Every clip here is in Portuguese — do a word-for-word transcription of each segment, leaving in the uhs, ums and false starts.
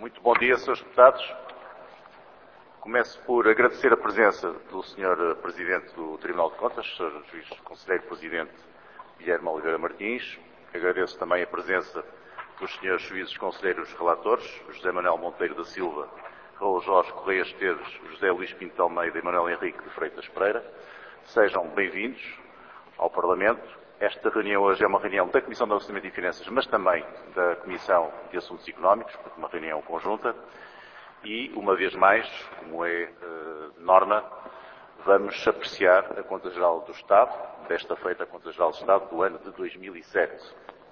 Muito bom dia, senhores Deputados. Começo por agradecer a presença do senhor Presidente do Tribunal de Contas, senhor Juiz Conselheiro Presidente Guilherme Oliveira Martins. Agradeço também a presença dos senhores Juízes Conselheiros Relatores, José Manuel Monteiro da Silva, Raul Jorge Correia Esteves, José Luís Pinto de Almeida e Manuel Henrique de Freitas Pereira. Sejam bem-vindos ao Parlamento. Esta reunião hoje é uma reunião da Comissão de Orçamento e Finanças, mas também da Comissão de Assuntos Económicos, porque uma reunião conjunta. E, uma vez mais, como é uh, norma, vamos apreciar a Conta Geral do Estado, desta feita a Conta Geral do Estado do ano de dois mil e sete.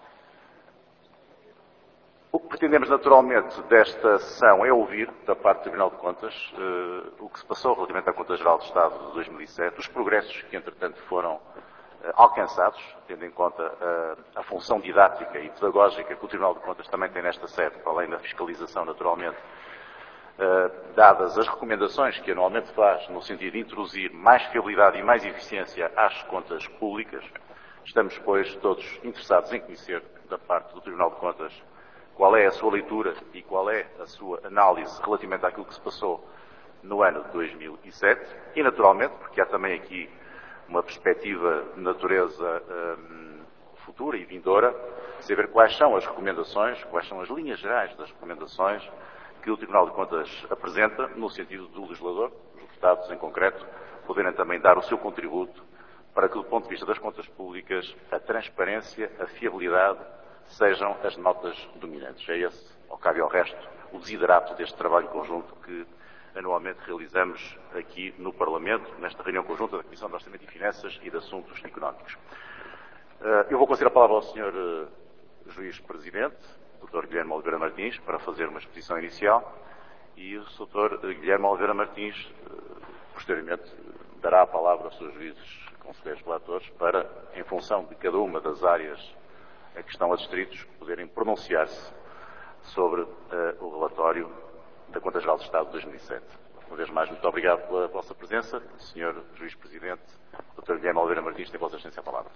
O que pretendemos naturalmente desta sessão é ouvir, da parte do Tribunal de Contas, uh, o que se passou relativamente à Conta Geral do Estado de dois mil e sete, os progressos que, entretanto, foram uh, alcançados, tendo em conta uh, a função didática e pedagógica que o Tribunal de Contas também tem nesta sede, para além da fiscalização, naturalmente, uh, dadas as recomendações que anualmente faz no sentido de introduzir mais fiabilidade e mais eficiência às contas públicas. Estamos, pois, todos interessados em conhecer, da parte do Tribunal de Contas, qual é a sua leitura e qual é a sua análise relativamente àquilo que se passou no ano de dois mil e sete e, naturalmente, porque há também aqui uma perspectiva de natureza hum, futura e vindoura, saber quais são as recomendações, quais são as linhas gerais das recomendações que o Tribunal de Contas apresenta, no sentido do legislador, os deputados em concreto, poderem também dar o seu contributo para que, do ponto de vista das contas públicas, a transparência, a fiabilidade, sejam as notas dominantes. É esse, ao cabe ao resto, o desiderato deste trabalho conjunto que anualmente realizamos aqui no Parlamento, nesta reunião conjunta da Comissão de Orçamento e Finanças e de Assuntos Económicos. Eu vou conceder a palavra ao senhor Juiz Presidente, doutor Guilherme Oliveira Martins, para fazer uma exposição inicial, e o doutor Guilherme Oliveira Martins, posteriormente, dará a palavra aos seus juízes conselheiros relatores para, em função de cada uma das áreas a que estão adstritos, poderem pronunciar-se sobre uh, o relatório da Conta Geral do Estado de dois mil e sete. Uma vez mais, muito obrigado pela vossa presença. senhor Juiz Presidente, doutor Guilherme Oliveira Martins, tem vossa excelência a palavra.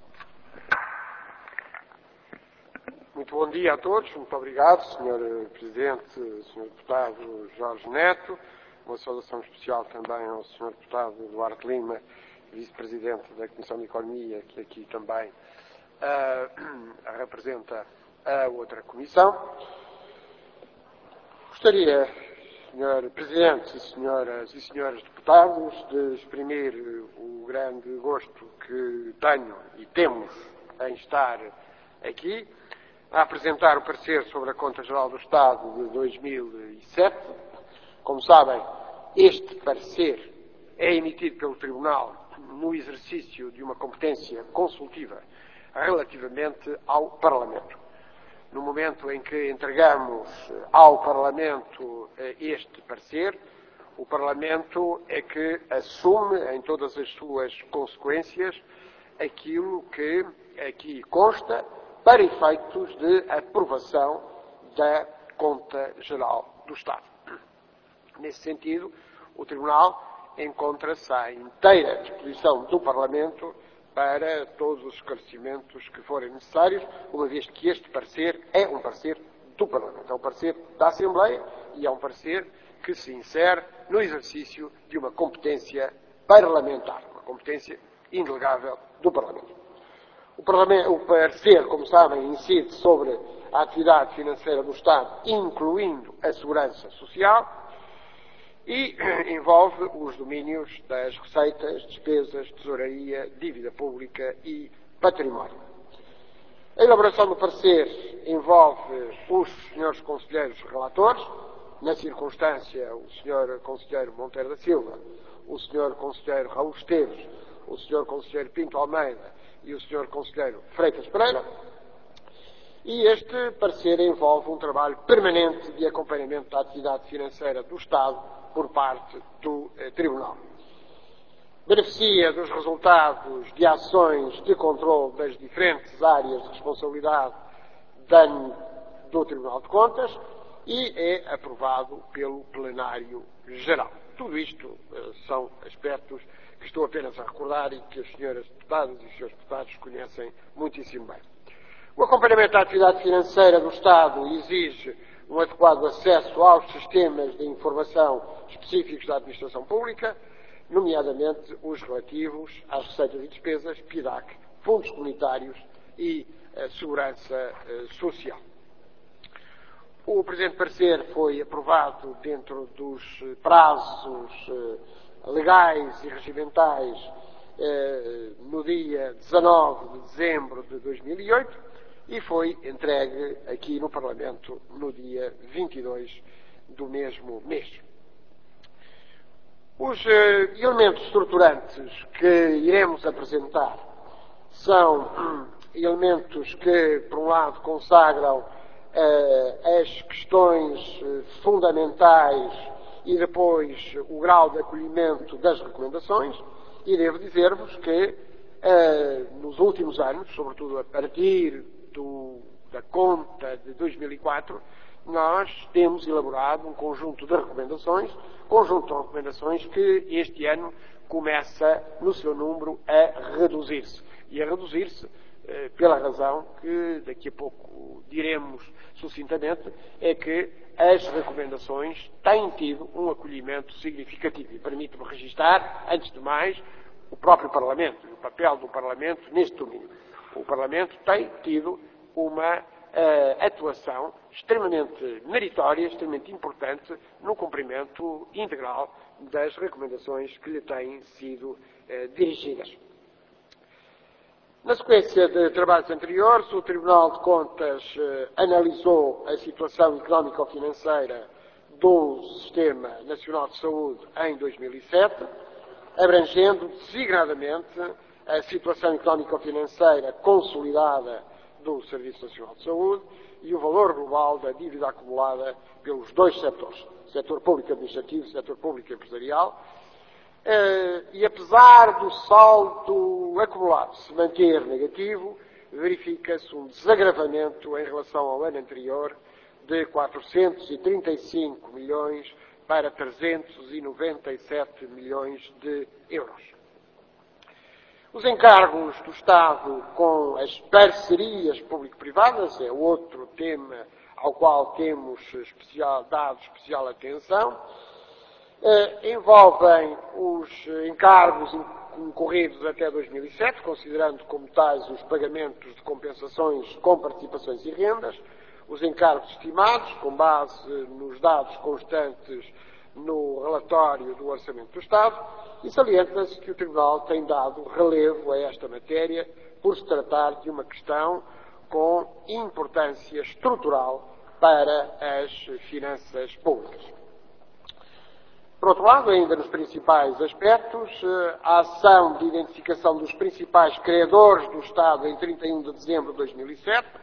Muito bom dia a todos. Muito obrigado, senhor Presidente, senhor Deputado Jorge Neto. Uma saudação especial também ao senhor Deputado Duarte Lima, Vice-Presidente da Comissão de Economia, que aqui também Uh, representa a outra comissão. Gostaria, senhor Presidente, senhoras e senhores deputados, de exprimir o grande gosto que tenho e temos em estar aqui a apresentar o parecer sobre a Conta Geral do Estado de dois mil e sete. Como sabem, este parecer é emitido pelo Tribunal no exercício de uma competência consultiva relativamente ao Parlamento. No momento em que entregamos ao Parlamento este parecer, o Parlamento é que assume em todas as suas consequências aquilo que aqui consta para efeitos de aprovação da Conta Geral do Estado. Nesse sentido, o Tribunal encontra-se à inteira disposição do Parlamento para todos os esclarecimentos que forem necessários, uma vez que este parecer é um parecer do Parlamento, é um parecer da Assembleia e é um parecer que se insere no exercício de uma competência parlamentar, uma competência inegável do Parlamento. O, Parlamento, o parecer, como sabem, incide sobre a atividade financeira do Estado, incluindo a segurança social, e envolve os domínios das receitas, despesas, tesouraria, dívida pública e património. A elaboração do parecer envolve os senhores conselheiros relatores, na circunstância o senhor conselheiro Monteiro da Silva, o senhor conselheiro Raul Esteves, o senhor conselheiro Pinto Almeida e o senhor conselheiro Freitas Pereira, e este parecer envolve um trabalho permanente de acompanhamento da atividade financeira do Estado por parte do eh, Tribunal. Beneficia dos resultados de ações de controle das diferentes áreas de responsabilidade do Tribunal de Contas e é aprovado pelo Plenário Geral. Tudo isto eh, são aspectos que estou apenas a recordar e que as senhoras deputadas e os senhores deputados conhecem muitíssimo bem. O acompanhamento da atividade financeira do Estado exige um adequado acesso aos sistemas de informação específicos da administração pública, nomeadamente os relativos às receitas e despesas, P I D A C, fundos comunitários e uh, segurança uh, social. O presente parecer foi aprovado dentro dos prazos uh, legais e regimentais uh, no dia dezanove de dezembro de dois mil e oito e foi entregue aqui no Parlamento no dia vinte e dois do mesmo mês. Os uh, elementos estruturantes que iremos apresentar são hum, elementos que, por um lado, consagram uh, as questões uh, fundamentais e depois o grau de acolhimento das recomendações, e devo dizer-vos que uh, nos últimos anos, sobretudo a partir do, da conta de dois mil e quatro, nós temos elaborado um conjunto de recomendações, conjunto de recomendações que este ano começa, no seu número, a reduzir-se. E a reduzir-se eh, pela razão que daqui a pouco diremos sucintamente, é que as recomendações têm tido um acolhimento significativo. E permito-me registar, antes de mais, o próprio Parlamento, o papel do Parlamento neste domínio. O Parlamento tem tido uma Uh, atuação extremamente meritória, extremamente importante no cumprimento integral das recomendações que lhe têm sido uh, dirigidas. Na sequência de trabalhos anteriores, o Tribunal de Contas uh, analisou a situação económico-financeira do Sistema Nacional de Saúde em dois mil e sete, abrangendo designadamente a situação económico-financeira consolidada do Serviço Nacional de Saúde e o valor global da dívida acumulada pelos dois setores, setor público administrativo e setor público empresarial, e apesar do saldo acumulado se manter negativo, verifica-se um desagravamento em relação ao ano anterior de quatrocentos e trinta e cinco milhões para trezentos e noventa e sete milhões de euros. Os encargos do Estado com as parcerias público-privadas é outro tema ao qual temos especial, dado especial atenção. Eh, envolvem os encargos incorridos até dois mil e sete, considerando como tais os pagamentos de compensações com participações e rendas, os encargos estimados, com base nos dados constantes no relatório do Orçamento do Estado, e salienta-se que o Tribunal tem dado relevo a esta matéria por se tratar de uma questão com importância estrutural para as finanças públicas. Por outro lado, ainda nos principais aspectos, a ação de identificação dos principais credores do Estado em trinta e um de dezembro de dois mil e sete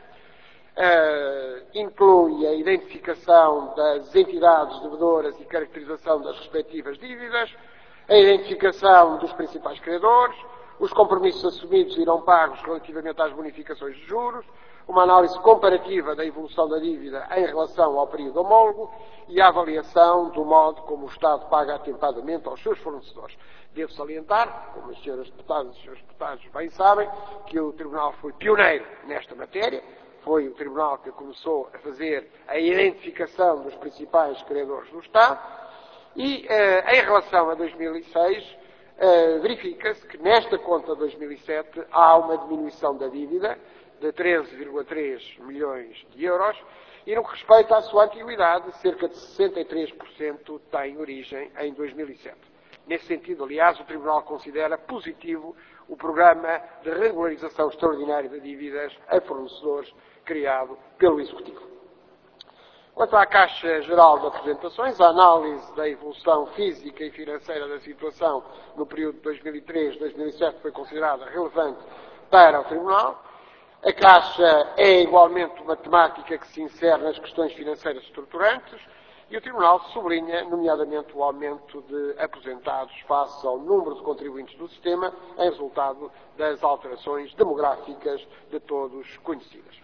Uh, inclui a identificação das entidades devedoras e caracterização das respectivas dívidas, a identificação dos principais credores, os compromissos assumidos e não pagos relativamente às bonificações de juros, uma análise comparativa da evolução da dívida em relação ao período homólogo e a avaliação do modo como o Estado paga atempadamente aos seus fornecedores. Devo salientar, como as senhoras deputadas e os senhores deputados bem sabem, que o Tribunal foi pioneiro nesta matéria. Foi o Tribunal que começou a fazer a identificação dos principais credores do Estado e, eh, em relação a dois mil e seis, eh, verifica-se que nesta conta de dois mil e sete há uma diminuição da dívida de treze vírgula três milhões de euros e, no que respeita à sua antiguidade, cerca de sessenta e três por cento tem origem em dois mil e sete. Nesse sentido, aliás, o Tribunal considera positivo o programa de regularização extraordinária de dívidas a fornecedores criado pelo Executivo. Quanto à Caixa Geral de Apresentações, a análise da evolução física e financeira da situação no período de dois mil e três a dois mil e sete foi considerada relevante para o Tribunal. A Caixa é igualmente uma temática que se insere nas questões financeiras estruturantes e o Tribunal sublinha, nomeadamente, o aumento de aposentados face ao número de contribuintes do sistema em resultado das alterações demográficas de todos conhecidas.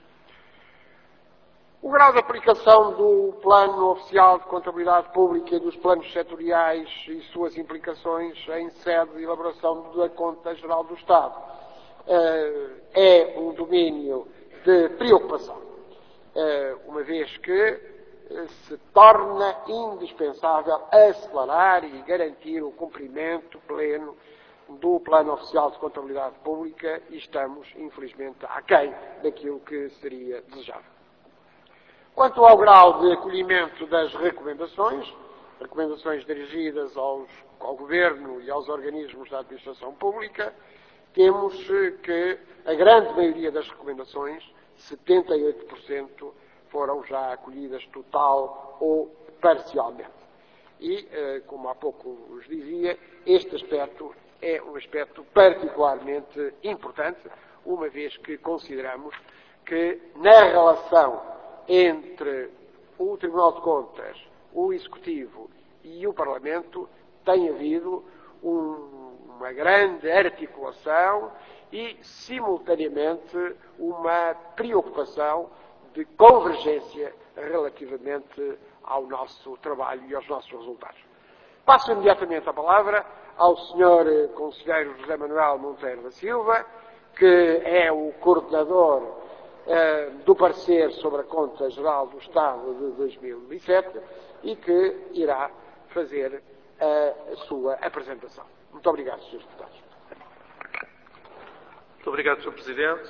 O grau de aplicação do Plano Oficial de Contabilidade Pública e dos planos setoriais e suas implicações em sede de elaboração da Conta Geral do Estado é um domínio de preocupação, uma vez que se torna indispensável acelerar e garantir o cumprimento pleno do Plano Oficial de Contabilidade Pública e estamos, infelizmente, aquém daquilo que seria desejável. Quanto ao grau de acolhimento das recomendações, recomendações dirigidas aos, ao Governo e aos organismos da administração pública, temos que a grande maioria das recomendações, setenta e oito por cento, foram já acolhidas total ou parcialmente. E, como há pouco vos dizia, este aspecto é um aspecto particularmente importante, uma vez que consideramos que na relação entre o Tribunal de Contas, o Executivo e o Parlamento tem havido um, uma grande articulação e, simultaneamente, uma preocupação de convergência relativamente ao nosso trabalho e aos nossos resultados. Passo imediatamente a palavra ao senhor Conselheiro José Manuel Monteiro da Silva, que é o coordenador eh, do parecer sobre a Conta Geral do Estado de dois mil e sete e que irá fazer a, a sua apresentação. Muito obrigado, senhores Deputados. Muito obrigado, senhor Presidente.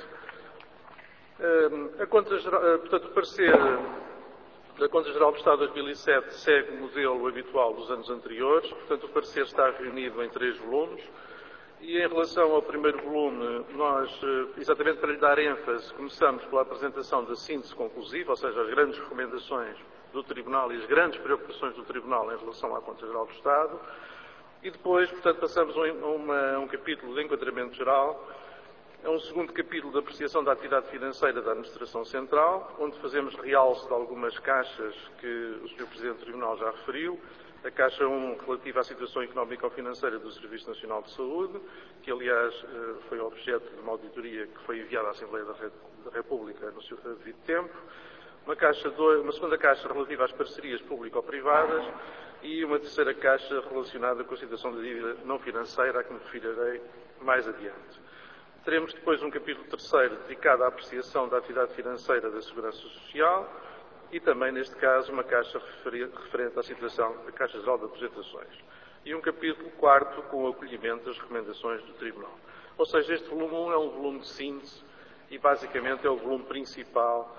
A Conta Geral, portanto, o parecer da Conta Geral do Estado de dois mil e sete segue o modelo habitual dos anos anteriores. Portanto, o parecer está reunido em três volumes. E em relação ao primeiro volume, nós, exatamente para lhe dar ênfase, começamos pela apresentação da síntese conclusiva, ou seja, as grandes recomendações do Tribunal e as grandes preocupações do Tribunal em relação à Conta Geral do Estado. E depois, portanto, passamos a uma, um capítulo de enquadramento geral. É um segundo capítulo de apreciação da atividade financeira da Administração Central, onde fazemos realce de algumas caixas que o senhor Presidente do Tribunal já referiu. A Caixa um, relativa à situação económico-financeira do Serviço Nacional de Saúde, que, aliás, foi objeto de uma auditoria que foi enviada à Assembleia da República no seu devido tempo. Uma, caixa dois, uma segunda caixa relativa às parcerias público-privadas e uma terceira caixa relacionada com a situação da dívida não financeira, a que me referirei mais adiante. Teremos depois um capítulo terceiro dedicado à apreciação da atividade financeira da Segurança Social e também, neste caso, uma caixa referente à situação da Caixa Geral de Apresentações. E um capítulo quarto com o acolhimento das recomendações do Tribunal. Ou seja, este volume um é um volume de síntese e, basicamente, é o volume principal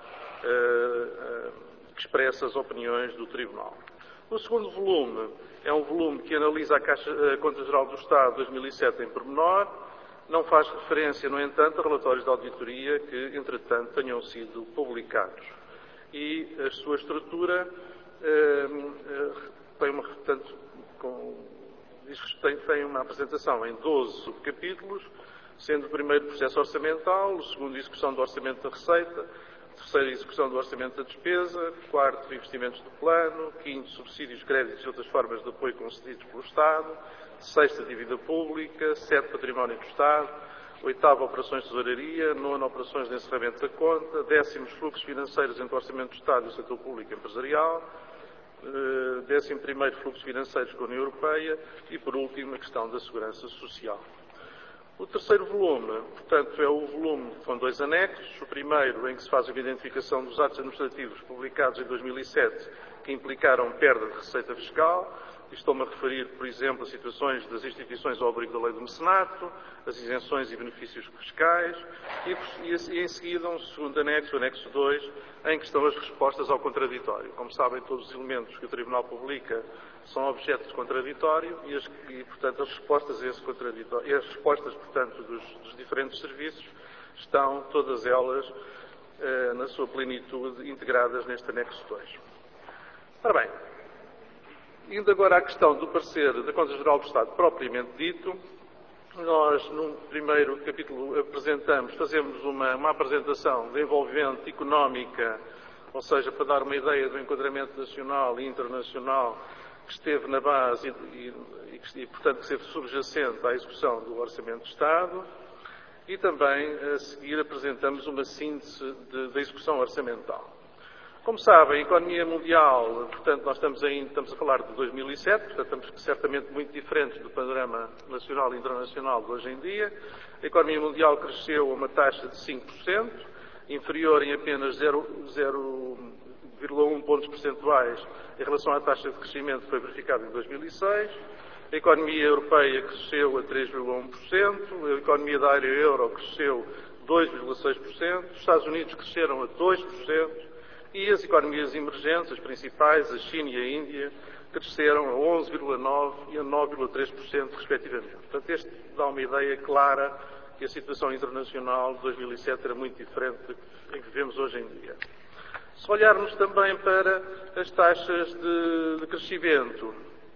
uh, uh, que expressa as opiniões do Tribunal. O segundo volume é um volume que analisa a, Caixa, a Conta Geral do Estado de dois mil e sete em pormenor. Não faz referência, no entanto, a relatórios de auditoria que, entretanto, tenham sido publicados. E a sua estrutura eh, tem, uma, portanto, com, tem, tem uma apresentação em doze subcapítulos, sendo o primeiro processo orçamental, o segundo execução do orçamento da receita, terceiro execução do orçamento da despesa, quarto investimentos do plano, quinto subsídios, créditos e outras formas de apoio concedidos pelo Estado, sexta dívida pública, sete património do Estado, oitava operações de tesouraria, nona operações de encerramento da conta, décimos fluxos financeiros entre o orçamento do Estado e o setor público empresarial, décimo primeiro fluxos financeiros com a União Europeia e, por último, a questão da segurança social. O terceiro volume, portanto, é o volume com dois anexos. O primeiro, em que se faz a identificação dos atos administrativos publicados em dois mil e sete que implicaram perda de receita fiscal. Estou-me a referir, por exemplo, a situações das instituições ao abrigo da lei do mecenato, as isenções e benefícios fiscais, e, e em seguida um segundo anexo, o anexo dois, em que estão as respostas ao contraditório. Como sabem, todos os elementos que o Tribunal publica são objeto de contraditório e, as, e portanto, as respostas a esse contraditório, e as respostas, portanto, dos, dos diferentes serviços estão todas elas, eh, na sua plenitude, integradas neste anexo dois. Ora bem, indo agora à questão do parecer da Conta Geral do Estado propriamente dito, nós, no primeiro capítulo, apresentamos, fazemos uma, uma apresentação de envolvente económica, ou seja, para dar uma ideia do enquadramento nacional e internacional que esteve na base e, e, e, e portanto, que esteve subjacente à execução do Orçamento do Estado, e também, a seguir, apresentamos uma síntese da execução orçamental. Como sabem, a economia mundial, portanto, nós estamos, ainda, estamos a falar de dois mil e sete, portanto, estamos certamente muito diferentes do panorama nacional e internacional de hoje em dia. A economia mundial cresceu a uma taxa de cinco por cento, inferior em apenas zero vírgula um pontos percentuais em relação à taxa de crescimento que foi verificada em dois mil e seis. A economia europeia cresceu a três vírgula um por cento, a economia da área euro cresceu dois vírgula seis por cento, os Estados Unidos cresceram a dois por cento e as economias emergentes, as principais, a China e a Índia, cresceram a onze vírgula nove por cento e a nove vírgula três por cento, respectivamente. Portanto, este dá uma ideia clara que a situação internacional de dois mil e sete era muito diferente da que vivemos hoje em dia. Se olharmos também para as taxas de, de crescimento,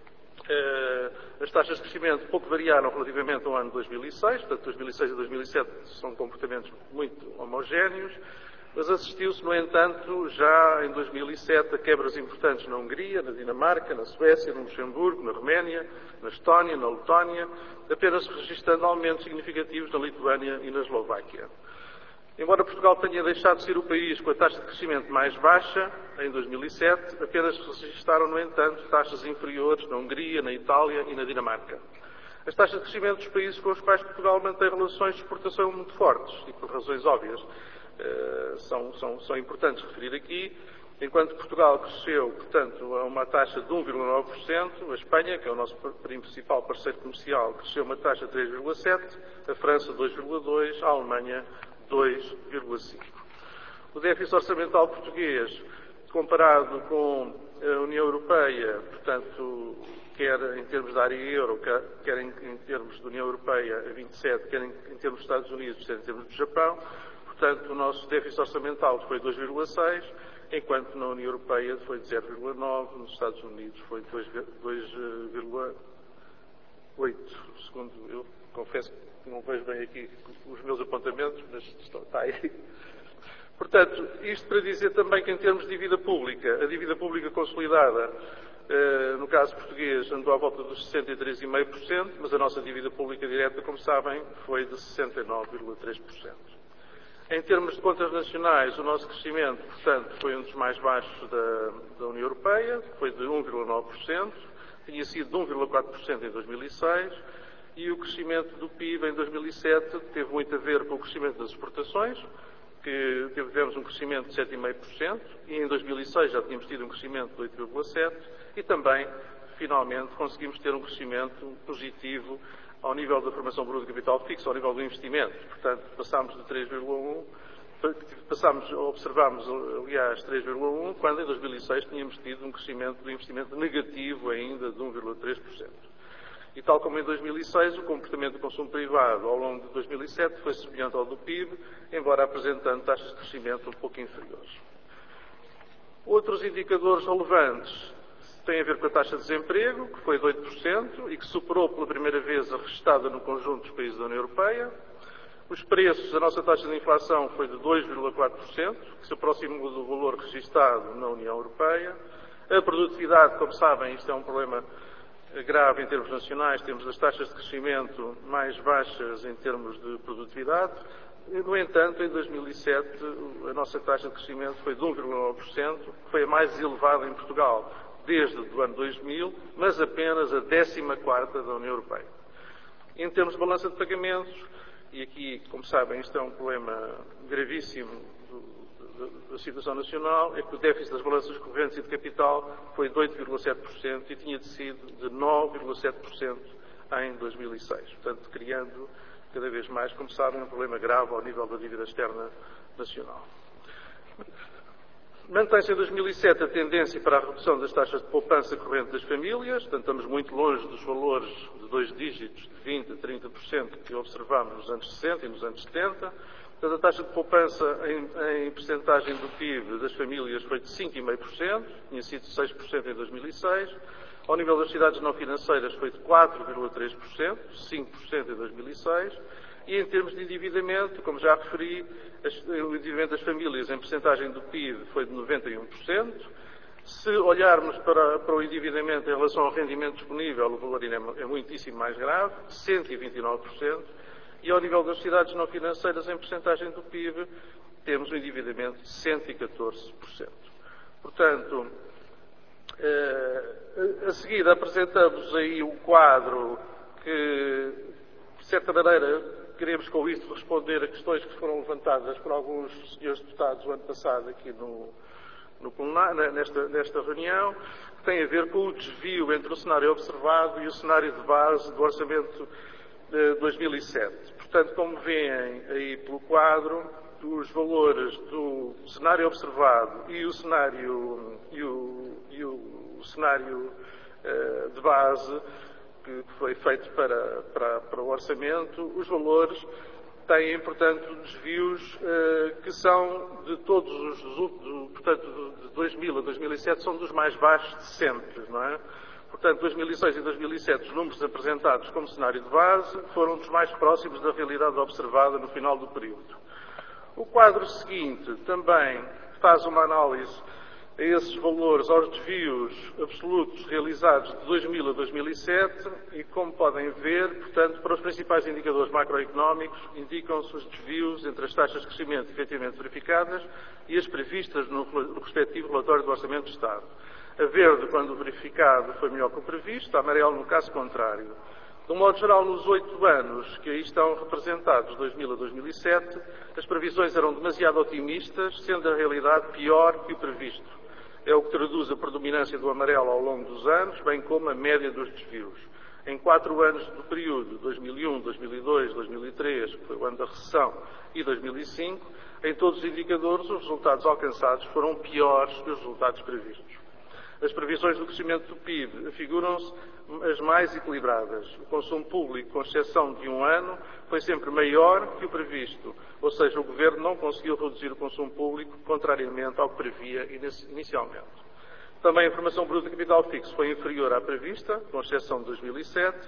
eh, as taxas de crescimento pouco variaram relativamente ao ano dois mil e seis, portanto, dois mil e seis e dois mil e sete são comportamentos muito homogéneos, mas assistiu-se, no entanto, já em dois mil e sete a quebras importantes na Hungria, na Dinamarca, na Suécia, no Luxemburgo, na Roménia, na Estónia, na Letónia, apenas registrando aumentos significativos na Lituânia e na Eslováquia. Embora Portugal tenha deixado de ser o país com a taxa de crescimento mais baixa, em dois mil e sete, apenas registraram, no entanto, taxas inferiores na Hungria, na Itália e na Dinamarca. As taxas de crescimento dos países com os quais Portugal mantém relações de exportação muito fortes, e por razões óbvias, Uh, são, são, são importantes referir aqui. Enquanto Portugal cresceu, portanto, a uma taxa de um vírgula nove por cento, a Espanha, que é o nosso principal parceiro comercial, cresceu uma taxa de três vírgula sete por cento, a França dois vírgula dois por cento, a Alemanha dois vírgula cinco por cento. O déficit orçamental português, comparado com a União Europeia, portanto, quer em termos da área euro, quer em, em termos da União Europeia a vinte e sete, quer em, em termos dos Estados Unidos, quer em termos do Japão, portanto, o nosso déficit orçamental foi dois vírgula seis, enquanto na União Europeia foi de zero vírgula nove, nos Estados Unidos foi de dois vírgula oito. Segundo, eu confesso que não vejo bem aqui os meus apontamentos, mas está aí. Portanto, isto para dizer também que em termos de dívida pública, a dívida pública consolidada, eh, no caso português, andou à volta dos sessenta e três vírgula cinco por cento, mas a nossa dívida pública direta, como sabem, foi de sessenta e nove vírgula três por cento. Em termos de contas nacionais, o nosso crescimento, portanto, foi um dos mais baixos da, da União Europeia, foi de um vírgula nove por cento, tinha sido de um vírgula quatro por cento em dois mil e seis, e o crescimento do P I B em dois mil e sete teve muito a ver com o crescimento das exportações, que tivemos um crescimento de sete vírgula cinco por cento, e em dois mil e seis já tínhamos tido um crescimento de oito vírgula sete por cento, e também, finalmente, conseguimos ter um crescimento positivo ao nível da formação bruta de capital fixo, ao nível do investimento. Portanto, passámos de três vírgula um, passámos, observámos, aliás, três vírgula um, quando em dois mil e seis tínhamos tido um crescimento do investimento negativo ainda de um vírgula três por cento. E tal como em dois mil e seis, o comportamento do consumo privado ao longo de dois mil e sete foi semelhante ao do P I B, embora apresentando taxas de crescimento um pouco inferiores. Outros indicadores relevantes têm a ver com a taxa de desemprego, que foi de oito por cento e que superou pela primeira vez a registada no conjunto dos países da União Europeia. Os preços, a nossa taxa de inflação foi de dois vírgula quatro por cento, que se aproximou do valor registado na União Europeia. A produtividade, como sabem, isto é um problema grave em termos nacionais, temos as taxas de crescimento mais baixas em termos de produtividade. No entanto, em dois mil e sete, a nossa taxa de crescimento foi de um vírgula nove por cento, que foi a mais elevada em Portugal desde o ano dois mil, mas apenas a décima quarta da União Europeia. Em termos de balança de pagamentos, e aqui, como sabem, isto é um problema gravíssimo do, do, da situação nacional, é que o déficit das balanças correntes e de capital foi de oito vírgula sete por cento e tinha sido de nove vírgula sete por cento em dois mil e seis. Portanto, criando cada vez mais, como sabem, um problema grave ao nível da dívida externa nacional. Mantém-se em dois mil e sete a tendência para a redução das taxas de poupança corrente das famílias, portanto estamos muito longe dos valores de dois dígitos de vinte a trinta por cento que observámos nos anos sessenta e nos anos setenta. Portanto, a taxa de poupança em, em percentagem do P I B das famílias foi de cinco vírgula cinco por cento, tinha sido de seis por cento em dois mil e seis. Ao nível das cidades não financeiras foi de quatro vírgula três por cento, cinco por cento em dois mil e seis. E em termos de endividamento, como já referi, o endividamento das famílias em percentagem do P I B foi de noventa e um por cento. Se olharmos para, para o endividamento em relação ao rendimento disponível, o valor ainda é muitíssimo mais grave, cento e vinte e nove por cento. E ao nível das cidades não financeiras em percentagem do P I B, temos um endividamento de cento e catorze por cento. Portanto, a seguir apresentamos aí um quadro que, de certa maneira, queremos com isto responder a questões que foram levantadas por alguns senhores deputados o ano passado aqui no, no plenário, nesta, nesta reunião, que tem a ver com o desvio entre o cenário observado e o cenário de base do Orçamento de dois mil e sete. Portanto, como veem aí pelo quadro, os valores do cenário observado e o cenário, e o, e o cenário uh, de base que foi feito para, para, para o orçamento, os valores têm, portanto, desvios uh, que são de todos os, do, portanto, de dois mil a dois mil e sete são dos mais baixos de sempre, não é? Portanto, dois mil e seis e dois mil e sete, os números apresentados como cenário de base foram dos mais próximos da realidade observada no final do período. O quadro seguinte também faz uma análise a esses valores, aos desvios absolutos realizados de dois mil a dois mil e sete e, como podem ver, portanto, para os principais indicadores macroeconómicos, indicam-se os desvios entre as taxas de crescimento efetivamente verificadas e as previstas no respectivo relatório do Orçamento de Estado. A verde, quando verificado, foi melhor que o previsto, a amarelo no caso contrário. De um modo geral, nos oito anos que aí estão representados, de dois mil a dois mil e sete, as previsões eram demasiado otimistas, sendo a realidade pior que o previsto. É o que traduz a predominância do amarelo ao longo dos anos, bem como a média dos desvios. Em quatro anos do período, dois mil e um, dois mil e dois, dois mil e três, que foi o ano da recessão, e dois mil e cinco, em todos os indicadores, os resultados alcançados foram piores que os resultados previstos. As previsões do crescimento do P I B figuram-se as mais equilibradas. O consumo público, com exceção de um ano, foi sempre maior que o previsto, ou seja, o Governo não conseguiu reduzir o consumo público, contrariamente ao que previa inicialmente. Também a informação bruta de capital fixo foi inferior à prevista, com exceção de dois mil e sete,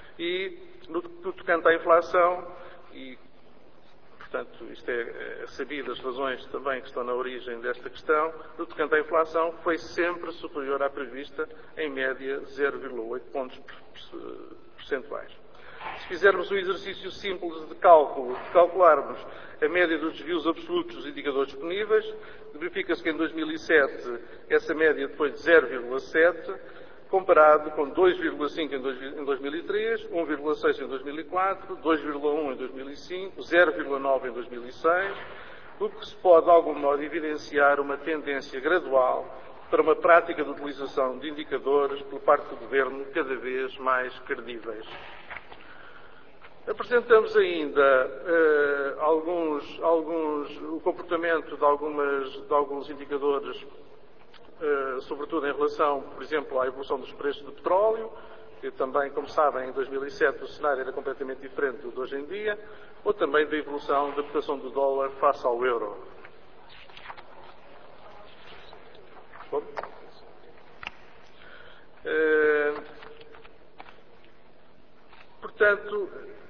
e no tocante à inflação, e portanto, isto é, é sabido as razões também que estão na origem desta questão, no tocante à inflação, foi sempre superior à prevista, em média zero vírgula oito pontos percentuais. Se fizermos um exercício simples de cálculo, de calcularmos a média dos desvios absolutos dos indicadores disponíveis, verifica-se que em dois mil e sete essa média foi de zero vírgula sete, comparado com dois vírgula cinco em dois mil e três, um vírgula seis em dois mil e quatro, dois vírgula um em dois mil e cinco, zero vírgula nove em dois mil e seis, o que se pode, de algum modo, evidenciar uma tendência gradual para uma prática de utilização de indicadores por parte do Governo cada vez mais credíveis. Apresentamos ainda uh, alguns, alguns, o comportamento de, algumas, de alguns indicadores, uh, sobretudo em relação, por exemplo, à evolução dos preços do petróleo, que também, como sabem, em dois mil e sete o cenário era completamente diferente do de hoje em dia, ou também da evolução da cotação do dólar face ao euro. Uh, portanto,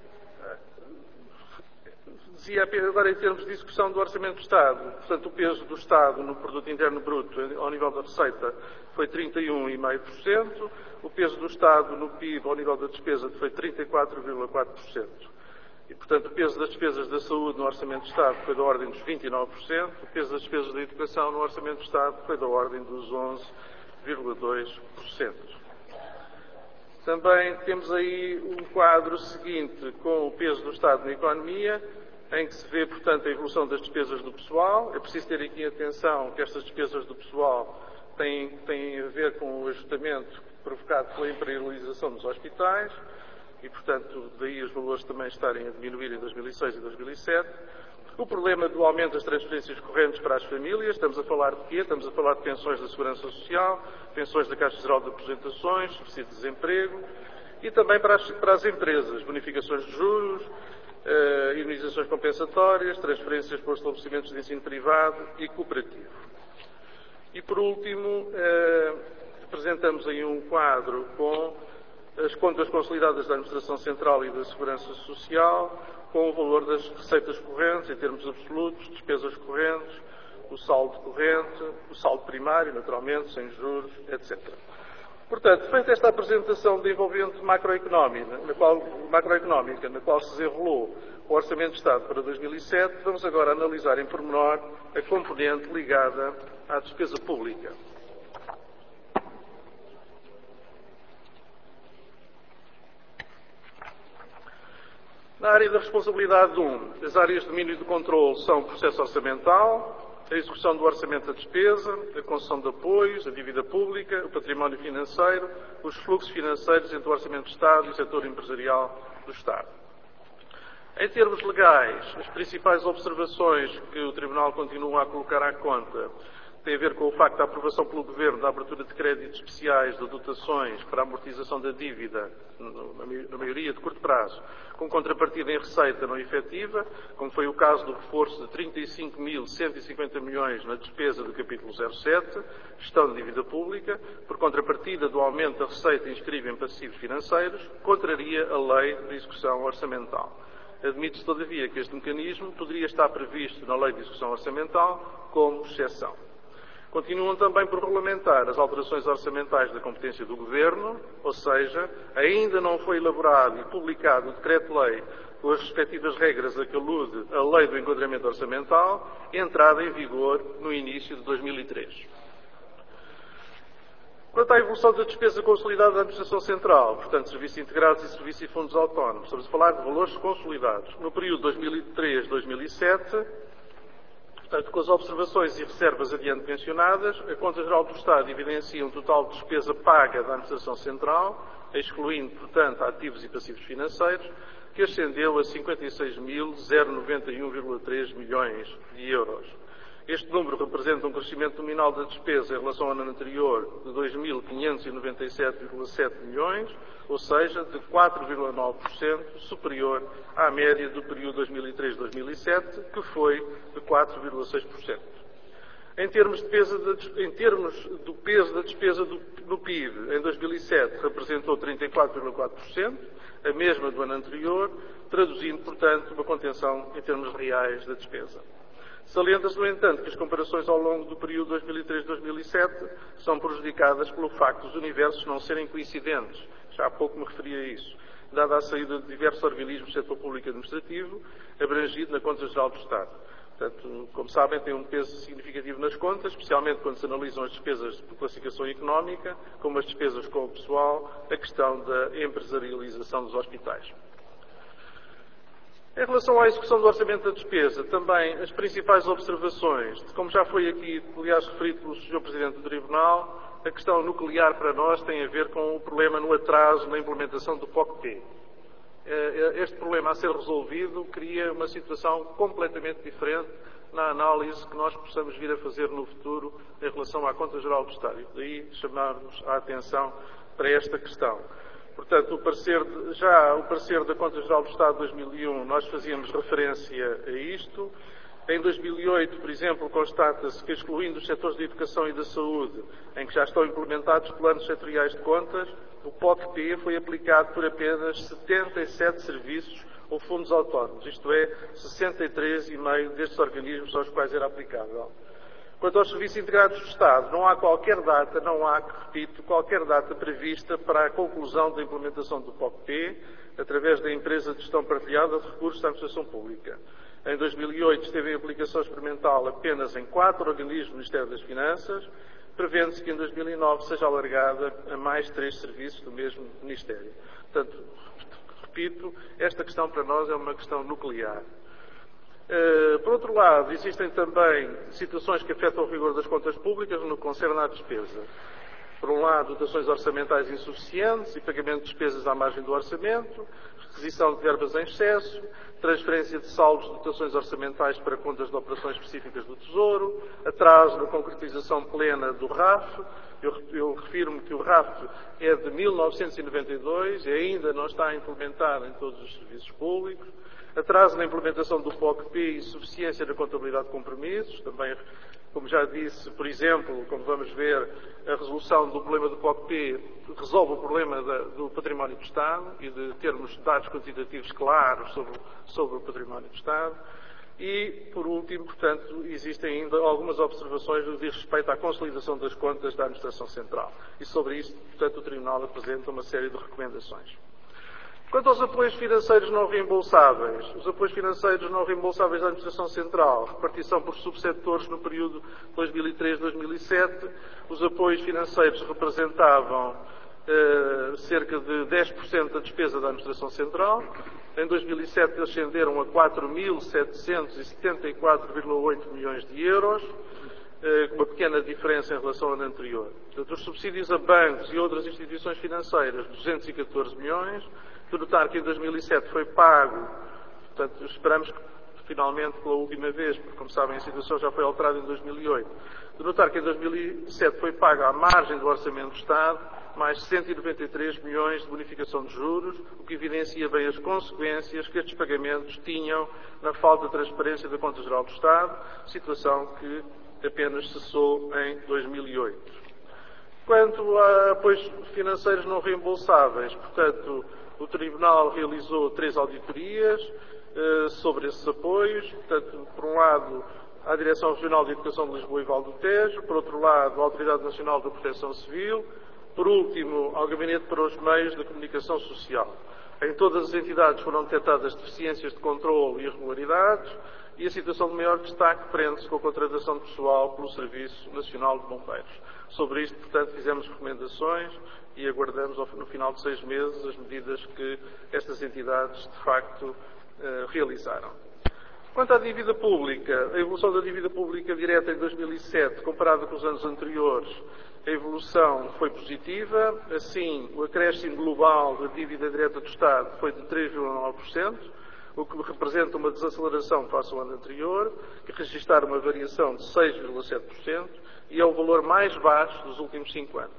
dizia agora em termos de execução do Orçamento do Estado, portanto o peso do Estado no Produto Interno Bruto ao nível da receita foi trinta e um vírgula cinco por cento, o peso do Estado no P I B ao nível da despesa foi trinta e quatro vírgula quatro por cento. E, portanto, o peso das despesas da saúde no Orçamento do Estado foi da ordem dos vinte e nove por cento, o peso das despesas da educação no Orçamento do Estado foi da ordem dos onze vírgula dois por cento. Também temos aí um quadro seguinte com o peso do Estado na economia, em que se vê, portanto, a evolução das despesas do pessoal. É preciso ter aqui atenção que estas despesas do pessoal têm, têm a ver com o ajustamento provocado pela imperialização dos hospitais e, portanto, daí os valores também estarem a diminuir em dois mil e seis e dois mil e sete. O problema do aumento das transferências correntes para as famílias, estamos a falar de quê? Estamos a falar de pensões da Segurança Social, pensões da Caixa Geral de Aposentações, subsídio de desemprego e também para as, para as empresas, bonificações de juros, Uh, imunizações compensatórias, transferências para os estabelecimentos de ensino privado e cooperativo. E, por último, uh, apresentamos aí um quadro com as contas consolidadas da Administração Central e da Segurança Social, com o valor das receitas correntes, em termos absolutos, despesas correntes, o saldo corrente, o saldo primário, naturalmente, sem juros, etcétera. Portanto, feita esta apresentação de envolvente macroeconómica, na qual, macroeconómica, na qual se desenrolou o Orçamento de Estado para dois mil e sete, vamos agora analisar em pormenor a componente ligada à despesa pública. Na área da responsabilidade um, as áreas de domínio e de controle são o processo orçamental, a execução do orçamento da despesa, a concessão de apoios, a dívida pública, o património financeiro, os fluxos financeiros entre o Orçamento do Estado e o setor empresarial do Estado. Em termos legais, as principais observações que o Tribunal continua a colocar à conta têm a ver com o facto da aprovação pelo Governo da abertura de créditos especiais de dotações para a amortização da dívida, na maioria de curto prazo, com contrapartida em receita não efetiva, como foi o caso do reforço de trinta e cinco mil cento e cinquenta milhões na despesa do capítulo zero sete, gestão de dívida pública, por contrapartida do aumento da receita inscrita em passivos financeiros, contraria a lei de execução orçamental. Admite-se, todavia, que este mecanismo poderia estar previsto na lei de execução orçamental como exceção. Continuam também por regulamentar as alterações orçamentais da competência do Governo, ou seja, ainda não foi elaborado e publicado o decreto-lei com as respectivas regras a que alude a Lei do Enquadramento Orçamental, entrada em vigor no início de dois mil e três. Quanto à evolução da despesa consolidada da Administração Central, portanto, serviços integrados e serviços e fundos autónomos, estamos a falar de valores consolidados. No período dois mil e três a dois mil e sete, portanto, com as observações e reservas adiante mencionadas, a Conta-Geral do Estado evidencia um total de despesa paga da Administração Central, excluindo, portanto, ativos e passivos financeiros, que ascendeu a cinquenta e seis mil noventa e um vírgula três milhões de euros. Este número representa um crescimento nominal da despesa em relação ao ano anterior de dois mil quinhentos e noventa e sete vírgula sete milhões, ou seja, de quatro vírgula nove por cento superior à média do período dois mil e três a dois mil e sete, que foi de quatro vírgula seis por cento. Em termos, de peso de, em termos do peso da despesa do, do P I B, em dois mil e sete representou trinta e quatro vírgula quatro por cento, a mesma do ano anterior, traduzindo, portanto, uma contenção em termos reais da despesa. Salienta-se, no entanto, que as comparações ao longo do período dois mil e três a dois mil e sete são prejudicadas pelo facto dos universos não serem coincidentes. Já há pouco me referi a isso, dada a saída de diversos organismos do setor público administrativo abrangido na Conta-Geral do Estado. Portanto, como sabem, tem um peso significativo nas contas, especialmente quando se analisam as despesas de classificação económica, como as despesas com o pessoal, a questão da empresarialização dos hospitais. Em relação à execução do orçamento da despesa, também as principais observações, como já foi aqui, aliás, referido pelo senhor Presidente do Tribunal, a questão nuclear para nós tem a ver com o problema no atraso na implementação do P O C P. Este problema a ser resolvido cria uma situação completamente diferente na análise que nós possamos vir a fazer no futuro em relação à Conta-Geral do Estado. E daí chamar-nos a atenção para esta questão. Portanto, o parecer, já o parecer da Conta-Geral do Estado de dois mil e um, nós fazíamos referência a isto. Em dois mil e oito, por exemplo, constata-se que, excluindo os setores de educação e da saúde, em que já estão implementados planos setoriais de contas, o P O C P foi aplicado por apenas setenta e sete serviços ou fundos autónomos, isto é, sessenta e três vírgula cinco destes organismos aos quais era aplicável. Quanto aos serviços integrados do Estado, não há qualquer data, não há, repito, qualquer data prevista para a conclusão da implementação do P O C P, através da empresa de gestão partilhada de recursos da administração pública. Em dois mil e oito esteve em aplicação experimental apenas em quatro organismos do Ministério das Finanças, prevendo-se que em dois mil e nove seja alargada a mais três serviços do mesmo Ministério. Portanto, repito, esta questão para nós é uma questão nuclear. Uh, por outro lado, existem também situações que afetam o rigor das contas públicas no que concerne à despesa. Por um lado, dotações orçamentais insuficientes e pagamento de despesas à margem do orçamento, requisição de verbas em excesso, transferência de saldos de dotações orçamentais para contas de operações específicas do Tesouro, atraso na concretização plena do R A F. Eu, eu refiro-me que o R A F é de mil novecentos e noventa e dois e ainda não está implementado em todos os serviços públicos. Atraso na implementação do P O C P e insuficiência na contabilidade de compromissos. Também, como já disse, por exemplo, como vamos ver, a resolução do problema do P O C P resolve o problema da, do património do Estado e de termos dados quantitativos claros sobre, sobre o património do Estado. E, por último, portanto, existem ainda algumas observações no que diz respeito à consolidação das contas da Administração Central. E sobre isso, portanto, o Tribunal apresenta uma série de recomendações. Quanto aos apoios financeiros não reembolsáveis, os apoios financeiros não reembolsáveis da Administração Central, repartição por subsetores no período dois mil e três a dois mil e sete, os apoios financeiros representavam eh, cerca de dez por cento da despesa da Administração Central, Em dois mil e sete ascenderam a quatro mil setecentos e setenta e quatro vírgula oito milhões de euros, com uma pequena diferença em relação ao ano anterior. Portanto, os subsídios a bancos e outras instituições financeiras, duzentos e catorze milhões. De notar que em dois mil e sete foi pago, portanto, esperamos que finalmente pela última vez, porque como sabem a situação já foi alterada em dois mil e oito. De notar que em dois mil e sete foi pago à margem do Orçamento do Estado mais cento e noventa e três milhões de bonificação de juros, o que evidencia bem as consequências que estes pagamentos tinham na falta de transparência da Conta Geral do Estado, situação que apenas cessou em dois mil e oito. Quanto a apoios financeiros não reembolsáveis, portanto, o Tribunal realizou três auditorias eh, sobre esses apoios, portanto, por um lado, à Direção Regional de Educação de Lisboa e Val do Tejo, por outro lado, à Autoridade Nacional da Proteção Civil, por último, ao Gabinete para os Meios de Comunicação Social. Em todas as entidades foram detectadas deficiências de controle e irregularidades, e a situação de maior destaque prende-se com a contratação de pessoal pelo Serviço Nacional de Bombeiros. Sobre isto, portanto, fizemos recomendações e aguardamos, no final de seis meses, as medidas que estas entidades, de facto, realizaram. Quanto à dívida pública, a evolução da dívida pública direta em dois mil e sete, comparada com os anos anteriores, a evolução foi positiva. Assim, o acréscimo global da dívida direta do Estado foi de três vírgula nove por cento, o que representa uma desaceleração face ao ano anterior, que registraram uma variação de seis vírgula sete por cento e é o valor mais baixo dos últimos cinco anos.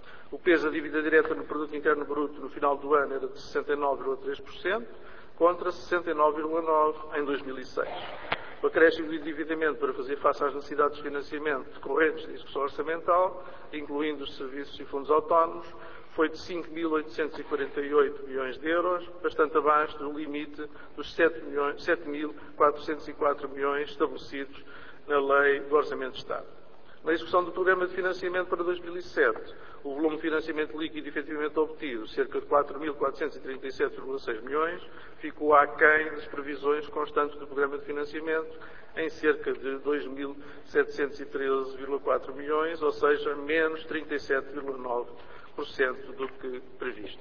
O peso da dívida direta no Produto Interno Bruto no final do ano era de sessenta e nove vírgula três por cento, contra sessenta e nove vírgula nove por cento em dois mil e seis. O acréscimo do endividamento para fazer face às necessidades de financiamento decorrentes da execução orçamental, incluindo os serviços e fundos autónomos, foi de cinco mil oitocentos e quarenta e oito milhões de euros, bastante abaixo do limite dos sete mil quatrocentos e quatro milhões estabelecidos na Lei do Orçamento de Estado. Na execução do Programa de Financiamento para dois mil e sete, o volume de financiamento líquido efetivamente obtido, cerca de quatro mil quatrocentos e trinta e sete vírgula seis milhões, ficou aquém das previsões constantes do Programa de Financiamento, em cerca de dois mil setecentos e treze vírgula quatro milhões, ou seja, menos trinta e sete vírgula nove por cento do que previsto,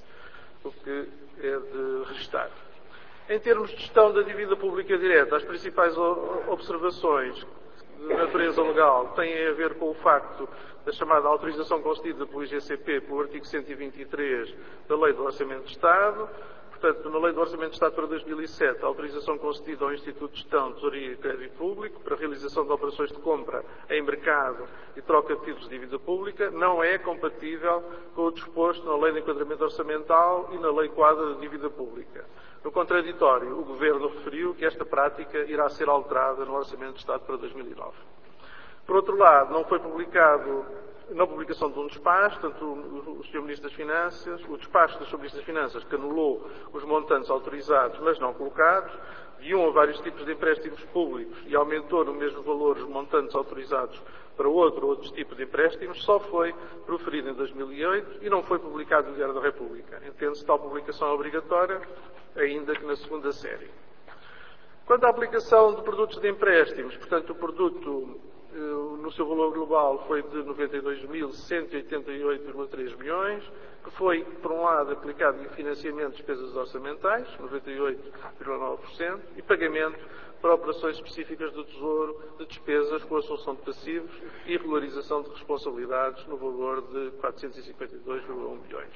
o que é de registar. Em termos de gestão da dívida pública direta, as principais observações de natureza legal têm a ver com o facto da chamada autorização concedida pelo I G C P pelo artigo cento e vinte e três da Lei do Orçamento de Estado. Portanto, na Lei do Orçamento de Estado para dois mil e sete, a autorização concedida ao Instituto de Gestão, Tesouraria e Crédito Público para a realização de operações de compra em mercado e troca de títulos de dívida pública não é compatível com o disposto na Lei de Enquadramento Orçamental e na Lei Quadra de Dívida Pública. No contraditório, o Governo referiu que esta prática irá ser alterada no Orçamento de Estado para dois mil e nove. Por outro lado, não foi publicado, na publicação de um despacho, tanto o senhor Ministro das Finanças, o despacho do senhor Ministro das Finanças, que anulou os montantes autorizados, mas não colocados, de um a vários tipos de empréstimos públicos e aumentou no mesmo valor os montantes autorizados para outro ou outros tipos de empréstimos, só foi proferido em dois mil e oito e não foi publicado no Diário da República. Entende-se tal publicação obrigatória, ainda que na segunda série. Quanto à aplicação de produtos de empréstimos, portanto, o produto no seu valor global foi de noventa e dois mil cento e oitenta e oito vírgula três milhões, que foi, por um lado, aplicado em financiamento de despesas orçamentais, noventa e oito vírgula nove por cento, e pagamento para operações específicas do Tesouro de despesas com assunção de passivos e regularização de responsabilidades no valor de quatrocentos e cinquenta e dois vírgula um milhões.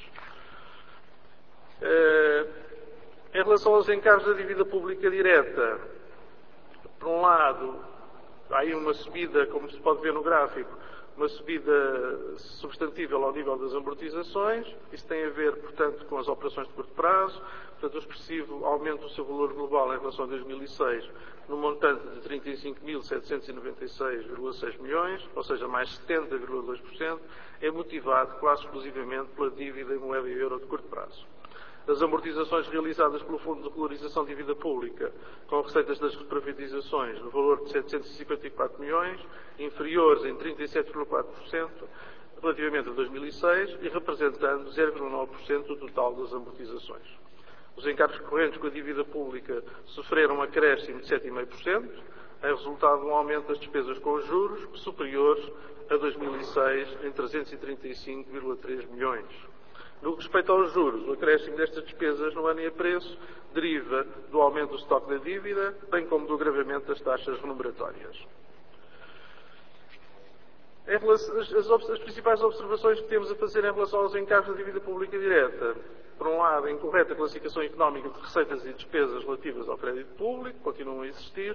Em relação aos encargos da dívida pública direta, por um lado, há aí uma subida, como se pode ver no gráfico, uma subida substantível ao nível das amortizações. Isso tem a ver, portanto, com as operações de curto prazo. Portanto, o expressivo aumento do seu valor global em relação a dois mil e seis, no montante de trinta e cinco mil setecentos e noventa e seis vírgula seis milhões, ou seja, mais setenta vírgula dois por cento, é motivado quase exclusivamente pela dívida em moeda e euro de curto prazo. As amortizações realizadas pelo Fundo de Regularização de Dívida Pública com receitas das reprivatizações no valor de setecentos e cinquenta e quatro milhões, inferiores em trinta e sete vírgula quatro por cento relativamente a dois mil e seis e representando zero vírgula nove por cento do total das amortizações. Os encargos correntes com a dívida pública sofreram um acréscimo de sete vírgula cinco por cento, em resultado de um aumento das despesas com juros superiores a dois mil e seis em trezentos e trinta e cinco vírgula três milhões. No que respeita aos juros, o acréscimo destas despesas no ano e a preço deriva do aumento do estoque da dívida, bem como do agravamento das taxas remuneratórias. Em relação, as, as, as principais observações que temos a fazer em relação aos encargos da dívida pública direta. Por um lado, a incorreta classificação económica de receitas e despesas relativas ao crédito público, continuam a existir.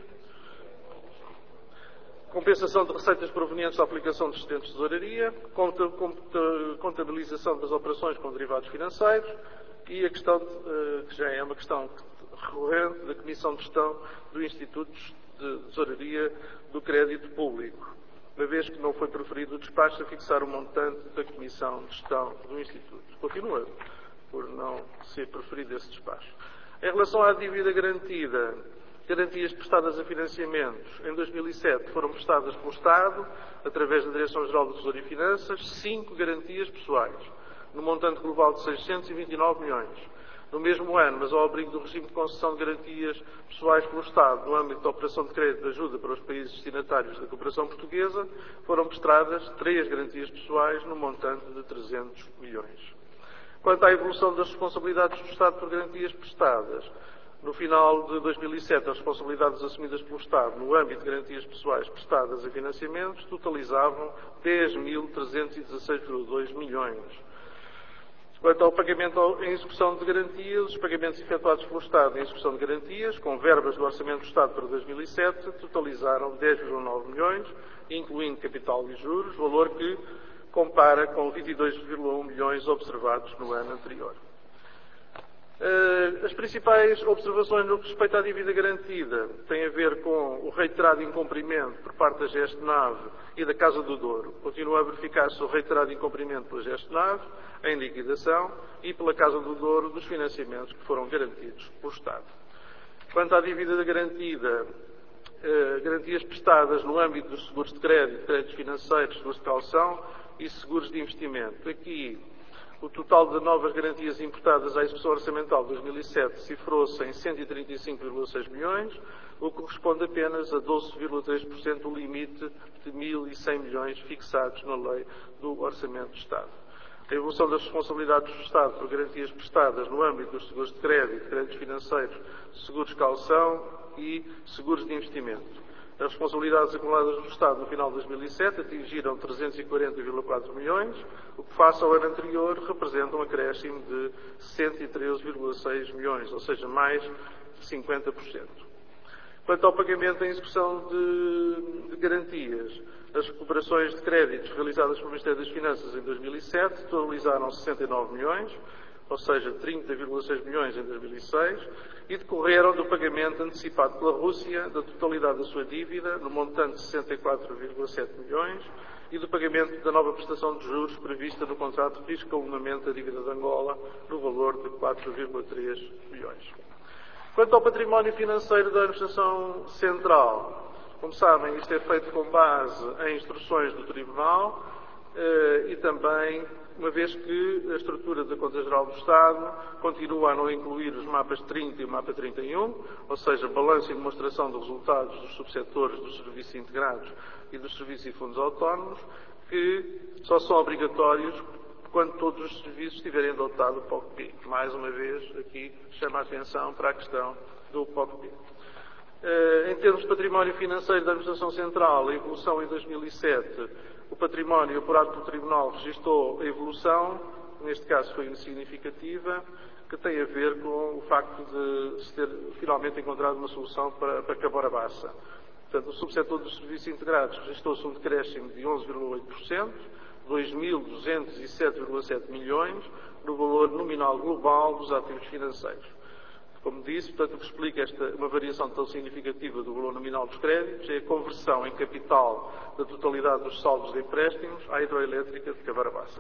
Compensação de receitas provenientes da aplicação de excedentes de tesouraria, contabilização das operações com derivados financeiros e a questão, de, que já é uma questão recorrente, da Comissão de Gestão do Instituto de Tesouraria do Crédito Público, uma vez que não foi preferido o despacho a fixar o montante da Comissão de Gestão do Instituto. Continua por não ser preferido esse despacho. Em relação à dívida garantida, garantias prestadas a financiamentos, em dois mil e sete foram prestadas pelo Estado, através da Direção-Geral do Tesouro e Finanças, cinco garantias pessoais, no montante global de seiscentos e vinte e nove milhões. No mesmo ano, mas ao abrigo do regime de concessão de garantias pessoais pelo Estado, no âmbito da operação de crédito de ajuda para os países destinatários da cooperação portuguesa, foram prestadas três garantias pessoais, no montante de trezentos milhões. Quanto à evolução das responsabilidades do Estado por garantias prestadas, no final de dois mil e sete, as responsabilidades assumidas pelo Estado no âmbito de garantias pessoais prestadas a financiamentos totalizavam dez mil trezentos e dezasseis vírgula dois milhões. Quanto ao pagamento em execução de garantias, os pagamentos efetuados pelo Estado em execução de garantias, com verbas do Orçamento do Estado para dois mil e sete, totalizaram dez vírgula nove milhões, incluindo capital e juros, valor que compara com vinte e dois vírgula um milhões observados no ano anterior. As principais observações no que respeita à dívida garantida têm a ver com o reiterado incumprimento por parte da GESTNAV e da Casa do Douro. Continua a verificar-se o reiterado incumprimento pela GESTNAV, em liquidação, e pela Casa do Douro dos financiamentos que foram garantidos pelo Estado. Quanto à dívida garantida, eh, garantias prestadas no âmbito dos seguros de crédito, créditos financeiros, seguros de caução e seguros de investimento. Aqui, o total de novas garantias importadas à execução orçamental de dois mil e sete cifrou-se em cento e trinta e cinco vírgula seis milhões, o que corresponde apenas a doze vírgula três por cento do limite de mil e cem milhões fixados na lei do Orçamento do Estado. A evolução das responsabilidades do Estado por garantias prestadas no âmbito dos seguros de crédito, créditos financeiros, seguros de caução e seguros de investimento. As responsabilidades acumuladas do Estado no final de dois mil e sete atingiram trezentos e quarenta vírgula quatro milhões, o que face ao ano anterior representa um acréscimo de cento e treze vírgula seis milhões, ou seja, mais de cinquenta por cento. Quanto ao pagamento em execução de, de garantias, as recuperações de créditos realizadas pelo Ministério das Finanças em dois mil e sete totalizaram sessenta e nove milhões, ou seja, trinta vírgula seis milhões em dois mil e seis, e decorreram do pagamento antecipado pela Rússia da totalidade da sua dívida, no montante de sessenta e quatro vírgula sete milhões, e do pagamento da nova prestação de juros prevista no contrato de risco-alunamento da dívida de Angola, no valor de quatro vírgula três milhões. Quanto ao património financeiro da Administração Central, como sabem, isto é feito com base em instruções do Tribunal eh, e também, uma vez que a estrutura da Conta-Geral do Estado continua a não incluir os mapas trinta e o mapa trinta e um, ou seja, balanço e demonstração de resultados dos subsetores dos serviços integrados e dos serviços e fundos autónomos, que só são obrigatórios quando todos os serviços estiverem adotado o P O C P. Mais uma vez, aqui chama a atenção para a questão do P O C P. Uh, em termos de património financeiro da Administração Central, a evolução em dois mil e sete, o património apurado pelo Tribunal registrou a evolução, neste caso foi significativa, que tem a ver com o facto de se ter finalmente encontrado uma solução para, para Cabora Bassa. Portanto, o subsetor dos serviços integrados registrou-se um decréscimo de onze vírgula oito por cento, dois mil duzentos e sete vírgula sete milhões, no valor nominal global dos ativos financeiros. Como disse, portanto, o que explica esta, uma variação tão significativa do valor nominal dos créditos é a conversão em capital da totalidade dos saldos de empréstimos à hidroelétrica de Cabora Bassa.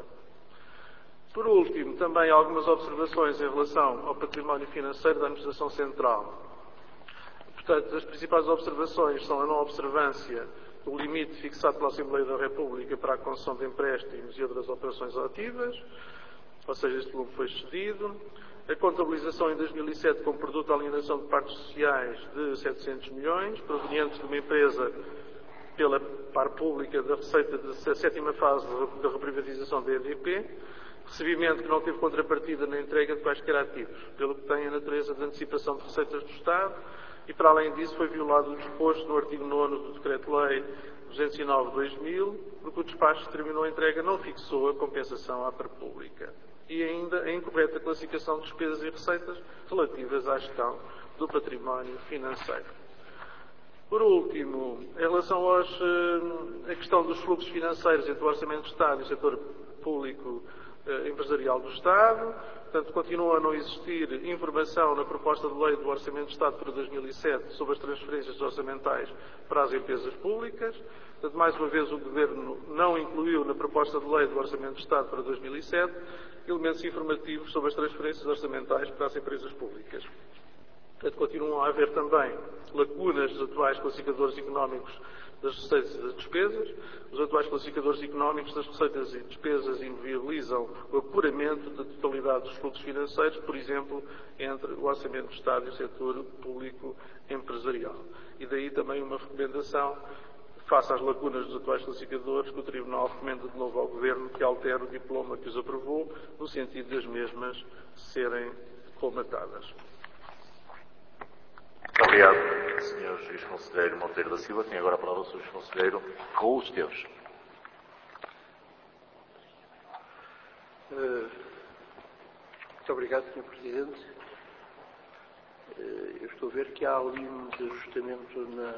Por último, também algumas observações em relação ao património financeiro da Administração Central. Portanto, as principais observações são a não observância do limite fixado pela Assembleia da República para a concessão de empréstimos e outras operações ativas, ou seja, este volume foi excedido. A contabilização em dois mil e sete com produto de alienação de partes sociais de setecentos milhões, provenientes de uma empresa pela par pública da receita da sétima fase da reprivatização da E D P, recebimento que não teve contrapartida na entrega de quaisquer ativos, pelo que tem a natureza de antecipação de receitas do Estado, e para além disso foi violado o disposto no artigo nono do Decreto-Lei duzentos e nove barra dois mil, porque o despacho que determinou a entrega não fixou a compensação à parte pública. E ainda a incorreta classificação de despesas e receitas relativas à gestão do património financeiro. Por último, em relação aos, à questão dos fluxos financeiros entre o Orçamento do Estado e o setor público eh, empresarial do Estado, portanto, continua a não existir informação na proposta de lei do Orçamento do Estado para dois mil e sete sobre as transferências orçamentais para as empresas públicas. Portanto, mais uma vez, o Governo não incluiu na proposta de lei do Orçamento do Estado para dois mil e sete elementos informativos sobre as transferências orçamentais para as empresas públicas. Portanto, continuam a haver também lacunas dos atuais classificadores económicos das receitas e das despesas. Os atuais classificadores económicos das receitas e despesas inviabilizam o apuramento da totalidade dos fluxos financeiros, por exemplo, entre o Orçamento do Estado e o setor público empresarial. E daí também uma recomendação, face às lacunas dos atuais classificadores, que o Tribunal recomenda de novo ao Governo que altere o diploma que os aprovou, no sentido das mesmas serem colmatadas. Muito obrigado, senhor Juiz Conselheiro Monteiro da Silva. Tem agora a palavra o senhor Juiz Conselheiro Raul Esteves. Uh, muito obrigado, senhor Presidente. Uh, eu estou a ver que há ali um desajustamento na,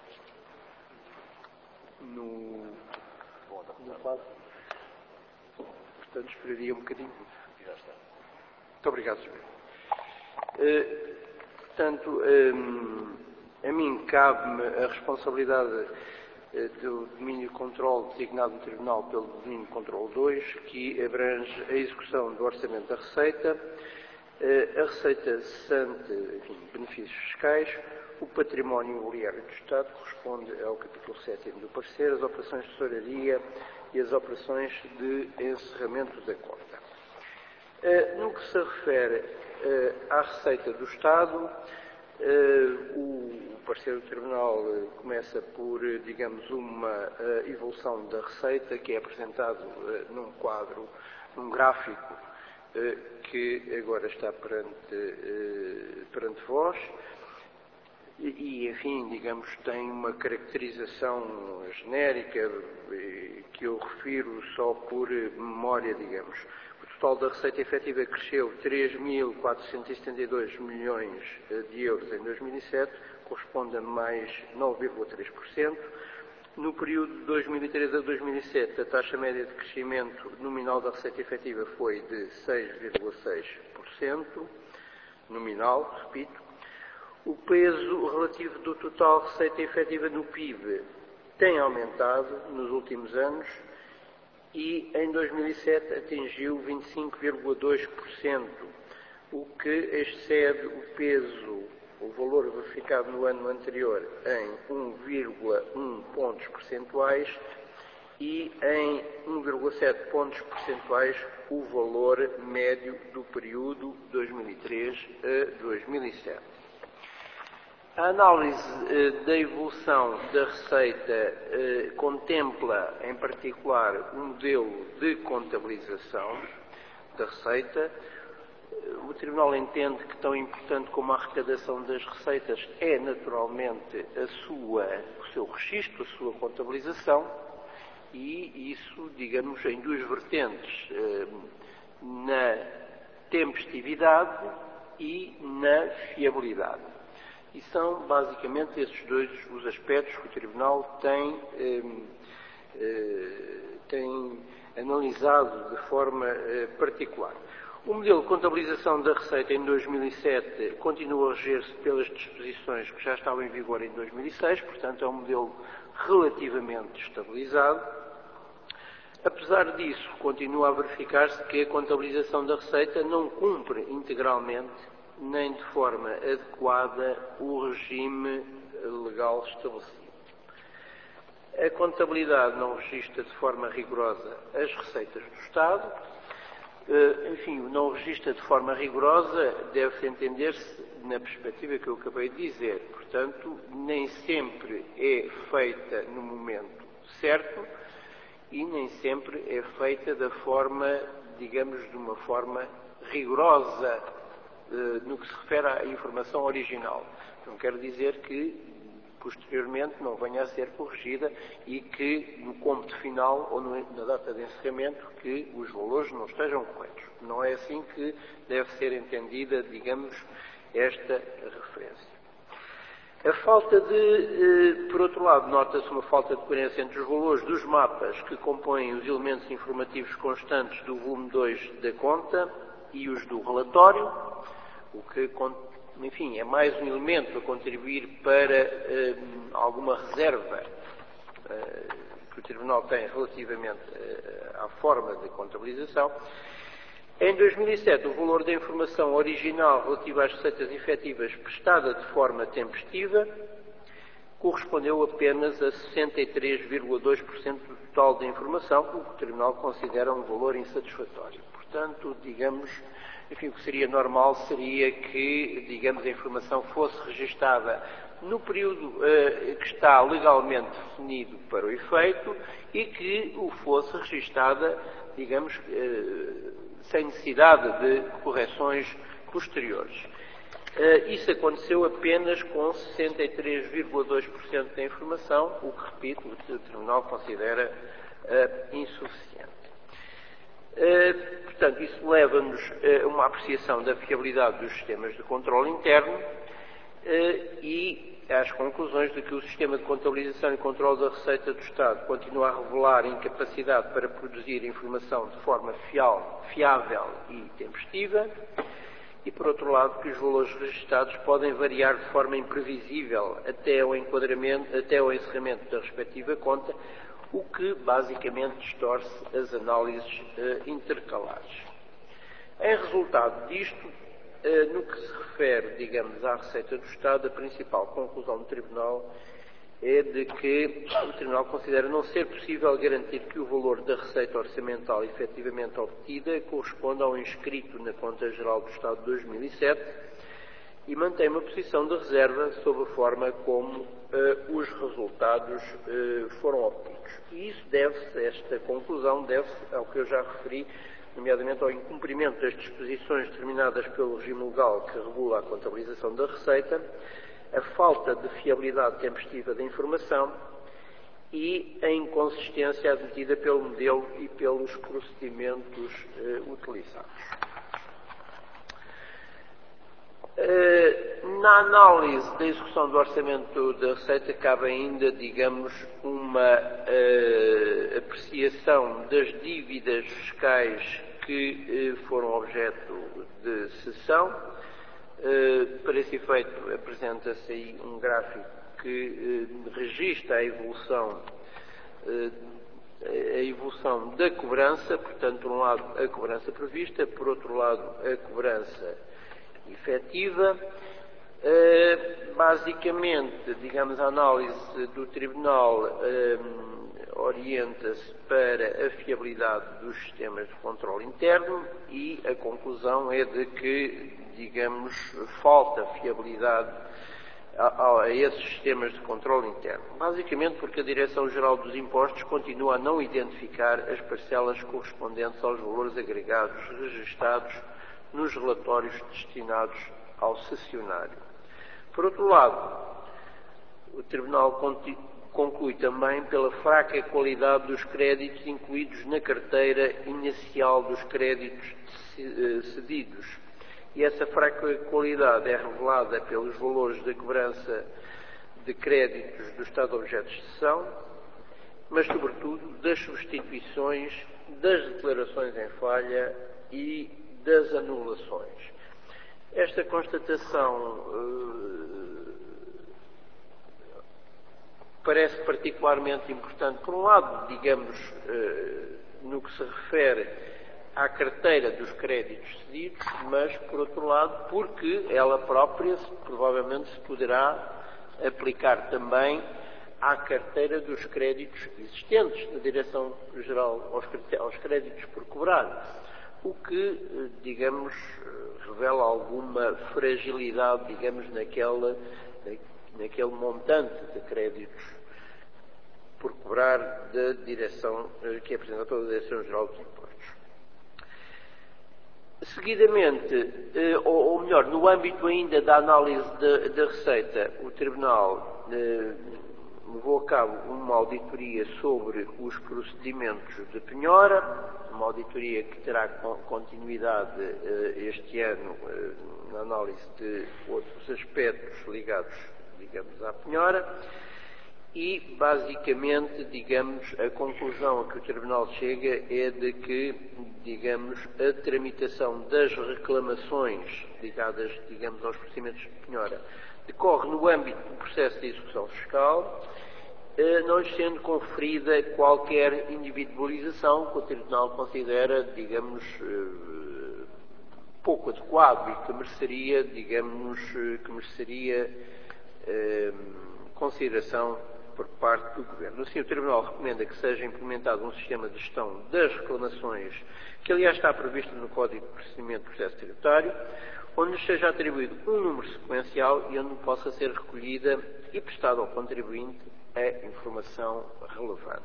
no, no quadro. Portanto, esperaria um bocadinho. Muito obrigado, senhor. Uh, Portanto, a mim cabe-me a responsabilidade do domínio de controle designado no Tribunal pelo domínio de controle dois, que abrange a execução do Orçamento da Receita, a receita cessante, enfim, benefícios fiscais, o património imobiliário do Estado, que corresponde ao capítulo sétimo do parecer, as operações de tesouraria e as operações de encerramento da conta. No que se refere à receita do Estado, o parecer do Tribunal começa por, digamos, uma evolução da receita que é apresentado num quadro, num gráfico que agora está perante, perante vós e, enfim, digamos, tem uma caracterização genérica que eu refiro só por memória, digamos. O total da receita efetiva cresceu três mil quatrocentos e setenta e dois milhões de euros em dois mil e sete, corresponde a mais nove vírgula três por cento. No período de dois mil e três a dois mil e sete, a taxa média de crescimento nominal da receita efetiva foi de seis vírgula seis por cento, nominal, repito. O peso relativo do total receita efetiva no P I B tem aumentado nos últimos anos, e em dois mil e sete atingiu vinte e cinco vírgula dois por cento, o que excede o peso, o valor verificado no ano anterior em um vírgula um pontos percentuais e em um vírgula sete pontos percentuais o valor médio do período dois mil e três a dois mil e sete. A análise eh, da evolução da receita eh, contempla, em particular, um modelo de contabilização da receita. O Tribunal entende que tão importante como a arrecadação das receitas é, naturalmente, a sua, o seu registro, a sua contabilização, e isso, digamos, em duas vertentes, eh, na tempestividade e na fiabilidade. E são, basicamente, esses dois os aspectos que o Tribunal tem, eh, eh, tem analisado de forma eh, particular. O modelo de contabilização da receita em dois mil e sete continua a reger-se pelas disposições que já estavam em vigor em dois mil e seis, portanto é um modelo relativamente estabilizado. Apesar disso, continua a verificar-se que a contabilização da receita não cumpre integralmente nem de forma adequada o regime legal estabelecido. A contabilidade não registra de forma rigorosa as receitas do Estado. Enfim, o não registra de forma rigorosa deve-se entender-se na perspectiva que eu acabei de dizer. Portanto, nem sempre é feita no momento certo e nem sempre é feita da forma digamos, de uma forma rigorosa no que se refere à informação original. Não quer dizer que, posteriormente, não venha a ser corrigida e que, no cômputo final ou na data de encerramento, que os valores não estejam corretos. Não é assim que deve ser entendida, digamos, esta referência. A falta de, por outro lado, nota-se uma falta de coerência entre os valores dos mapas que compõem os elementos informativos constantes do volume dois da conta e os do relatório, o que, enfim, é mais um elemento a contribuir para eh, alguma reserva eh, que o Tribunal tem relativamente eh, à forma de contabilização. Em dois mil e sete, o valor da informação original relativa às receitas efetivas prestada de forma tempestiva correspondeu apenas a sessenta e três vírgula dois por cento do total da informação, o que o Tribunal considera um valor insatisfatório. Portanto, digamos, enfim, o que seria normal seria que, digamos, a informação fosse registada no período uh, que está legalmente definido para o efeito e que o fosse registada, digamos, uh, sem necessidade de correções posteriores. Uh, isso aconteceu apenas com sessenta e três vírgula dois por cento da informação, o que, repito, o Tribunal considera uh, insuficiente. Uh, portanto, isso leva-nos a uma apreciação da fiabilidade dos sistemas de controle interno uh, e às conclusões de que o sistema de contabilização e controle da receita do Estado continua a revelar incapacidade para produzir informação de forma fiel, fiável e tempestiva e, por outro lado, que os valores registados podem variar de forma imprevisível até ao enquadramento, até ao encerramento da respectiva conta, o que basicamente distorce as análises uh, intercalares. Em resultado disto, uh, no que se refere, digamos, à receita do Estado, a principal conclusão do Tribunal é de que o Tribunal considera não ser possível garantir que o valor da receita orçamental efetivamente obtida corresponda ao inscrito na Conta Geral do Estado de dois mil e sete e mantém uma posição de reserva sobre a forma como uh, os resultados uh, foram obtidos. E isso deve-se, esta conclusão deve-se ao que eu já referi, nomeadamente ao incumprimento das disposições determinadas pelo regime legal que regula a contabilização da receita, a falta de fiabilidade tempestiva da informação e a inconsistência admitida pelo modelo e pelos procedimentos uh, utilizados. Uh, na análise da execução do orçamento da receita cabe ainda, digamos, uma uh, apreciação das dívidas fiscais que uh, foram objeto de sessão. Uh, para esse efeito apresenta-se aí um gráfico que uh, registra a evolução, uh, a evolução da cobrança, portanto, por um lado a cobrança prevista, por outro lado a cobrança efetiva. Uh, basicamente, digamos, a análise do Tribunal uh, orienta-se para a fiabilidade dos sistemas de controle interno e a conclusão é de que, digamos, falta fiabilidade a, a esses sistemas de controle interno. Basicamente porque a Direção-Geral dos Impostos continua a não identificar as parcelas correspondentes aos valores agregados registados nos relatórios destinados ao cessionário. Por outro lado, o Tribunal conclui também pela fraca qualidade dos créditos incluídos na carteira inicial dos créditos cedidos. E essa fraca qualidade é revelada pelos valores da cobrança de créditos do Estado objeto de cessão, mas, sobretudo, das substituições, das declarações em falha e das anulações. Esta constatação uh, parece particularmente importante, por um lado, digamos, uh, no que se refere à carteira dos créditos cedidos, mas, por outro lado, porque ela própria provavelmente se poderá aplicar também à carteira dos créditos existentes da Direção-Geral aos, aos créditos por cobrar. O que, digamos, revela alguma fragilidade, digamos, naquela, naquele montante de créditos por cobrar da direção, que é apresentada pela Direção-Geral dos Impostos. Seguidamente, ou melhor, no âmbito ainda da análise da Receita, o Tribunal levou a cabo uma auditoria sobre os procedimentos de penhora, uma auditoria que terá continuidade este ano na análise de outros aspectos ligados, digamos, à penhora. E, basicamente, digamos, a conclusão a que o Tribunal chega é de que, digamos, a tramitação das reclamações ligadas, digamos, aos procedimentos de penhora decorre no âmbito do processo de execução fiscal, não lhes sendo conferida qualquer individualização que o Tribunal considera, digamos, pouco adequado e que mereceria, digamos, que mereceria eh, consideração por parte do Governo. Assim, o Tribunal recomenda que seja implementado um sistema de gestão das reclamações, que aliás está previsto no Código de Procedimento de Processo Tributário, onde lhes seja atribuído um número sequencial e onde possa ser recolhida e prestada ao contribuinte a informação relevante.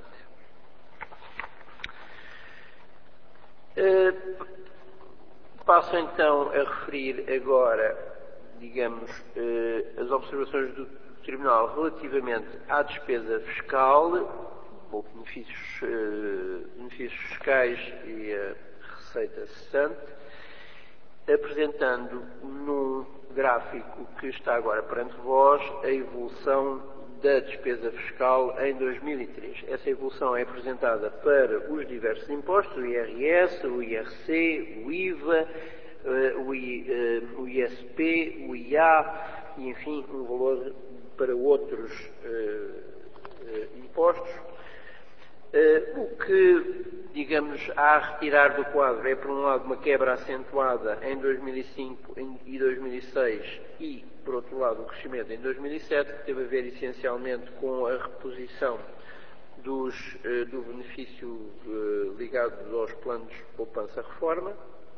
Uh, passo então a referir agora, digamos, uh, as observações do Tribunal relativamente à despesa fiscal, ou benefícios, uh, benefícios fiscais e a receita cessante, apresentando num gráfico que está agora perante vós a evolução da despesa fiscal em dois mil e três. Essa evolução é apresentada para os diversos impostos, o I R S, o I R C, o I V A, o I S P, o I A e, enfim, um valor para outros uh, impostos. Uh, o que, digamos, há a retirar do quadro é, por um lado, uma quebra acentuada em dois mil e cinco e dois mil e seis e, por outro lado, o crescimento em dois mil e sete, que teve a ver essencialmente com a reposição dos, uh, do benefício uh, ligado aos planos de poupança-reforma.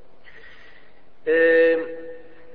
Uh,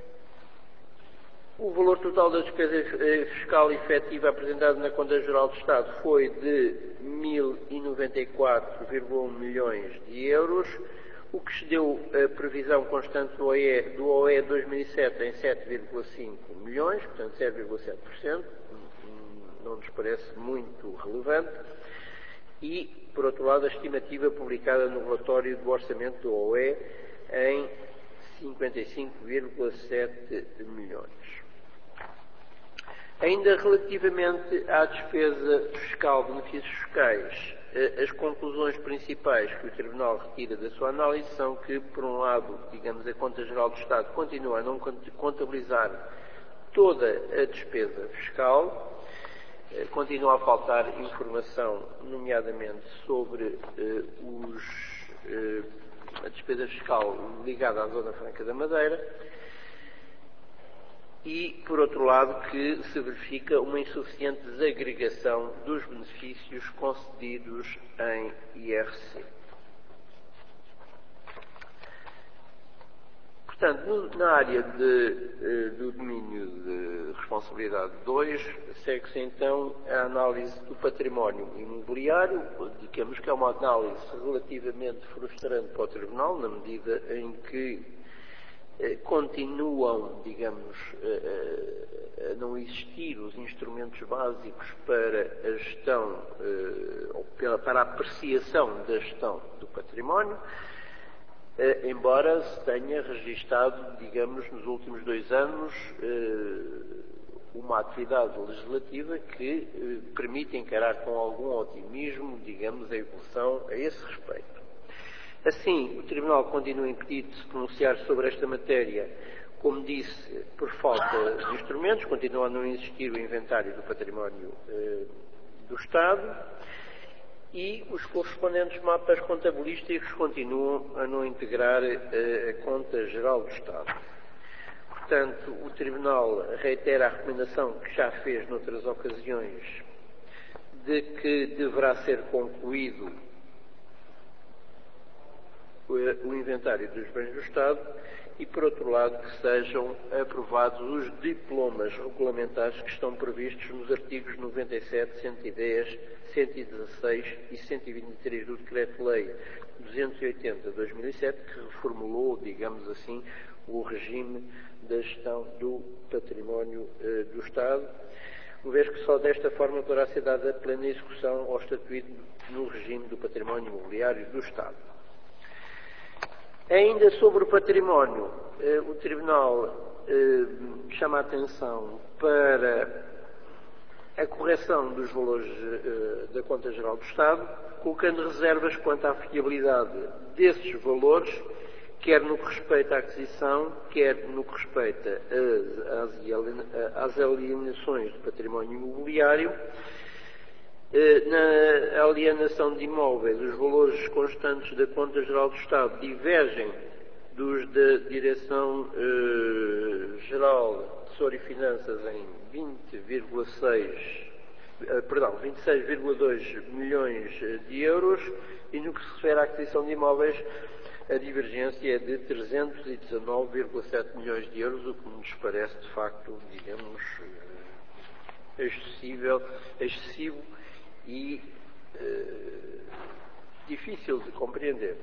O valor total da despesa fiscal efetiva apresentada na Conta Geral do Estado foi de mil e noventa e quatro vírgula um milhões de euros, o que excedeu a previsão constante do O E, do O E dois mil e sete em sete vírgula cinco milhões, portanto zero vírgula sete por cento, não nos parece muito relevante, e, por outro lado, a estimativa publicada no relatório do orçamento do O E em cinquenta e cinco vírgula sete milhões. Ainda relativamente à despesa fiscal, benefícios fiscais, as conclusões principais que o Tribunal retira da sua análise são que, por um lado, digamos, a Conta Geral do Estado continua a não contabilizar toda a despesa fiscal, continua a faltar informação, nomeadamente sobre os, a despesa fiscal ligada à Zona Franca da Madeira, e, por outro lado, que se verifica uma insuficiente desagregação dos benefícios concedidos em I R C. Portanto, no, na área de, do domínio de responsabilidade dois, segue-se então a análise do património imobiliário, digamos que é uma análise relativamente frustrante para o Tribunal, na medida em que continuam, digamos, a, a não existir os instrumentos básicos para a gestão, ou para a apreciação da gestão do património, embora se tenha registado, digamos, nos últimos dois anos, uma atividade legislativa que permite encarar com algum otimismo, digamos, a evolução a esse respeito. Assim, o Tribunal continua impedido de se pronunciar sobre esta matéria, como disse, por falta de instrumentos, continua a não existir o inventário do património eh, do Estado e os correspondentes mapas contabilísticos continuam a não integrar eh, a Conta Geral do Estado. Portanto, o Tribunal reitera a recomendação que já fez noutras ocasiões de que deverá ser concluído o inventário dos bens do Estado e, por outro lado, que sejam aprovados os diplomas regulamentares que estão previstos nos artigos noventa e sete, cento e dez, cento e dezasseis e cento e vinte e três do Decreto-Lei duzentos e oitenta de dois mil e sete, que reformulou, digamos assim, o regime da gestão do património eh, do Estado, uma vez que só desta forma poderá ser dada plena execução ao estatuído no regime do património imobiliário do Estado. Ainda sobre o património, eh, o Tribunal eh, chama a atenção para a correção dos valores eh, da Conta Geral do Estado, colocando reservas quanto à fiabilidade desses valores, quer no que respeita à aquisição, quer no que respeita às, às alienações do património imobiliário. Na alienação de imóveis, os valores constantes da Conta Geral do Estado divergem dos da Direção-Geral de Tesouro e Finanças em vinte vírgula seis, perdão, vinte e seis vírgula dois milhões de euros, e no que se refere à aquisição de imóveis, a divergência é de trezentos e dezanove vírgula sete milhões de euros, o que nos parece, de facto, digamos, excessível, excessivo e eh, difícil de compreender.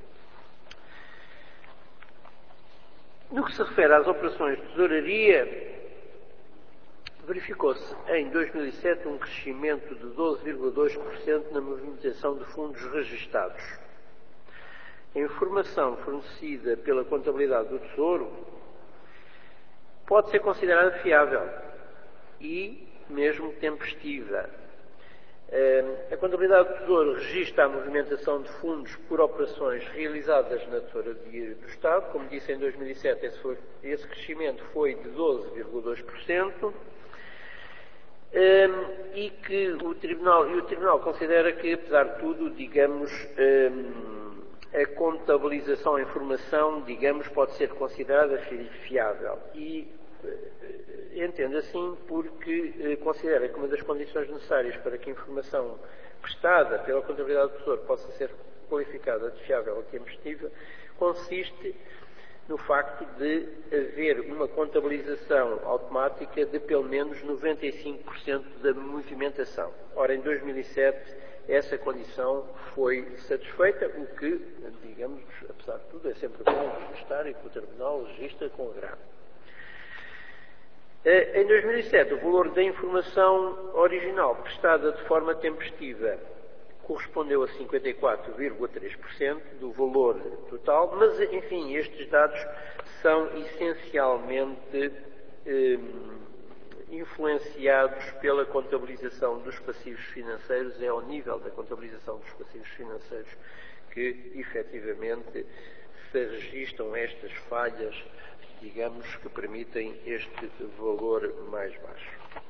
No que se refere às operações de tesouraria, verificou-se em dois mil e sete um crescimento de doze vírgula dois por cento na movimentação de fundos registados. A informação fornecida pela Contabilidade do Tesouro pode ser considerada fiável e mesmo tempestiva. A Contabilidade do Tesouro registra a movimentação de fundos por operações realizadas na Tesouraria do Estado. Como disse, em dois mil e sete esse, foi, esse crescimento foi de doze vírgula dois por cento. Um, e que o Tribunal, e o Tribunal considera que, apesar de tudo, digamos, um, a contabilização, a informação, digamos, pode ser considerada fiável. E uh, entende assim porque uh, considera que uma das condições necessárias para que a informação prestada pela Contabilidade do Tesouro possa ser qualificada de fiável ou tempestiva consiste no facto de haver uma contabilização automática de pelo menos noventa e cinco por cento da movimentação. Ora, em dois mil e sete, essa condição foi satisfeita, o que, digamos, apesar de tudo, é sempre bom registrar e que o Tribunal registra com agrado. Em dois mil e sete, o valor da informação original prestada de forma tempestiva correspondeu a cinquenta e quatro vírgula três por cento do valor total, mas, enfim, estes dados são essencialmente eh, influenciados pela contabilização dos passivos financeiros. É ao nível da contabilização dos passivos financeiros que, efetivamente, se registram estas falhas, digamos, que permitem este valor mais baixo.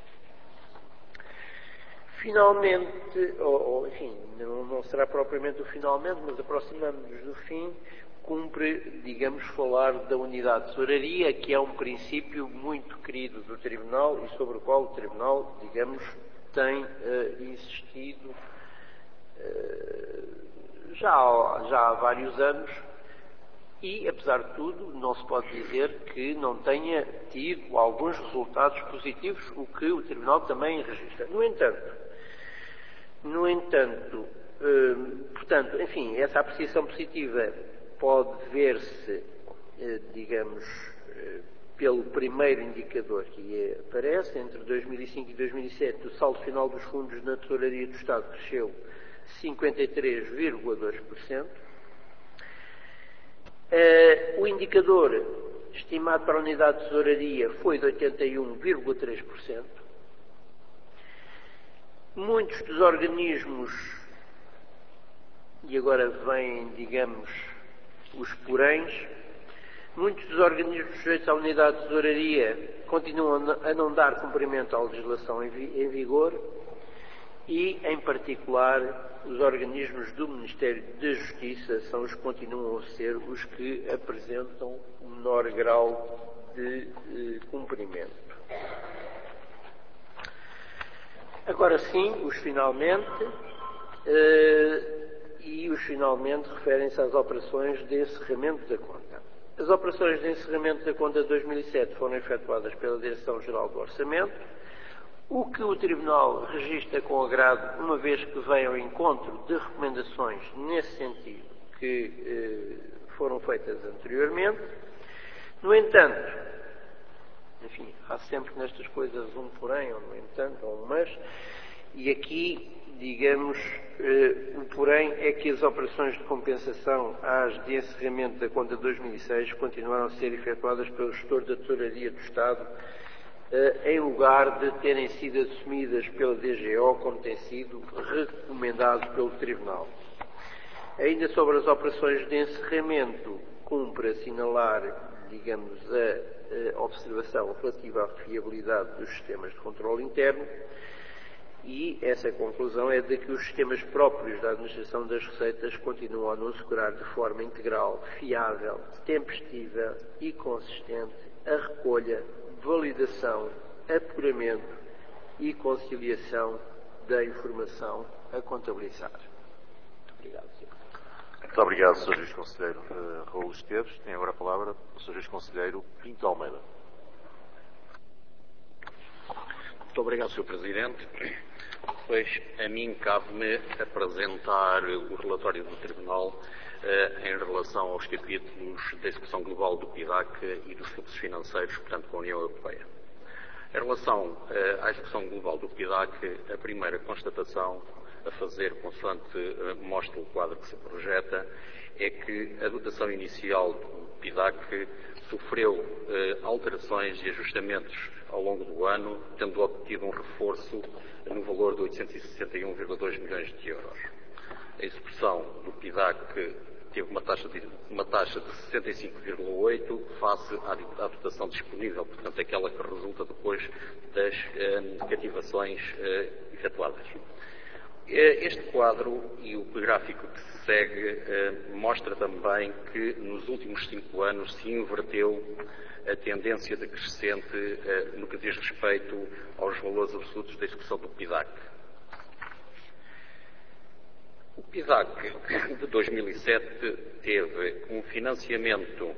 Finalmente, ou, ou enfim, não, não será propriamente o finalmente, mas aproximamos-nos do fim, cumpre, digamos, falar da unidade de tesouraria, que é um princípio muito querido do Tribunal e sobre o qual o Tribunal, digamos, tem uh, insistido uh, já, já há vários anos e, apesar de tudo, não se pode dizer que não tenha tido alguns resultados positivos, o que o Tribunal também registra. No entanto, No entanto, eh, portanto, enfim, essa apreciação positiva pode ver-se, eh, digamos, eh, pelo primeiro indicador que aparece. Entre dois mil e cinco e dois mil e sete, o saldo final dos fundos na Tesouraria do Estado cresceu cinquenta e três vírgula dois por cento. Eh, o indicador estimado para a unidade de tesouraria foi de oitenta e um vírgula três por cento. Muitos dos organismos, e agora vêm, digamos, os poréns, muitos dos organismos sujeitos à unidade de tesouraria continuam a não dar cumprimento à legislação em vigor e, em particular, os organismos do Ministério da Justiça são os que continuam a ser os que apresentam o menor grau de eh, cumprimento. Agora sim, os finalmente, eh, e os finalmente referem-se às operações de encerramento da conta. As operações de encerramento da conta de dois mil e sete foram efetuadas pela Direção-Geral do Orçamento, o que o Tribunal registra com agrado, uma vez que vem ao encontro de recomendações nesse sentido que eh, foram feitas anteriormente. No entanto, enfim, há sempre nestas coisas um porém, ou no entanto, ou um mas, e aqui, digamos, eh, o porém é que as operações de compensação às de encerramento da conta de dois mil e seis continuaram a ser efetuadas pelo gestor da Tesouraria do Estado, eh, em lugar de terem sido assumidas pela D G O, como tem sido recomendado pelo Tribunal. Ainda sobre as operações de encerramento, cumpre assinalar, digamos, a, a observação relativa à fiabilidade dos sistemas de controle interno, e essa conclusão é de que os sistemas próprios da administração das receitas continuam a não assegurar de forma integral, fiável, tempestiva e consistente a recolha, validação, apuramento e conciliação da informação a contabilizar. Muito obrigado, senhor. Muito obrigado, senhor Juiz Conselheiro uh, Raul Esteves. Tem agora a palavra o senhor Juiz Conselheiro Pinto Almeida. Muito obrigado, senhor Presidente. Pois, a mim cabe-me apresentar o relatório do Tribunal uh, em relação aos capítulos da execução global do P I D A C e dos fluxos financeiros, portanto, com a União Europeia. Em relação uh, à execução global do P I D A C, a primeira constatação a fazer, consoante uh, mostra o quadro que se projeta, é que a dotação inicial do P I D A C sofreu uh, alterações e ajustamentos ao longo do ano, tendo obtido um reforço no valor de oitocentos e sessenta e um vírgula dois milhões de euros. A execução do P I D A C teve uma taxa de, uma taxa de sessenta e cinco vírgula oito face à, à dotação disponível, portanto, aquela que resulta depois das uh, cativações uh, efetuadas. Este quadro e o gráfico que se segue uh, mostra também que nos últimos cinco anos se inverteu a tendência decrescente uh, no que diz respeito aos valores absolutos da execução do P I D A C. O P I D A C de dois mil e sete teve um financiamento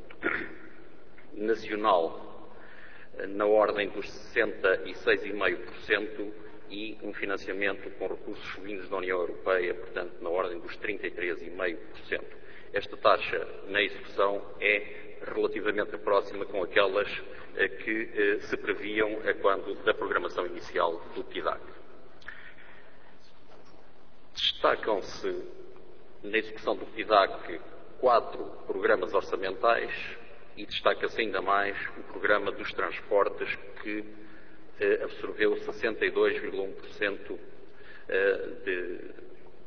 nacional uh, na ordem dos sessenta e seis vírgula cinco por cento e um financiamento com recursos vindos da União Europeia, portanto, na ordem dos trinta e três vírgula cinco por cento. Esta taxa na execução é relativamente próxima com aquelas eh, que eh, se previam a quando da programação inicial do P I D A C. Destacam-se na execução do P I D A C quatro programas orçamentais e destaca-se ainda mais o programa dos transportes que eh, absorveu sessenta e dois vírgula um por cento eh, de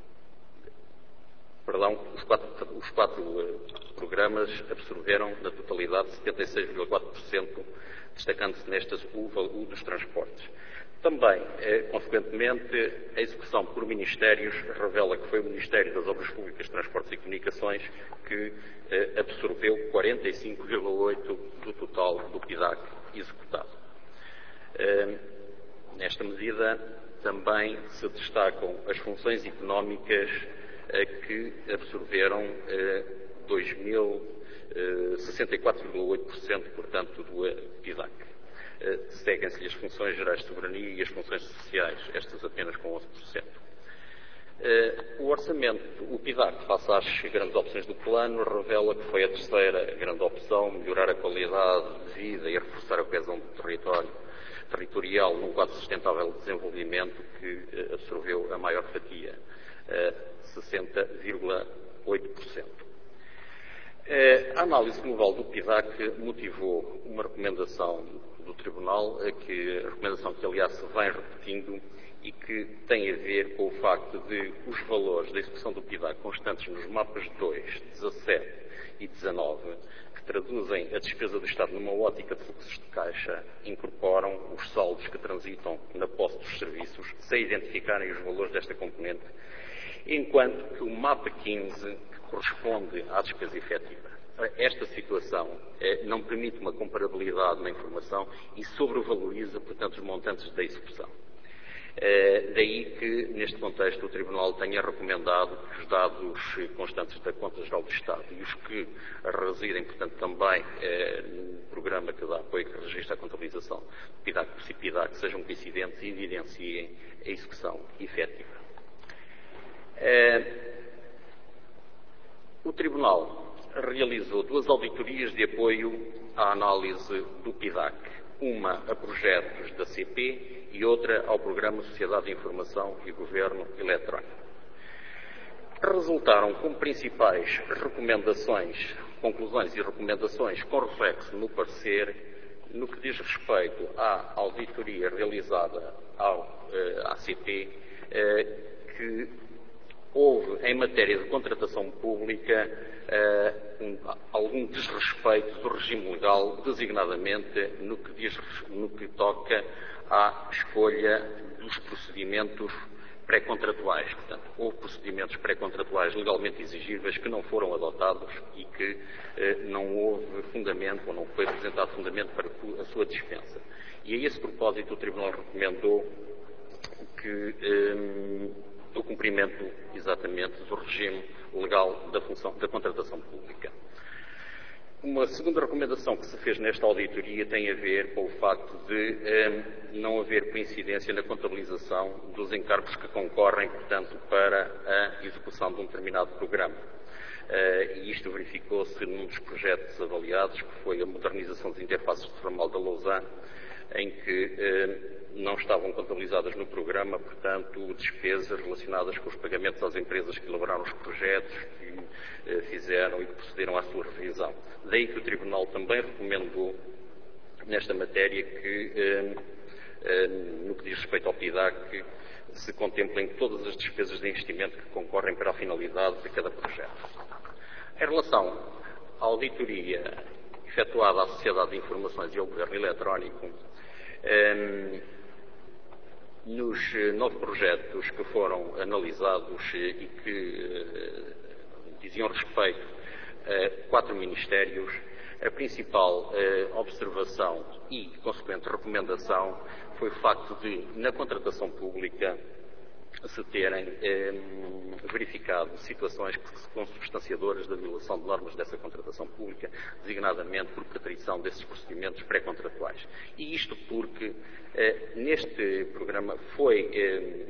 Perdão, os quatro, os quatro uh, programas absorveram na totalidade setenta e seis vírgula quatro por cento, destacando-se nestas o, o dos transportes. Também, eh, consequentemente, a execução por ministérios revela que foi o Ministério das Obras Públicas, Transportes e Comunicações que eh, absorveu quarenta e cinco vírgula oito por cento do total do P I D A C executado. Eh, nesta medida, também se destacam as funções económicas que absorveram eh, dois mil, eh, sessenta e quatro vírgula oito por cento, portanto, do P I D A C. Eh, Seguem-se as funções gerais de soberania e as funções sociais, estas apenas com onze por cento. Eh, o orçamento, o P I D A C, face às grandes opções do plano, revela que foi a terceira grande opção, melhorar a qualidade de vida e reforçar a coesão do território territorial num quadro sustentável de desenvolvimento que eh, absorveu a maior fatia. sessenta vírgula oito por cento. A análise global do P I D A C motivou uma recomendação do Tribunal, que, a recomendação que, aliás, se vem repetindo e que tem a ver com o facto de os valores da execução do P I D A C constantes nos mapas dois, dezassete e dezanove, que traduzem a despesa do Estado numa ótica de fluxos de caixa, incorporam os saldos que transitam na posse dos serviços, sem identificarem os valores desta componente, enquanto que o mapa quinze, que corresponde à despesa efetiva. Esta situação eh, não permite uma comparabilidade na informação e sobrevaloriza, portanto, os montantes da execução. Eh, daí que, neste contexto, o Tribunal tenha recomendado que os dados constantes da Conta-Geral do Estado e os que residem, portanto, também eh, no programa que dá apoio, que registra a contabilização do P I D A C e P I D A C, sejam coincidentes e evidenciem a execução efetiva. O Tribunal realizou duas auditorias de apoio à análise do P I D A C, uma a projetos da C P e outra ao Programa Sociedade de Informação e Governo Eletrónico. Resultaram como principais recomendações, conclusões e recomendações com reflexo no parecer, no que diz respeito à auditoria realizada ao, eh, à C P, eh, que houve, em matéria de contratação pública, eh, um, algum desrespeito do regime legal, designadamente no que, diz, no que toca à escolha dos procedimentos pré-contratuais. Portanto, houve procedimentos pré-contratuais legalmente exigíveis que não foram adotados e que eh, não houve fundamento, ou não foi apresentado fundamento para a sua dispensa. E a esse propósito o Tribunal recomendou que eh, o cumprimento exatamente do regime legal da, função, da contratação pública. Uma segunda recomendação que se fez nesta auditoria tem a ver com o facto de eh, não haver coincidência na contabilização dos encargos que concorrem, portanto, para a execução de um determinado programa. Eh, e isto verificou-se num dos projetos avaliados, que foi a modernização das interfaces de ramal da Lausanne, em que eh, não estavam contabilizadas no programa, portanto, despesas relacionadas com os pagamentos às empresas que elaboraram os projetos, que eh, fizeram e que procederam à sua revisão. Daí que o Tribunal também recomendou, nesta matéria, que, eh, eh, no que diz respeito ao P I D A C, se contemplem todas as despesas de investimento que concorrem para a finalidade de cada projeto. Em relação à auditoria efetuada à Sociedade de Informações e ao Governo Eletrónico, eh, nos nove projetos que foram analisados e que eh, diziam respeito a quatro ministérios, a principal eh, observação e consequente recomendação foi o facto de, na contratação pública, se terem eh, verificado situações que se consubstanciadoras da violação de normas dessa contratação pública, designadamente por preterição desses procedimentos pré-contratuais. E isto porque eh, neste programa foi eh,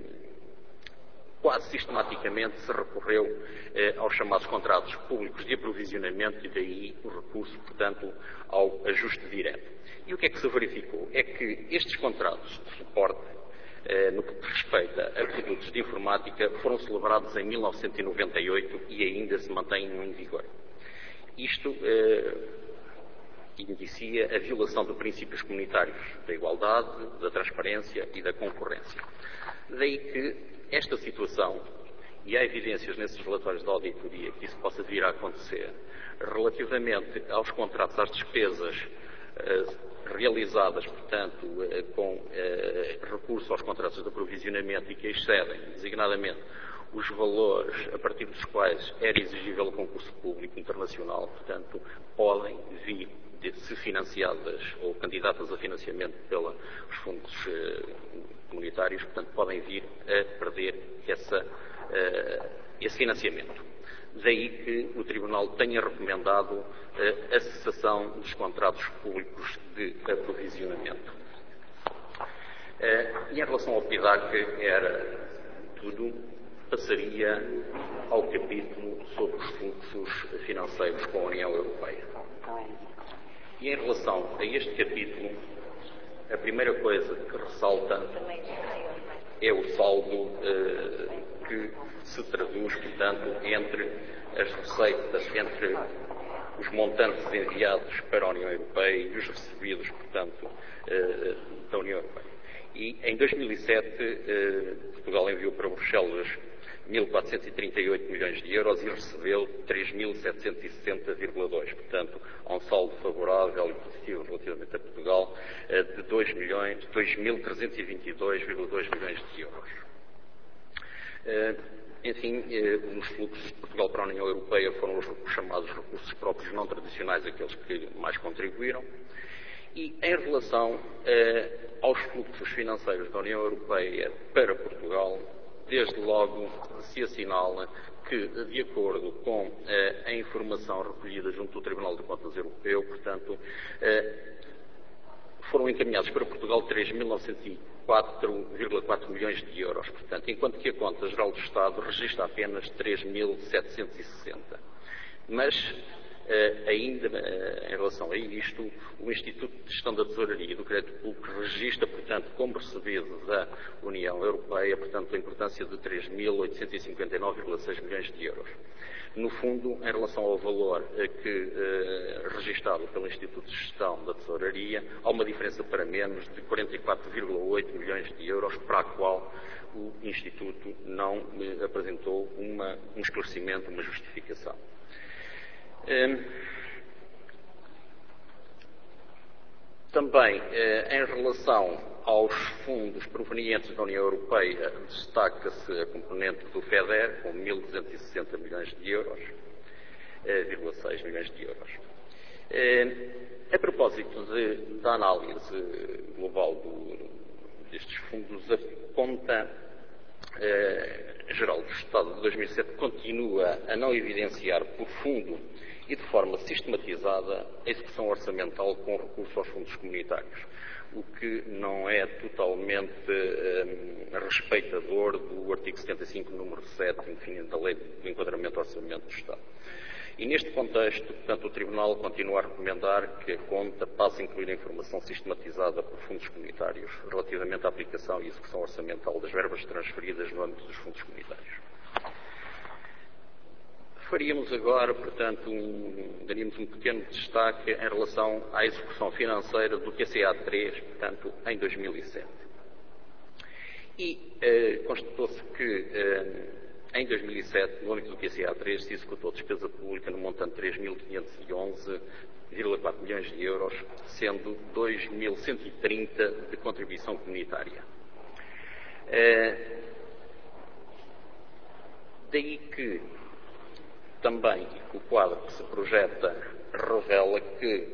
quase sistematicamente se recorreu eh, aos chamados contratos públicos de aprovisionamento e daí o recurso, portanto, ao ajuste direto. E o que é que se verificou? É que estes contratos de suporte no que respeita a produtos de informática, foram celebrados em mil novecentos e noventa e oito e ainda se mantêm em vigor. Isto eh, indicia a violação de princípios comunitários da igualdade, da transparência e da concorrência. Daí que esta situação, e há evidências nesses relatórios de auditoria que isso possa vir a acontecer, relativamente aos contratos, às despesas eh, realizadas, portanto, com eh, recurso aos contratos de aprovisionamento e que excedem, designadamente, os valores a partir dos quais era exigível o concurso público internacional, portanto, podem vir, de, se financiadas ou candidatas a financiamento pelos fundos eh, comunitários, portanto, podem vir a perder essa, eh, esse financiamento. Daí que o Tribunal tenha recomendado a cessação dos contratos públicos de aprovisionamento. E em relação ao P I D A C, era tudo, passaria ao capítulo sobre os fluxos financeiros com a União Europeia. E em relação a este capítulo, a primeira coisa que ressalta é o saldo eh, que se traduz, portanto, entre as receitas, entre os montantes enviados para a União Europeia e os recebidos, portanto, eh, da União Europeia. E em dois mil e sete, eh, Portugal enviou para Bruxelas mil quatrocentos e trinta e oito milhões de euros e recebeu três mil setecentos e sessenta vírgula dois. Portanto, há um saldo favorável e positivo relativamente a Portugal eh, de dois mil trezentos e vinte e dois vírgula dois milhões de euros. Eh, Enfim, eh, os fluxos de Portugal para a União Europeia foram os chamados recursos próprios não tradicionais, aqueles que mais contribuíram. E em relação eh, aos fluxos financeiros da União Europeia para Portugal, desde logo se assinala que, de acordo com eh, a informação recolhida junto do Tribunal de Contas Europeu, portanto, eh, foram encaminhados para Portugal três mil novecentos e quatro vírgula quatro milhões de euros, portanto, enquanto que a Conta Geral do Estado registra apenas três mil setecentos e sessenta. Mas, ainda em relação a isto, o Instituto de Gestão da Tesouraria e do Crédito Público registra, portanto, como recebido da União Europeia, portanto, a importância de três mil oitocentos e cinquenta e nove vírgula seis milhões de euros. No fundo, em relação ao valor que, eh, registado pelo Instituto de Gestão da Tesouraria, há uma diferença para menos de quarenta e quatro vírgula oito milhões de euros, para a qual o Instituto não eh, apresentou uma, um esclarecimento, uma justificação. Eh, também, eh, em relação aos fundos provenientes da União Europeia, destaca-se a componente do FEDER, com mil duzentos e sessenta milhões de euros, vírgula seis milhões de euros. A propósito de, da análise global do, destes fundos, a conta eh, geral do Estado de dois mil e sete continua a não evidenciar por fundo e de forma sistematizada a execução orçamental com recurso aos fundos comunitários, o que não é totalmente eh, respeitador do artigo setenta e cinco, número sete, enfim, da Lei do Enquadramento do Orçamento do Estado. E neste contexto, portanto, o Tribunal continua a recomendar que a conta passe a incluir a informação sistematizada por fundos comunitários relativamente à aplicação e execução orçamental das verbas transferidas no âmbito dos fundos comunitários. Faríamos agora, portanto, um, daríamos um pequeno destaque em relação à execução financeira do Q C A três, portanto, em dois mil e sete. E eh, constatou-se que, eh, em dois mil e sete, no âmbito do Q C A três, se executou despesa pública no montante de três mil quinhentos e onze vírgula quatro milhões de euros, sendo dois mil cento e trinta de contribuição comunitária. Eh, daí que também o quadro que se projeta revela que,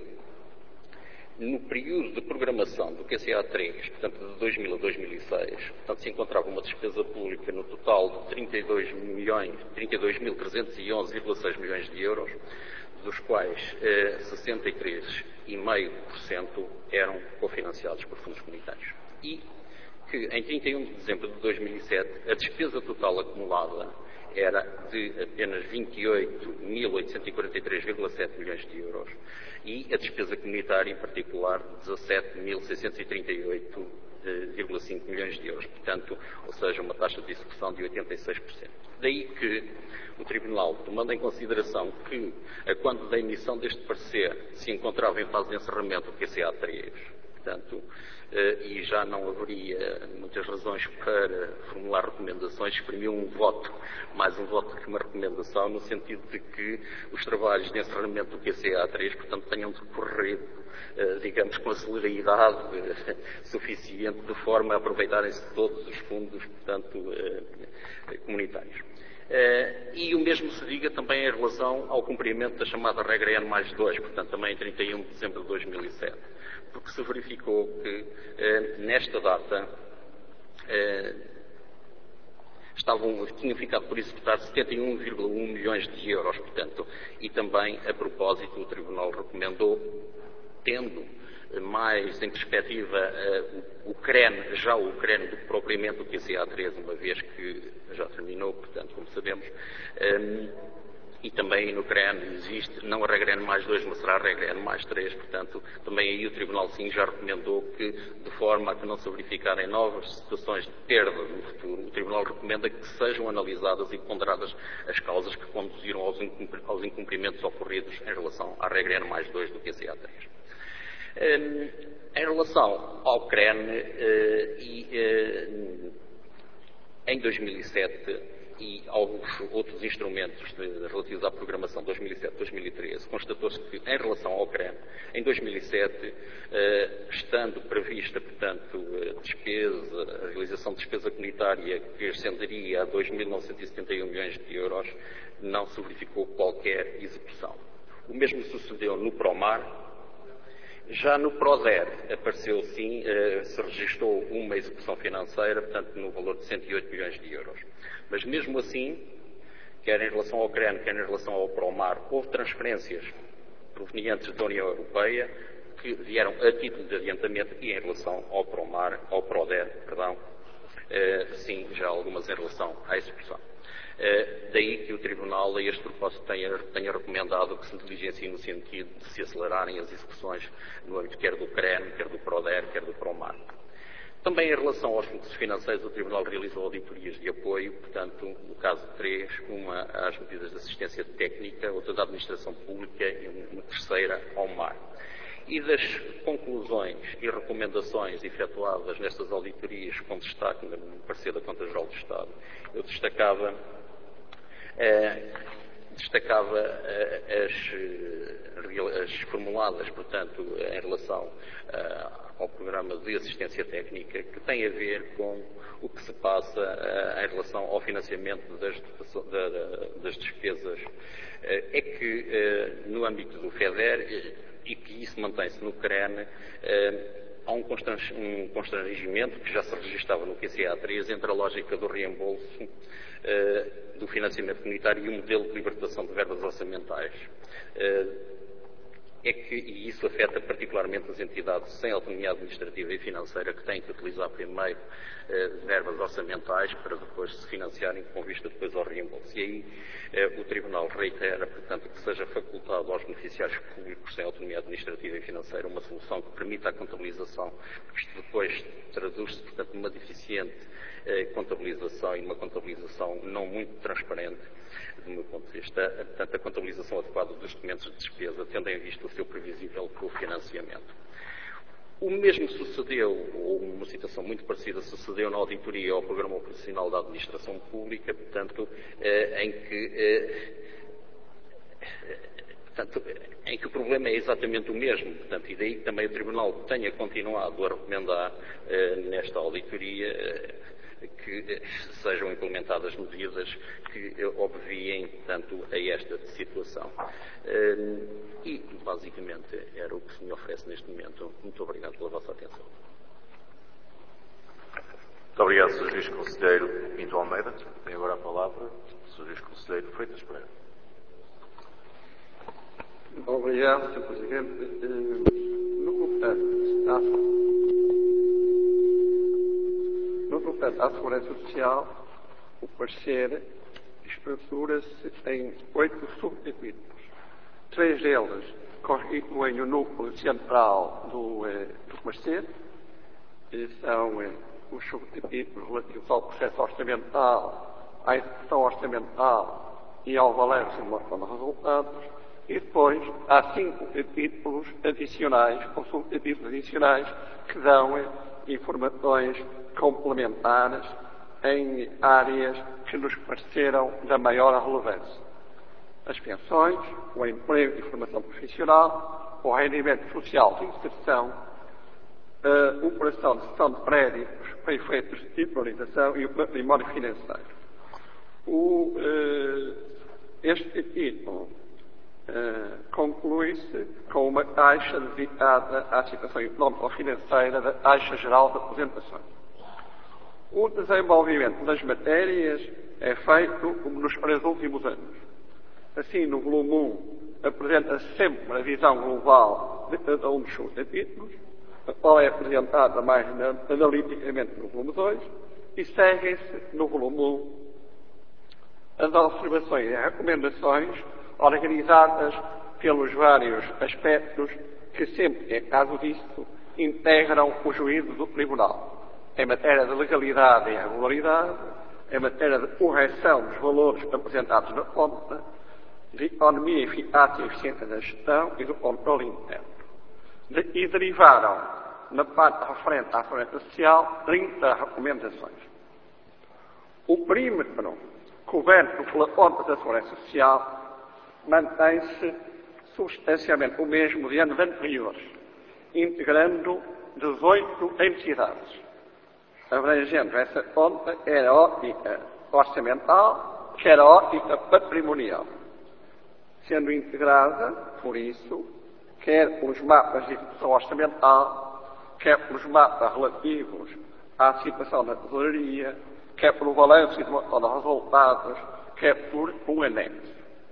no período de programação do Q C A três, portanto de dois mil a dois mil e seis, portanto, se encontrava uma despesa pública no total de trinta e dois mil trezentos e onze vírgula seis milhões de euros, dos quais eh, sessenta e três vírgula cinco por cento eram cofinanciados por fundos comunitários. E que, em trinta e um de dezembro de dois mil e sete, a despesa total acumulada era de apenas vinte e oito mil oitocentos e quarenta e três vírgula sete milhões de euros e a despesa comunitária, em particular, de dezassete mil seiscentos e trinta e oito vírgula cinco milhões de euros, portanto, ou seja, uma taxa de execução de oitenta e seis por cento. Daí que o Tribunal, tomando em consideração que, a quando da emissão deste parecer, se encontrava em fase de encerramento o Q C A três, portanto, e já não haveria muitas razões para formular recomendações, exprimiu um voto, mais um voto que uma recomendação, no sentido de que os trabalhos de encerramento do Q C A três, portanto, tenham decorrido, digamos, com a celeridade suficiente, de forma a aproveitarem-se todos os fundos, portanto, comunitários. E o mesmo se diga também em relação ao cumprimento da chamada regra N mais dois, portanto, também em trinta e um de dezembro de dois mil e sete. Porque se verificou que, eh, nesta data, eh, estavam, tinham ficado por executar setenta e um vírgula um milhões de euros, portanto, e também, a propósito, o Tribunal recomendou, tendo mais em perspectiva eh, o, o C R E N, já o C R E N do que propriamente o Q C A três, uma vez que já terminou, portanto, como sabemos, eh, e também no C R E N existe, não a regra N mais dois, mas será a regra N mais três, portanto, também aí o Tribunal sim já recomendou que, de forma a que não se verificarem novas situações de perda no futuro, o Tribunal recomenda que sejam analisadas e ponderadas as causas que conduziram aos incumprimentos ocorridos em relação à regra N mais dois do Q C A três. Em relação ao C R E N, e em dois mil e sete, e aos outros instrumentos de, relativos à programação dois mil e sete a dois mil e treze, constatou-se que, em relação ao C R E N, em dois mil e sete, eh, estando prevista, portanto, a despesa, a realização de despesa comunitária que ascenderia a dois mil novecentos e setenta e um milhões de euros, não se verificou qualquer execução. O mesmo sucedeu no PROMAR. Já no PRODER apareceu sim, eh, se registrou uma execução financeira, portanto, no valor de cento e oito milhões de euros. Mas mesmo assim, quer em relação ao C R E N, quer em relação ao PROMAR, houve transferências provenientes da União Europeia que vieram a título de adiantamento e em relação ao PROMAR, ao PRODER, perdão, eh, sim, já algumas em relação à execução. Daí que o Tribunal, a este propósito, tenha, tenha recomendado que se diligencie no sentido de se acelerarem as execuções no âmbito quer do CREN, quer do PRODER, quer do PROMAR. Também em relação aos fluxos financeiros, o Tribunal realizou auditorias de apoio, portanto, no caso três, uma às medidas de assistência técnica, outra da administração pública e uma terceira ao mar. E das conclusões e recomendações efetuadas nestas auditorias, com destaque no parecer da Conta-Geral do Estado, eu destacava, eh, destacava eh, as, as formuladas, portanto, em relação eh, ao programa de assistência técnica, que tem a ver com o que se passa uh, em relação ao financiamento das, da, da, das despesas. Uh, é que, uh, no âmbito do FEDER, uh, e que isso mantém-se no CREN, uh, há um, constrang um constrangimento que já se registava no Q C A três entre a lógica do reembolso uh, do financiamento comunitário e o modelo de libertação de verbas orçamentais. Uh, é que, e isso afeta particularmente as entidades sem autonomia administrativa e financeira, que têm que utilizar primeiro eh, verbas orçamentais para depois se financiarem com vista depois ao reembolso. E aí eh, o Tribunal reitera, portanto, que seja facultado aos beneficiários públicos sem autonomia administrativa e financeira uma solução que permita a contabilização, porque isto depois traduz-se, portanto, numa deficiente eh, contabilização e numa contabilização não muito transparente, do meu ponto de vista, portanto, a contabilização adequada dos documentos de despesa, tendo em vista o seu previsível cofinanciamento. O mesmo sucedeu, ou uma situação muito parecida, sucedeu na auditoria ao Programa Operacional da Administração Pública, portanto, eh, em que eh, Portanto, em que o problema é exatamente o mesmo, portanto, e daí que também o Tribunal tenha continuado a recomendar eh, nesta auditoria eh, que eh, sejam implementadas medidas que eh, obviem, portanto, a esta situação. Eh, e, basicamente, era o que se me oferece neste momento. Muito obrigado pela vossa atenção. Muito obrigado, senhor Juiz Conselheiro Pinto Almeida. Tem agora a palavra o senhor Juiz Conselheiro Freitas Pereira. Obrigado, senhor Presidente. No tocante à, no tocante à Segurança Social, o parecer estrutura-se em oito subcapítulos. Três deles constituem o núcleo central do, eh, do parecer. São eh, os subcapítulos relativos ao processo orçamental, à execução orçamental e ao balanço de mostração de resultados. E depois há cinco capítulos adicionais, ou subcapítulos adicionais, que dão eh, informações complementares em áreas que nos pareceram da maior relevância. As pensões, o emprego e formação profissional, o rendimento social de inserção, a operação de cessão de créditos para efeitos de titularização e o património financeiro. O, uh, este capítulo Uh, conclui-se com uma taxa dedicada à situação económica ou financeira da Taxa Geral de Aposentações. O desenvolvimento das matérias é feito como nos três últimos anos. Assim, no volume um, apresenta-se sempre a visão global de cada um dos seus capítulos, a qual é apresentada mais analiticamente no volume dois, e seguem-se no volume um as observações e recomendações organizadas pelos vários aspectos que, sempre que é caso disso, integram o juízo do Tribunal, em matéria de legalidade e regularidade, em matéria de correção dos valores apresentados na conta, de economia, eficácia e eficiência da gestão e do controle interno. De, e derivaram, na parte referente à segurança social, trinta recomendações. O perímetro coberto pela conta da segurança social mantém-se substancialmente o mesmo de anos anteriores, integrando dezoito entidades, abrangendo essa conta quer a ótica orçamental, quer a ótica patrimonial, sendo integrada, por isso, quer pelos mapas de execução orçamental, quer pelos mapas relativos à situação da tesouraria, quer pelo balanço e de resultados, quer por um anexo.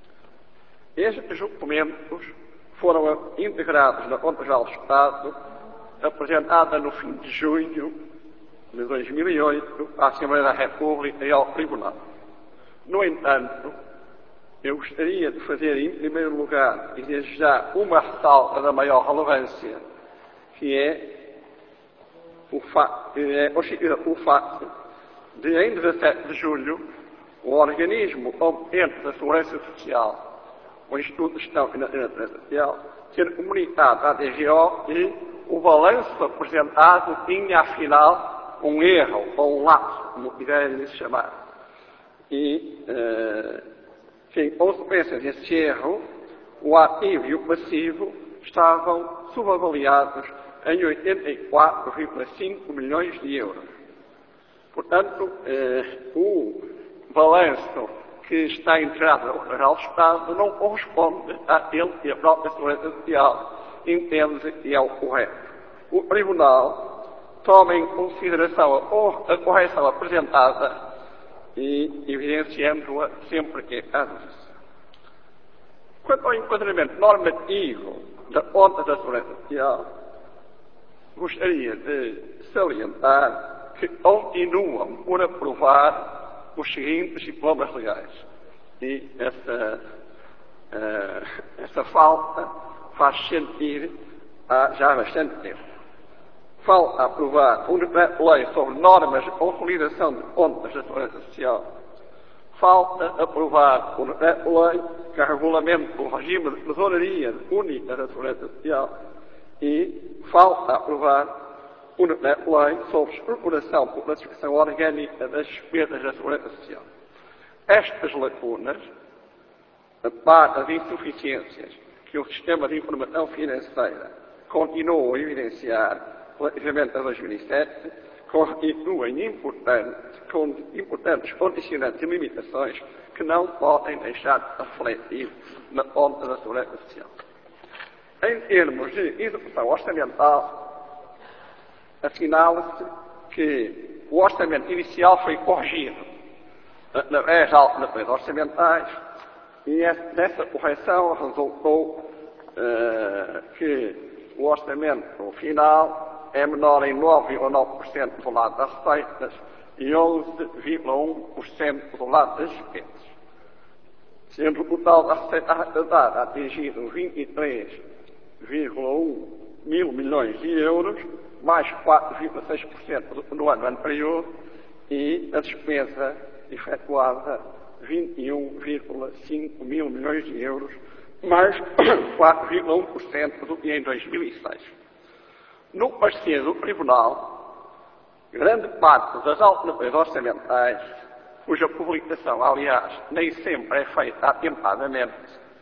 Estes documentos foram integrados na Conta-Geral do Estado, apresentada no fim de junho de dois mil e oito à Assembleia da República e ao Tribunal. No entanto, eu gostaria de fazer, em primeiro lugar, e desde já, uma ressalva da maior relevância, que é o, fa que é o facto de, em dezassete de julho, o organismo competente da Segurança Social, o Instituto de Gestão Financeira Social, ter comunicado à D G O que o balanço apresentado tinha, afinal, um erro, ou um lapso, como quiserem se chamar. E, uh, que, em consequência desse erro, o ativo e o passivo estavam subavaliados em oitenta e quatro vírgula cinco milhões de euros. Portanto, uh, o balanço que está integrado no Ordenado do Estado não corresponde àquele que a própria Segurança Social entende que é o correto. O Tribunal toma em consideração a, a correção apresentada e evidenciando-a sempre que é caso. Quanto ao enquadramento normativo da conta da Segurança Social, gostaria de salientar que continuam por aprovar os seguintes diplomas legais. E essa, uh, essa falta faz sentir há já bastante tempo. Falta aprovar um decreto-lei sobre normas de consolidação de contas da Segurança Social. Falta aprovar um decreto-lei que regulamenta o regime de tesouraria única da Segurança Social. E falta aprovar um decreto-lei sobre estruturação por classificação orgânica das despesas da Segurança Social. Estas lacunas, a par das insuficiências que o sistema de informação financeira continua a evidenciar relativamente a dois mil e sete, constituem importantes, com importantes condicionantes e limitações que não podem deixar de refletir na conta da Segurança Social. Em termos de execução orçamental, assinala-se que o orçamento inicial foi corrigido através de alterações orçamentais e dessa correção resultou uh, que o orçamento final é menor em nove vírgula nove por cento do lado das receitas e onze vírgula um por cento do lado das despesas. Sendo o total da receita arrecadada atingido vinte e três vírgula um mil milhões de euros, mais quatro vírgula seis por cento do, do ano anterior, e a despesa efetuada vinte e um vírgula cinco mil milhões de euros, mais quatro vírgula um por cento do que em dois mil e seis. No parecer do Tribunal, grande parte das alterações orçamentais, cuja publicação, aliás, nem sempre é feita atempadamente,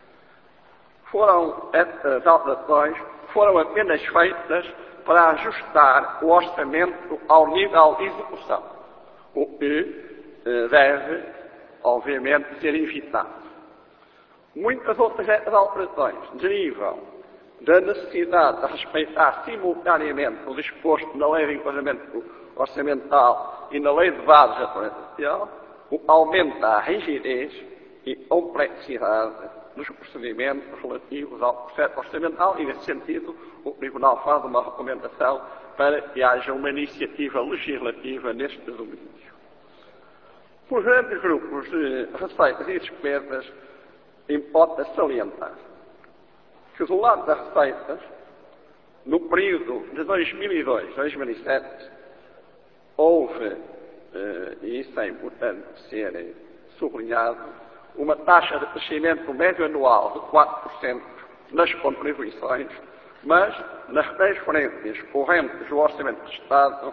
foram, estas alterações foram apenas feitas para ajustar o orçamento ao nível de execução, o que eh, deve, obviamente, ser evitado. Muitas outras alterações derivam da necessidade de respeitar simultaneamente o disposto na Lei de Enquadramento Orçamental e na Lei de Bases da Segurança Social, o que aumenta a rigidez e complexidade dos procedimentos relativos ao processo orçamental e, nesse sentido, o Tribunal faz uma recomendação para que haja uma iniciativa legislativa neste domínio. Os grandes grupos de receitas e despesas importa salientar que do lado das receitas, no período de dois mil e dois a dois mil e sete, houve, e isso é importante ser sublinhado, uma taxa de crescimento médio anual de quatro por cento nas contribuições, mas nas transferências correntes do Orçamento do Estado,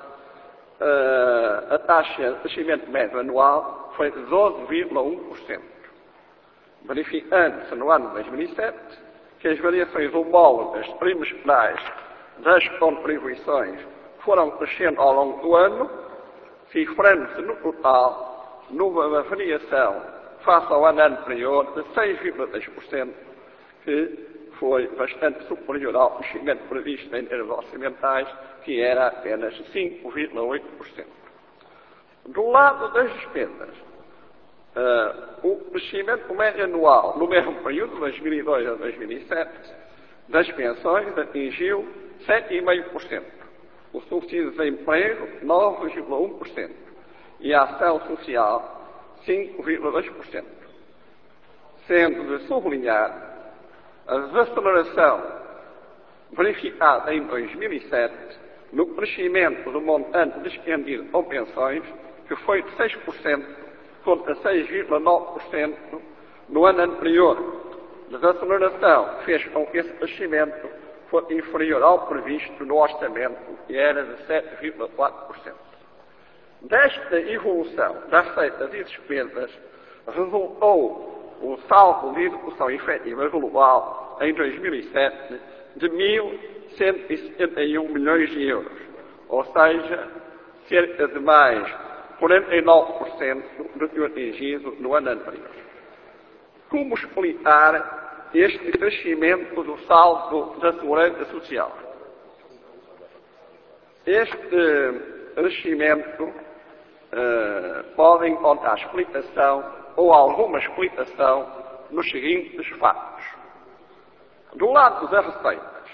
a taxa de crescimento médio anual foi de doze vírgula um por cento. Verificando-se no ano de dois mil e sete que as variações homólogas trimestrais das contribuições foram crescendo ao longo do ano, cifrando-se no total numa variação face ao ano anterior de seis vírgula seis por cento, que foi bastante superior ao crescimento previsto em termos orçamentais, que era apenas cinco vírgula oito por cento. Do lado das despesas, uh, o crescimento médio anual no mesmo período, de dois mil e dois a dois mil e sete, das pensões atingiu sete vírgula cinco por cento. O subsídio de desemprego, nove vírgula um por cento. E a ação social, cinco vírgula dois por cento. Sendo de sublinhar a desaceleração verificada em dois mil e sete no crescimento do montante despendido com pensões, que foi de seis por cento contra seis vírgula nove por cento no ano anterior. A desaceleração fez com que esse crescimento fosse inferior ao previsto no orçamento, que era de sete vírgula quatro por cento. Desta evolução das receitas e despesas resultou um saldo de execução efetiva global em dois mil e sete de mil cento e setenta e um milhões de euros, ou seja, cerca de mais quarenta e nove por cento do que o atingido no ano anterior. Como explicar este crescimento do saldo da segurança social? Este crescimento uh, pode encontrar explicação ou alguma explicação nos seguintes fatos. Do lado das receitas,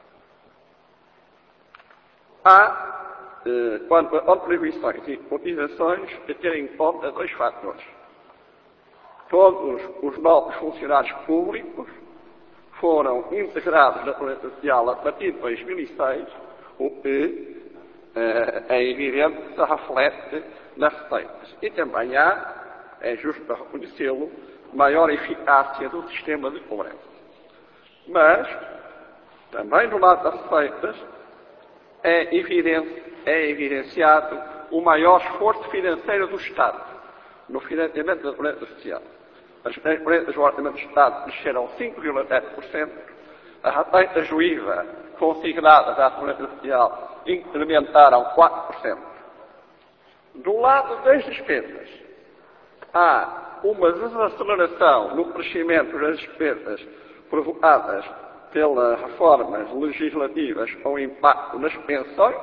há, eh, quanto a contribuições e cotizações, a ter em conta dois fatores. Todos os novos funcionários públicos foram integrados na Segurança Social a partir de dois mil e seis, o que eh, é evidente que se reflete nas receitas. E também há, é justo reconhecê-lo, maior eficácia do sistema de cobrança. Mas, também do lado das receitas, é, evidente, é evidenciado o maior esforço financeiro do Estado no financiamento da segurança social. As empresas do orçamento do Estado cresceram cinco vírgula sete por cento, as receitas do I V A consignadas à segurança social incrementaram quatro por cento. Do lado das despesas, há uma desaceleração no crescimento das despesas provocadas pelas reformas legislativas com impacto nas pensões,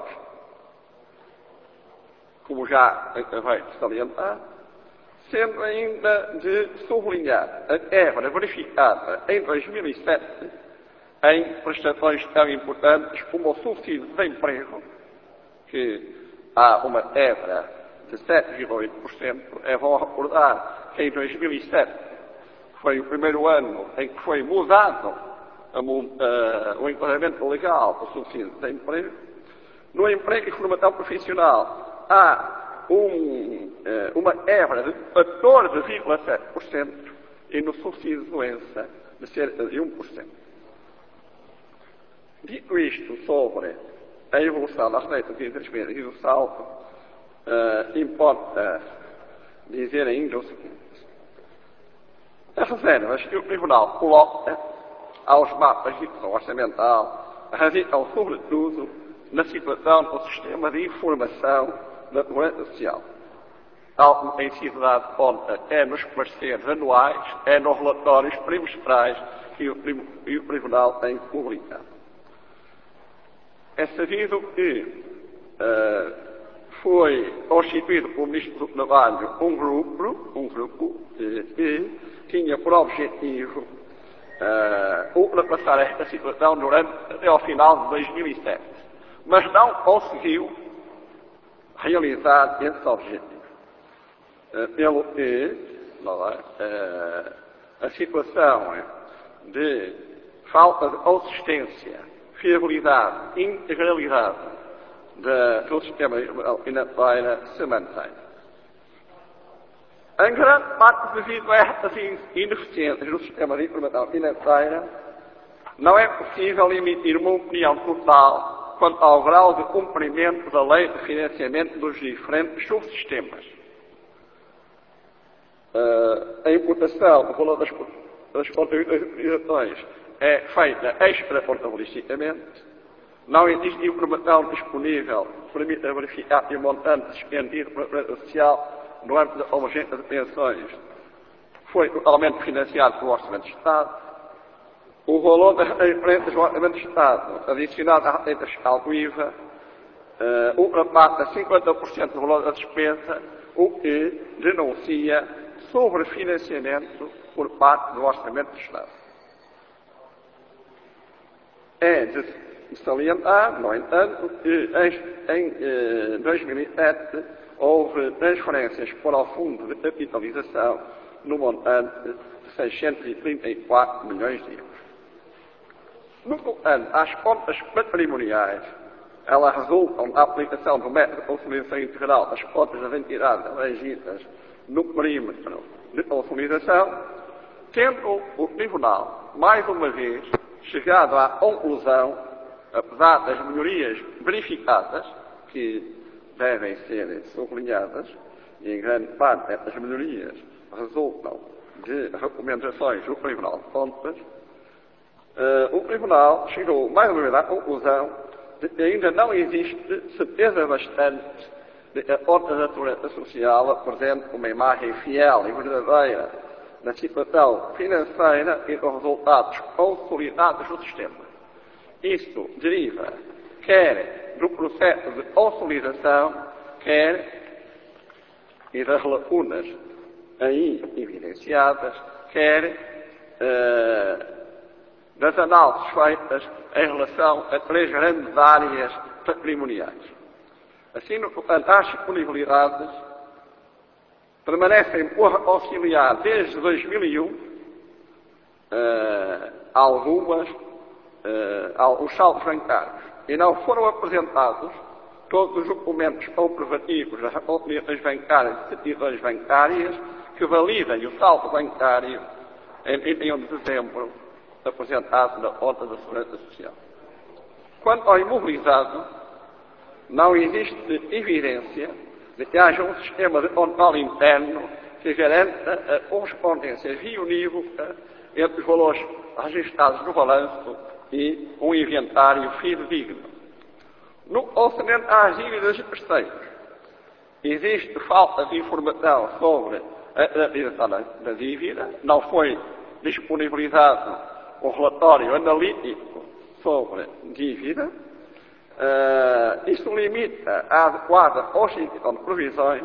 como já acabei de salientar, sendo ainda de sublinhar a quebra verificada em dois mil e sete em prestações tão importantes como o subsídio de desemprego, que há uma quebra de sete vírgula oito por cento. É bom recordar que em dois mil e sete foi o primeiro ano em que foi mudado a, a, o enquadramento legal do subsídio de desemprego. No emprego e formação profissional há um, uma quebra de quatorze vírgula sete por cento e no subsídio de doença de cerca de um por cento. Dito isto sobre a evolução das receitas e despesas e do saldo, uh, importa dizer ainda o seguinte. As reservas que o Tribunal coloca aos mapas de execução orçamental radicam, sobretudo, na situação do sistema de informação da segurança social, tal como tem sido dado conta é nos pareceres anuais, é nos relatórios trimestrais que o, e o Tribunal tem publicado. É sabido que uh, foi constituído pelo Ministro do Trabalho um grupo, um grupo que, que tinha por objetivo uh, ultrapassar esta situação durante, até ao final de dois mil e sete, mas não conseguiu realizar esse objetivo. Uh, pelo que não é, uh, a situação de falta de consistência, fiabilidade e integralidade do sistema financeiro se mantém. Em grande parte, devido a estas ineficiências do sistema de informação financeira, não é possível emitir uma opinião total quanto ao grau de cumprimento da lei de financiamento dos diferentes subsistemas. Uh, a imputação do valor das, das contribuições é feita extra-contabilisticamente, não existe informação disponível que permita verificar que o montante despendido pela Segurança Social no âmbito da emergência de pensões foi totalmente financiado pelo Orçamento de Estado. O valor das referências do Orçamento de Estado, adicionado à receita fiscal do I V A, uh, ultrapassa cinquenta por cento do valor da despesa, o que denuncia sobrefinanciamento por parte do Orçamento de Estado. É de de salientar, no entanto, que em eh, dois mil e sete houve transferências para o Fundo de Capitalização no montante de seiscentos e trinta e quatro milhões de euros. No tocante às contas patrimoniais, elas resultam da aplicação do método de consolidação integral das contas das entidades elegidas no perímetro de consolidação, tendo o Tribunal, mais uma vez, chegado à conclusão, apesar das melhorias verificadas, que devem ser sublinhadas, e em grande parte estas melhorias resultam de recomendações do Tribunal de Contas, uh, o Tribunal chegou mais uma vez à conclusão de que ainda não existe certeza bastante de que a conta da segurança social apresente uma imagem fiel e verdadeira da situação financeira e dos resultados consolidados do sistema. Isto deriva quer do processo de consolidação, quer e das lacunas aí evidenciadas, quer uh, das análises feitas em relação a três grandes áreas patrimoniais. Assim, no tocante às disponibilidades, permanecem por auxiliar desde dois mil e um uh, algumas, uh, os saldos bancários, e não foram apresentados todos os documentos comprovativos das autoridades bancárias e certidões bancárias que validem o saldo bancário em trinta e um de dezembro apresentado na conta da Segurança Social. Quanto ao imobilizado, não existe evidência de que haja um sistema de controle interno que garanta a correspondência unívoca entre os valores registrados no balanço e um inventário fidedigno. No orçamento às dívidas de terceiros, existe falta de informação sobre a realização da dívida, não foi disponibilizado um relatório analítico sobre dívida. Uh, isto limita a adequada constituição de provisões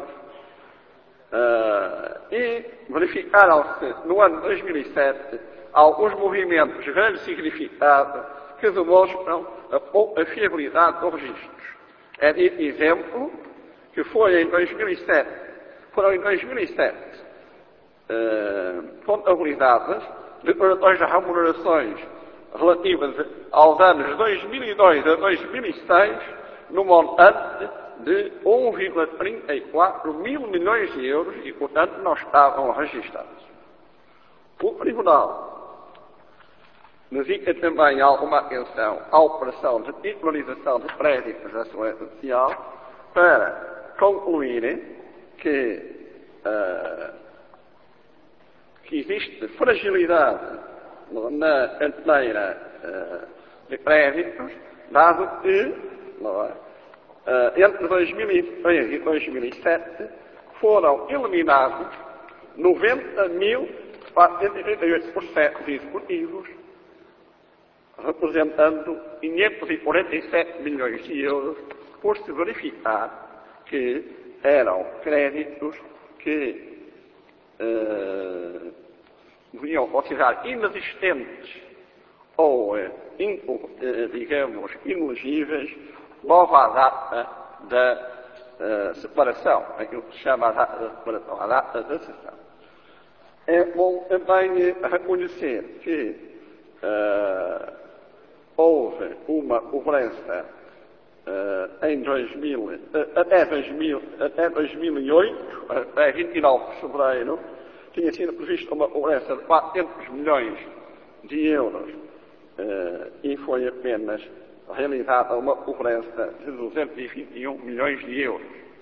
uh, e verificaram-se no ano dois mil e sete alguns movimentos de grande significado que demonstram a pouca fiabilidade dos registros. É de exemplo que foi em dois mil e sete, foram em dois mil e sete uh, contabilizadas declarações de remunerações relativas aos anos dois mil e dois a dois mil e seis, no montante de um vírgula trinta e quatro mil milhões de euros e, portanto, não estavam registrados. O Tribunal dedica também alguma atenção à operação de titularização de créditos da Segurança Social para concluírem que, uh, que existe fragilidade na carteira uh, de créditos, dado que, não é, uh, entre dois mil e três e dois mil e sete foram eliminados noventa mil quatrocentos e trinta e oito processos executivos, representando quinhentos e quarenta e sete milhões de euros, por se verificar que eram créditos que uh, deviam considerar inexistentes ou, in, digamos, inelegíveis logo à data da uh, separação, aquilo que se chama a data da separação, a data da sessão. É bom também reconhecer que uh, houve uma cobrança uh, em dois mil, uh, até, dois mil, até dois mil e oito, até vinte e nove de fevereiro, tinha sido prevista uma cobrança de quatrocentos milhões de euros uh, e foi apenas realizada uma cobrança de duzentos e vinte e um milhões de euros.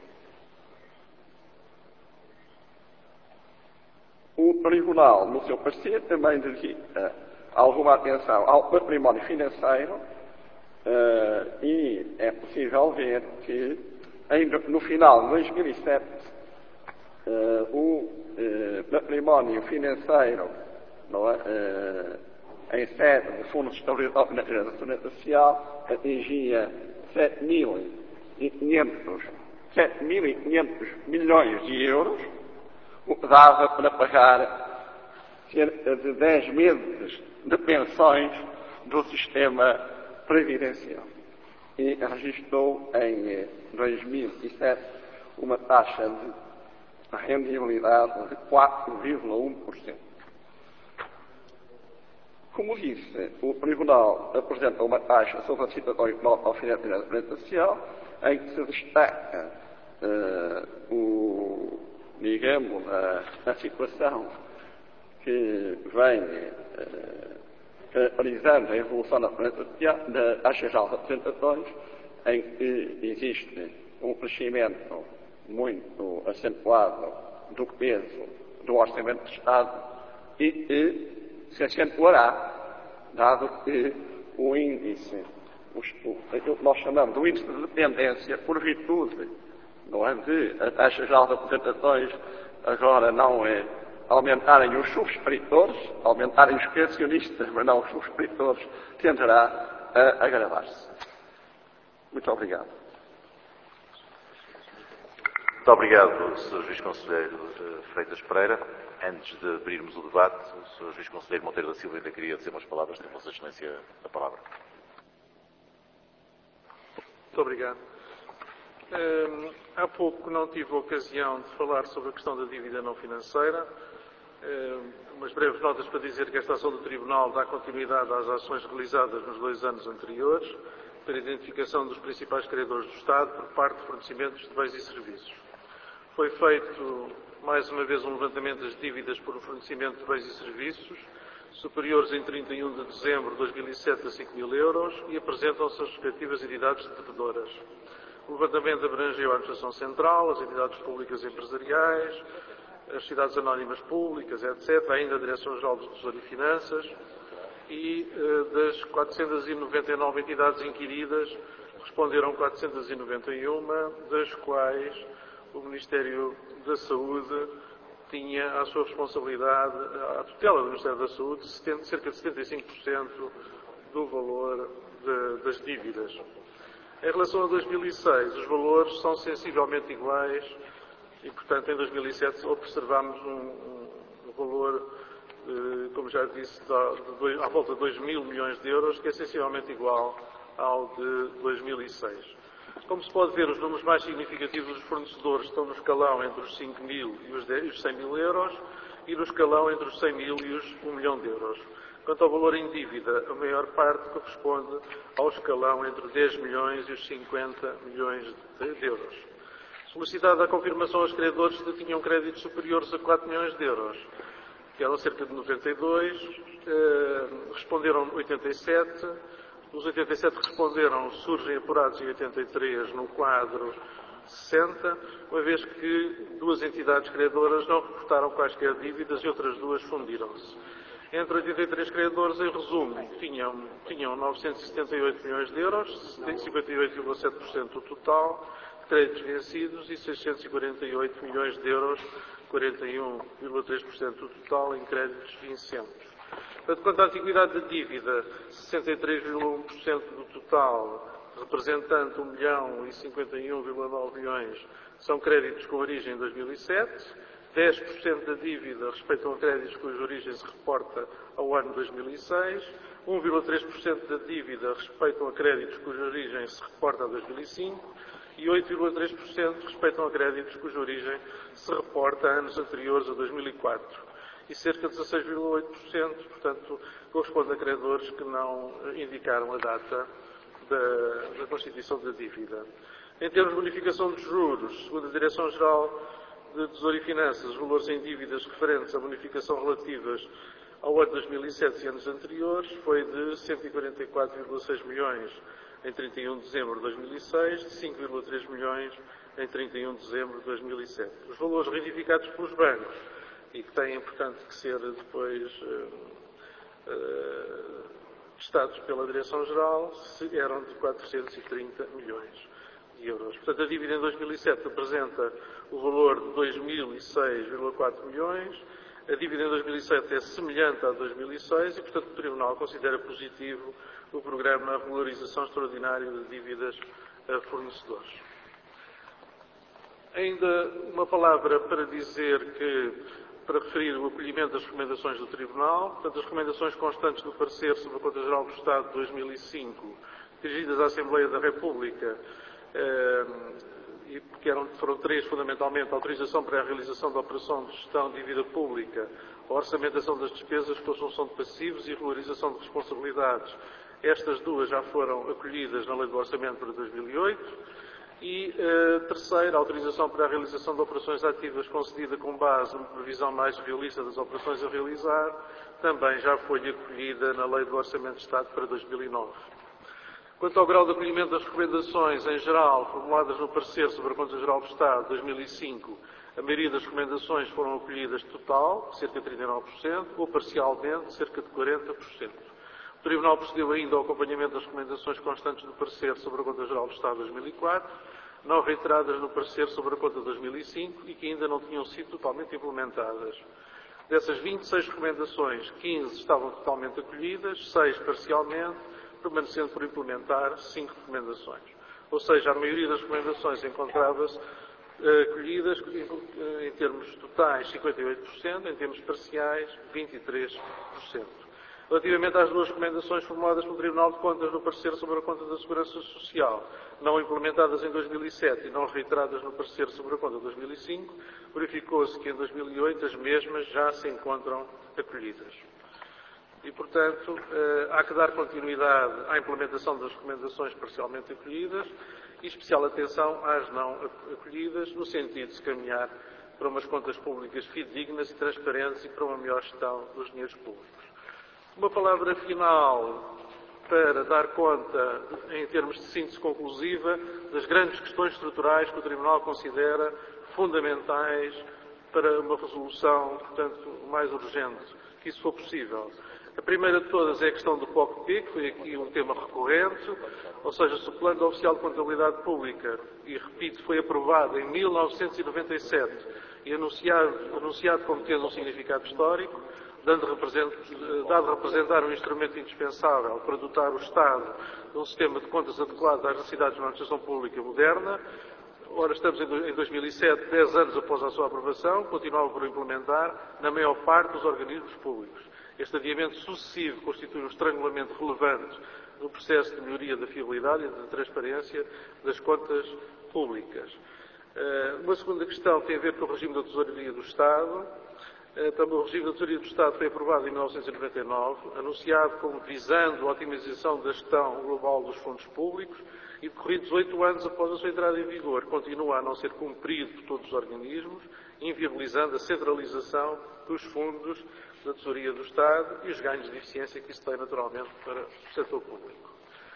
O Tribunal, no seu parecer, também dedica alguma atenção ao património financeiro uh, e é possível ver que ainda no final de dois mil e sete uh, o Uh, património financeiro, não é? uh, em sede de fundos de estabilidade financeira da Segurança Social atingia sete mil e quinhentos milhões de euros, o que dava para pagar cerca de dez meses de pensões do sistema previdencial e registrou em dois mil e sete uma taxa de rendibilidade de quatro vírgula um por cento. Como disse, o Tribunal apresenta uma taxa sobre a citatória ao financiamento social em que se destaca uh, o, digamos, a, a situação que vem uh, caracterizando a evolução da, da taxa geral de apresentações, em que existe um crescimento muito acentuado do peso do Orçamento de Estado e que se acentuará, dado que o índice, aquilo que nós chamamos de índice de dependência, por virtude não é, de a taxa geral de apresentações agora não é aumentarem os subscritores, aumentarem os pensionistas, mas não os subscritores, tenderá a agravar-se. Muito obrigado. Muito obrigado, senhor Juiz Conselheiro Freitas Pereira. Antes de abrirmos o debate, o senhor Juiz Conselheiro Monteiro da Silva ainda queria dizer umas palavras. Tem Vossa Excelência a palavra. Muito obrigado. Um, há pouco não tive a ocasião de falar sobre a questão da dívida não financeira. Um, umas breves notas para dizer que esta ação do Tribunal dá continuidade às ações realizadas nos dois anos anteriores para a identificação dos principais credores do Estado por parte de fornecimentos de bens e serviços. Foi feito mais uma vez um levantamento das dívidas por fornecimento de bens e serviços, superiores em trinta e um de dezembro de dois mil e sete a cinco mil euros e apresentam-se as respectivas entidades devedoras. O levantamento abrangeu a Administração Central, as entidades públicas e empresariais, as sociedades anónimas públicas, etcétera, ainda a Direção-Geral do Tesouro e Finanças, e das quatrocentas e noventa e nove entidades inquiridas, responderam quatrocentas e noventa e um, das quais o Ministério da Saúde tinha à sua responsabilidade, à tutela do Ministério da Saúde, cerca de setenta e cinco por cento do valor de, das dívidas. Em relação a dois mil e seis, os valores são sensivelmente iguais e, portanto, em dois mil e sete observamos um, um, um valor, eh, como já disse, de, de dois, à volta de dois mil milhões de euros, que é sensivelmente igual ao de dois mil e seis. Como se pode ver, os números mais significativos dos fornecedores estão no escalão entre os cinco mil e os cem mil euros e no escalão entre os cem mil e os um milhão de euros. Quanto ao valor em dívida, a maior parte corresponde ao escalão entre dez milhões e os cinquenta milhões de euros. Solicitada a confirmação aos credores que tinham créditos superiores a quatro milhões de euros, que eram cerca de noventa e dois, eh, responderam oitenta e sete. Os oitenta e sete que responderam surgem apurados em oitenta e três no quadro sessenta, uma vez que duas entidades credoras não reportaram quaisquer dívidas e outras duas fundiram-se. Entre oitenta e três credores, em resumo, tinham, tinham novecentos e setenta e oito milhões de euros, cinquenta e oito vírgula sete por cento do total, de créditos vencidos, e seiscentos e quarenta e oito milhões de euros, quarenta e um vírgula três por cento do total, em créditos vencentes. Portanto, quanto à antiguidade da dívida, sessenta e três vírgula um por cento do total, representando um milhão e cinquenta e um vírgula nove milhões, são créditos com origem em dois mil e sete, dez por cento da dívida respeitam a créditos cuja origem se reporta ao ano dois mil e seis, um vírgula três por cento da dívida respeitam a créditos cuja origem se reporta a dois mil e cinco e oito vírgula três por cento respeitam a créditos cuja origem se reporta a anos anteriores a dois mil e quatro. E cerca de dezasseis vírgula oito por cento, portanto, corresponde a credores que não indicaram a data da, da constituição da dívida. Em termos de bonificação de juros, segundo a Direção-Geral de Tesouro e Finanças, os valores em dívidas referentes à bonificação relativas ao ano dois mil e sete e anos anteriores foi de cento e quarenta e quatro vírgula seis milhões em trinta e um de dezembro de dois mil e seis, de cinco vírgula três milhões em trinta e um de dezembro de dois mil e sete. Os valores reivindicados pelos bancos e que têm, portanto, que ser depois uh, uh, testados pela Direção-Geral, eram de quatrocentos e trinta milhões de euros. Portanto, a dívida em dois mil e sete apresenta o valor de dois mil e seis vírgula quatro milhões, a dívida em dois mil e sete é semelhante à de dois mil e seis e, portanto, o Tribunal considera positivo o programa de regularização extraordinária de dívidas a fornecedores. Ainda uma palavra para dizer que para referir o acolhimento das recomendações do Tribunal. Portanto, as recomendações constantes do parecer sobre a Conta Geral do Estado de dois mil e cinco, dirigidas à Assembleia da República, eh, e que eram, foram três fundamentalmente: autorização para a realização da operação de gestão de dívida pública, a orçamentação das despesas com assunção de passivos e regularização de responsabilidades. Estas duas já foram acolhidas na Lei do Orçamento para dois mil e oito. E uh, terceira, a autorização para a realização de operações ativas concedida com base numa previsão mais realista das operações a realizar, também já foi acolhida na Lei do Orçamento de Estado para dois mil e nove. Quanto ao grau de acolhimento das recomendações em geral formuladas no parecer sobre a Conta Geral do Estado de dois mil e cinco, a maioria das recomendações foram acolhidas total, cerca de trinta e nove por cento, ou parcialmente, cerca de quarenta por cento. O Tribunal procedeu ainda ao acompanhamento das recomendações constantes do parecer sobre a Conta Geral do Estado de dois mil e quatro, não reiteradas no parecer sobre a Conta de dois mil e cinco e que ainda não tinham sido totalmente implementadas. Dessas vinte e seis recomendações, quinze estavam totalmente acolhidas, seis parcialmente, permanecendo por implementar cinco recomendações. Ou seja, a maioria das recomendações encontrava-se eh, acolhidas em termos totais cinquenta e oito por cento, em termos parciais vinte e três por cento. Relativamente às duas recomendações formuladas pelo Tribunal de Contas no parecer sobre a Conta da Segurança Social, não implementadas em dois mil e sete e não reiteradas no parecer sobre a Conta de dois mil e cinco, verificou-se que em dois mil e oito as mesmas já se encontram acolhidas. E, portanto, há que dar continuidade à implementação das recomendações parcialmente acolhidas e especial atenção às não acolhidas, no sentido de se caminhar para umas contas públicas fidedignas e transparentes e para uma melhor gestão dos dinheiros públicos. Uma palavra final para dar conta, em termos de síntese conclusiva, das grandes questões estruturais que o Tribunal considera fundamentais para uma resolução, portanto, mais urgente, que isso for possível. A primeira de todas é a questão do P O C P, que foi aqui um tema recorrente, ou seja, se o Plano Oficial de Contabilidade Pública, e repito, foi aprovado em mil novecentos e noventa e sete e anunciado, anunciado como tendo um significado histórico, dando dado representar um instrumento indispensável para dotar o Estado de um sistema de contas adequado às necessidades de uma administração pública moderna. Ora, estamos em dois mil e sete, dez anos após a sua aprovação, continuava por implementar na maior parte dos organismos públicos. Este adiamento sucessivo constitui um estrangulamento relevante no processo de melhoria da fiabilidade e da transparência das contas públicas. Uma segunda questão tem a ver com o regime da tesouraria do Estado. Também o regime da tesouraria do Estado foi aprovado em mil novecentos e noventa e nove, anunciado como visando a otimização da gestão global dos fundos públicos e decorridos oito anos após a sua entrada em vigor, continua a não ser cumprido por todos os organismos, inviabilizando a centralização dos fundos da tesouraria do Estado e os ganhos de eficiência que isso tem naturalmente para o setor público.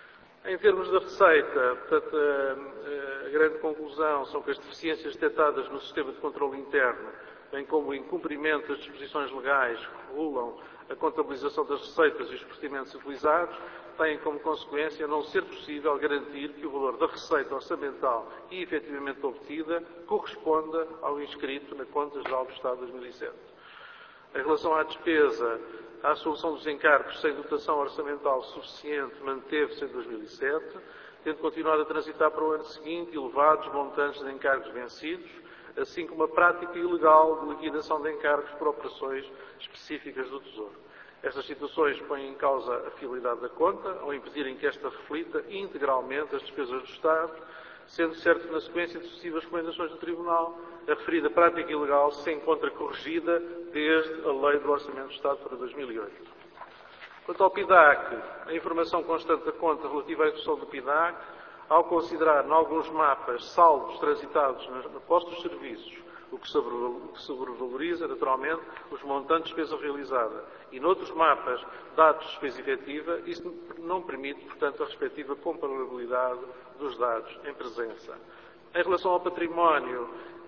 Em termos da receita, portanto, a, a grande conclusão são que as deficiências detectadas no sistema de controle interno, bem como o incumprimento das disposições legais que regulam a contabilização das receitas e os procedimentos utilizados, têm como consequência não ser possível garantir que o valor da receita orçamental e efetivamente obtida corresponda ao inscrito na Conta Geral do Estado de dois mil e sete. Em relação à despesa, a solução dos encargos sem dotação orçamental suficiente manteve-se em dois mil e sete, tendo continuado a transitar para o ano seguinte elevados montantes de encargos vencidos, assim como a prática ilegal de liquidação de encargos por operações específicas do Tesouro. Estas situações põem em causa a fiabilidade da conta, ao impedirem que esta reflita integralmente as despesas do Estado, sendo certo que, na sequência de sucessivas recomendações do Tribunal, a referida prática ilegal se encontra corrigida desde a Lei do Orçamento do Estado para dois mil e oito. Quanto ao P I D A C, a informação constante da conta relativa à execução do P I D A C, ao considerar, em alguns mapas, saldos transitados na posse dos serviços, o que sobrevaloriza, naturalmente, os montantes de despesa realizada, e noutros mapas, dados de despesa efetiva, isso não permite, portanto, a respectiva comparabilidade dos dados em presença. Em relação ao património,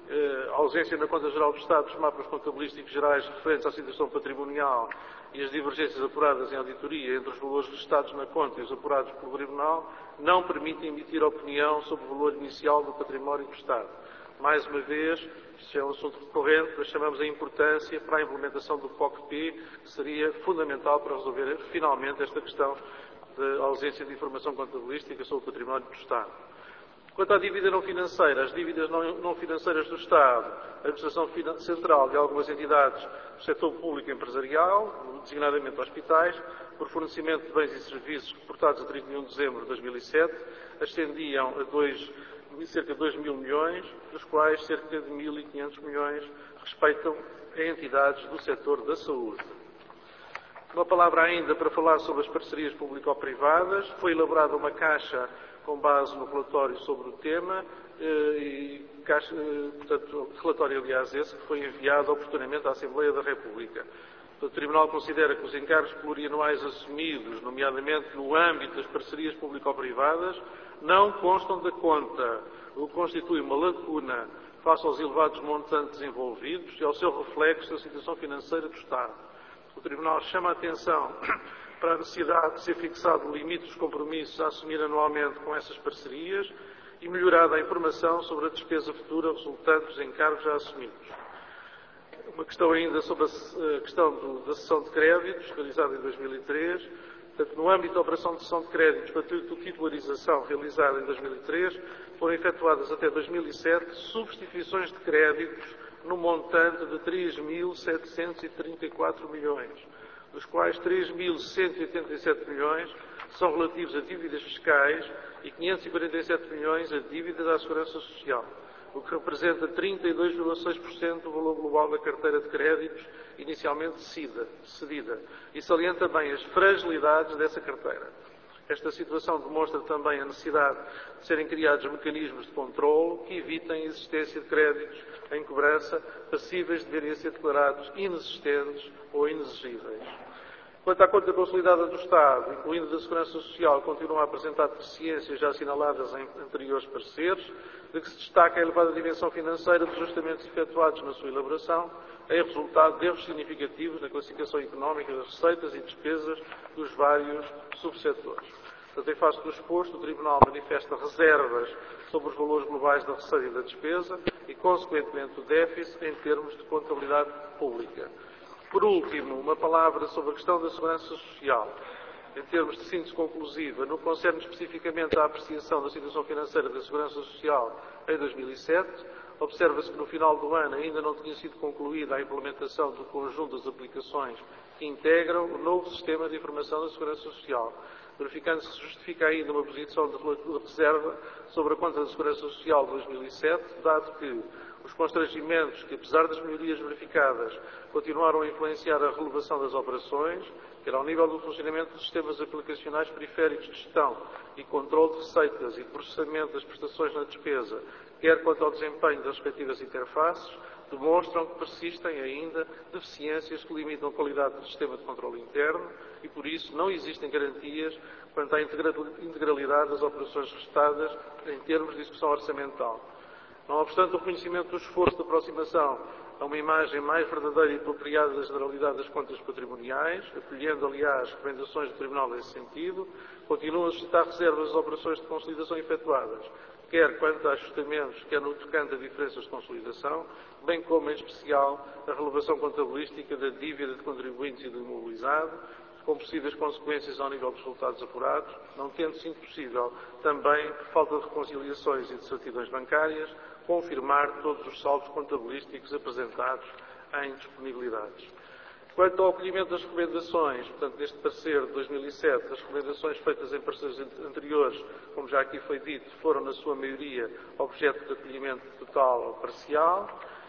a ausência na Conta Geral do Estado dos mapas contabilísticos gerais referentes à situação patrimonial e as divergências apuradas em auditoria entre os valores registados na conta e os apurados pelo Tribunal não permitem emitir opinião sobre o valor inicial do património do Estado. Mais uma vez, isto é um assunto recorrente, mas chamamos a importância para a implementação do P O C P, que seria fundamental para resolver finalmente esta questão da ausência de informação contabilística sobre o património do Estado. Quanto à dívida não financeira, as dívidas não financeiras do Estado, a Administração Central e algumas entidades do setor público empresarial, designadamente hospitais, por fornecimento de bens e serviços reportados a trinta e um de dezembro de dois mil e sete, ascendiam a dois, cerca de dois mil milhões, dos quais cerca de mil e quinhentos milhões respeitam a entidades do setor da saúde. Uma palavra ainda para falar sobre as parcerias público-privadas. Foi elaborada uma caixa com base no relatório sobre o tema, e, caixa, portanto, relatório, aliás, esse que foi enviado oportunamente à Assembleia da República. O Tribunal considera que os encargos plurianuais assumidos, nomeadamente no âmbito das parcerias público-privadas, não constam da conta, o que constitui uma lacuna face aos elevados montantes envolvidos e ao seu reflexo na situação financeira do Estado. O Tribunal chama a atenção para a necessidade de ser fixado o limite dos compromissos a assumir anualmente com essas parcerias e melhorada a informação sobre a despesa futura resultante dos encargos já assumidos. Uma questão ainda sobre a questão do, da cessão de créditos, realizada em dois mil e três. Portanto, no âmbito da operação de cessão de créditos para titularização realizada em dois mil e três, foram efetuadas até dois mil e sete substituições de créditos no montante de três mil setecentos e trinta e quatro milhões, dos quais três mil cento e oitenta e sete milhões são relativos a dívidas fiscais e quinhentos e quarenta e sete milhões a dívidas à Segurança Social, o que representa trinta e dois vírgula seis por cento do valor global da carteira de créditos inicialmente cedida, e salienta bem as fragilidades dessa carteira. Esta situação demonstra também a necessidade de serem criados mecanismos de controle que evitem a existência de créditos em cobrança passíveis de virem a ser declarados inexistentes ou inexigíveis. Quanto à conta consolidada do Estado, incluindo da Segurança Social, continua a apresentar deficiências já assinaladas em anteriores pareceres, de que se destaca a elevada dimensão financeira dos ajustamentos efetuados na sua elaboração, em resultado de erros significativos na classificação económica das receitas e despesas dos vários subsetores. Portanto, em face do exposto, o Tribunal manifesta reservas sobre os valores globais da receita e da despesa e, consequentemente, o déficit em termos de contabilidade pública. Por último, uma palavra sobre a questão da segurança social. Em termos de síntese conclusiva, no que concerne especificamente à apreciação da situação financeira da Segurança Social em dois mil e sete, observa-se que no final do ano ainda não tinha sido concluída a implementação do conjunto das aplicações que integram o novo sistema de informação da Segurança Social, verificando-se que se justifica ainda uma posição de reserva sobre a conta da Segurança Social de dois mil e sete, dado que os constrangimentos que, apesar das melhorias verificadas, continuaram a influenciar a relevação das operações, quer ao nível do funcionamento dos sistemas aplicacionais periféricos de gestão e controle de receitas e de processamento das prestações na despesa, quer quanto ao desempenho das respectivas interfaces, demonstram que persistem ainda deficiências que limitam a qualidade do sistema de controle interno e, por isso, não existem garantias quanto à integralidade das operações restadas em termos de execução orçamental. Não obstante o reconhecimento do esforço de aproximação a uma imagem mais verdadeira e apropriada da generalidade das contas patrimoniais, acolhendo, aliás, recomendações do Tribunal nesse sentido, continuam a suscitar reservas das operações de consolidação efetuadas, quer quanto a ajustamentos, quer no tocante a diferenças de consolidação, bem como, em especial, a relevação contabilística da dívida de contribuintes e do imobilizado, com possíveis consequências ao nível dos resultados apurados, não tendo sido possível, também, por falta de reconciliações e de certidões bancárias, confirmar todos os saldos contabilísticos apresentados em disponibilidades. Quanto ao acolhimento das recomendações, portanto, neste parecer de dois mil e sete, as recomendações feitas em pareceres anteriores, como já aqui foi dito, foram, na sua maioria, objeto de acolhimento total ou parcial,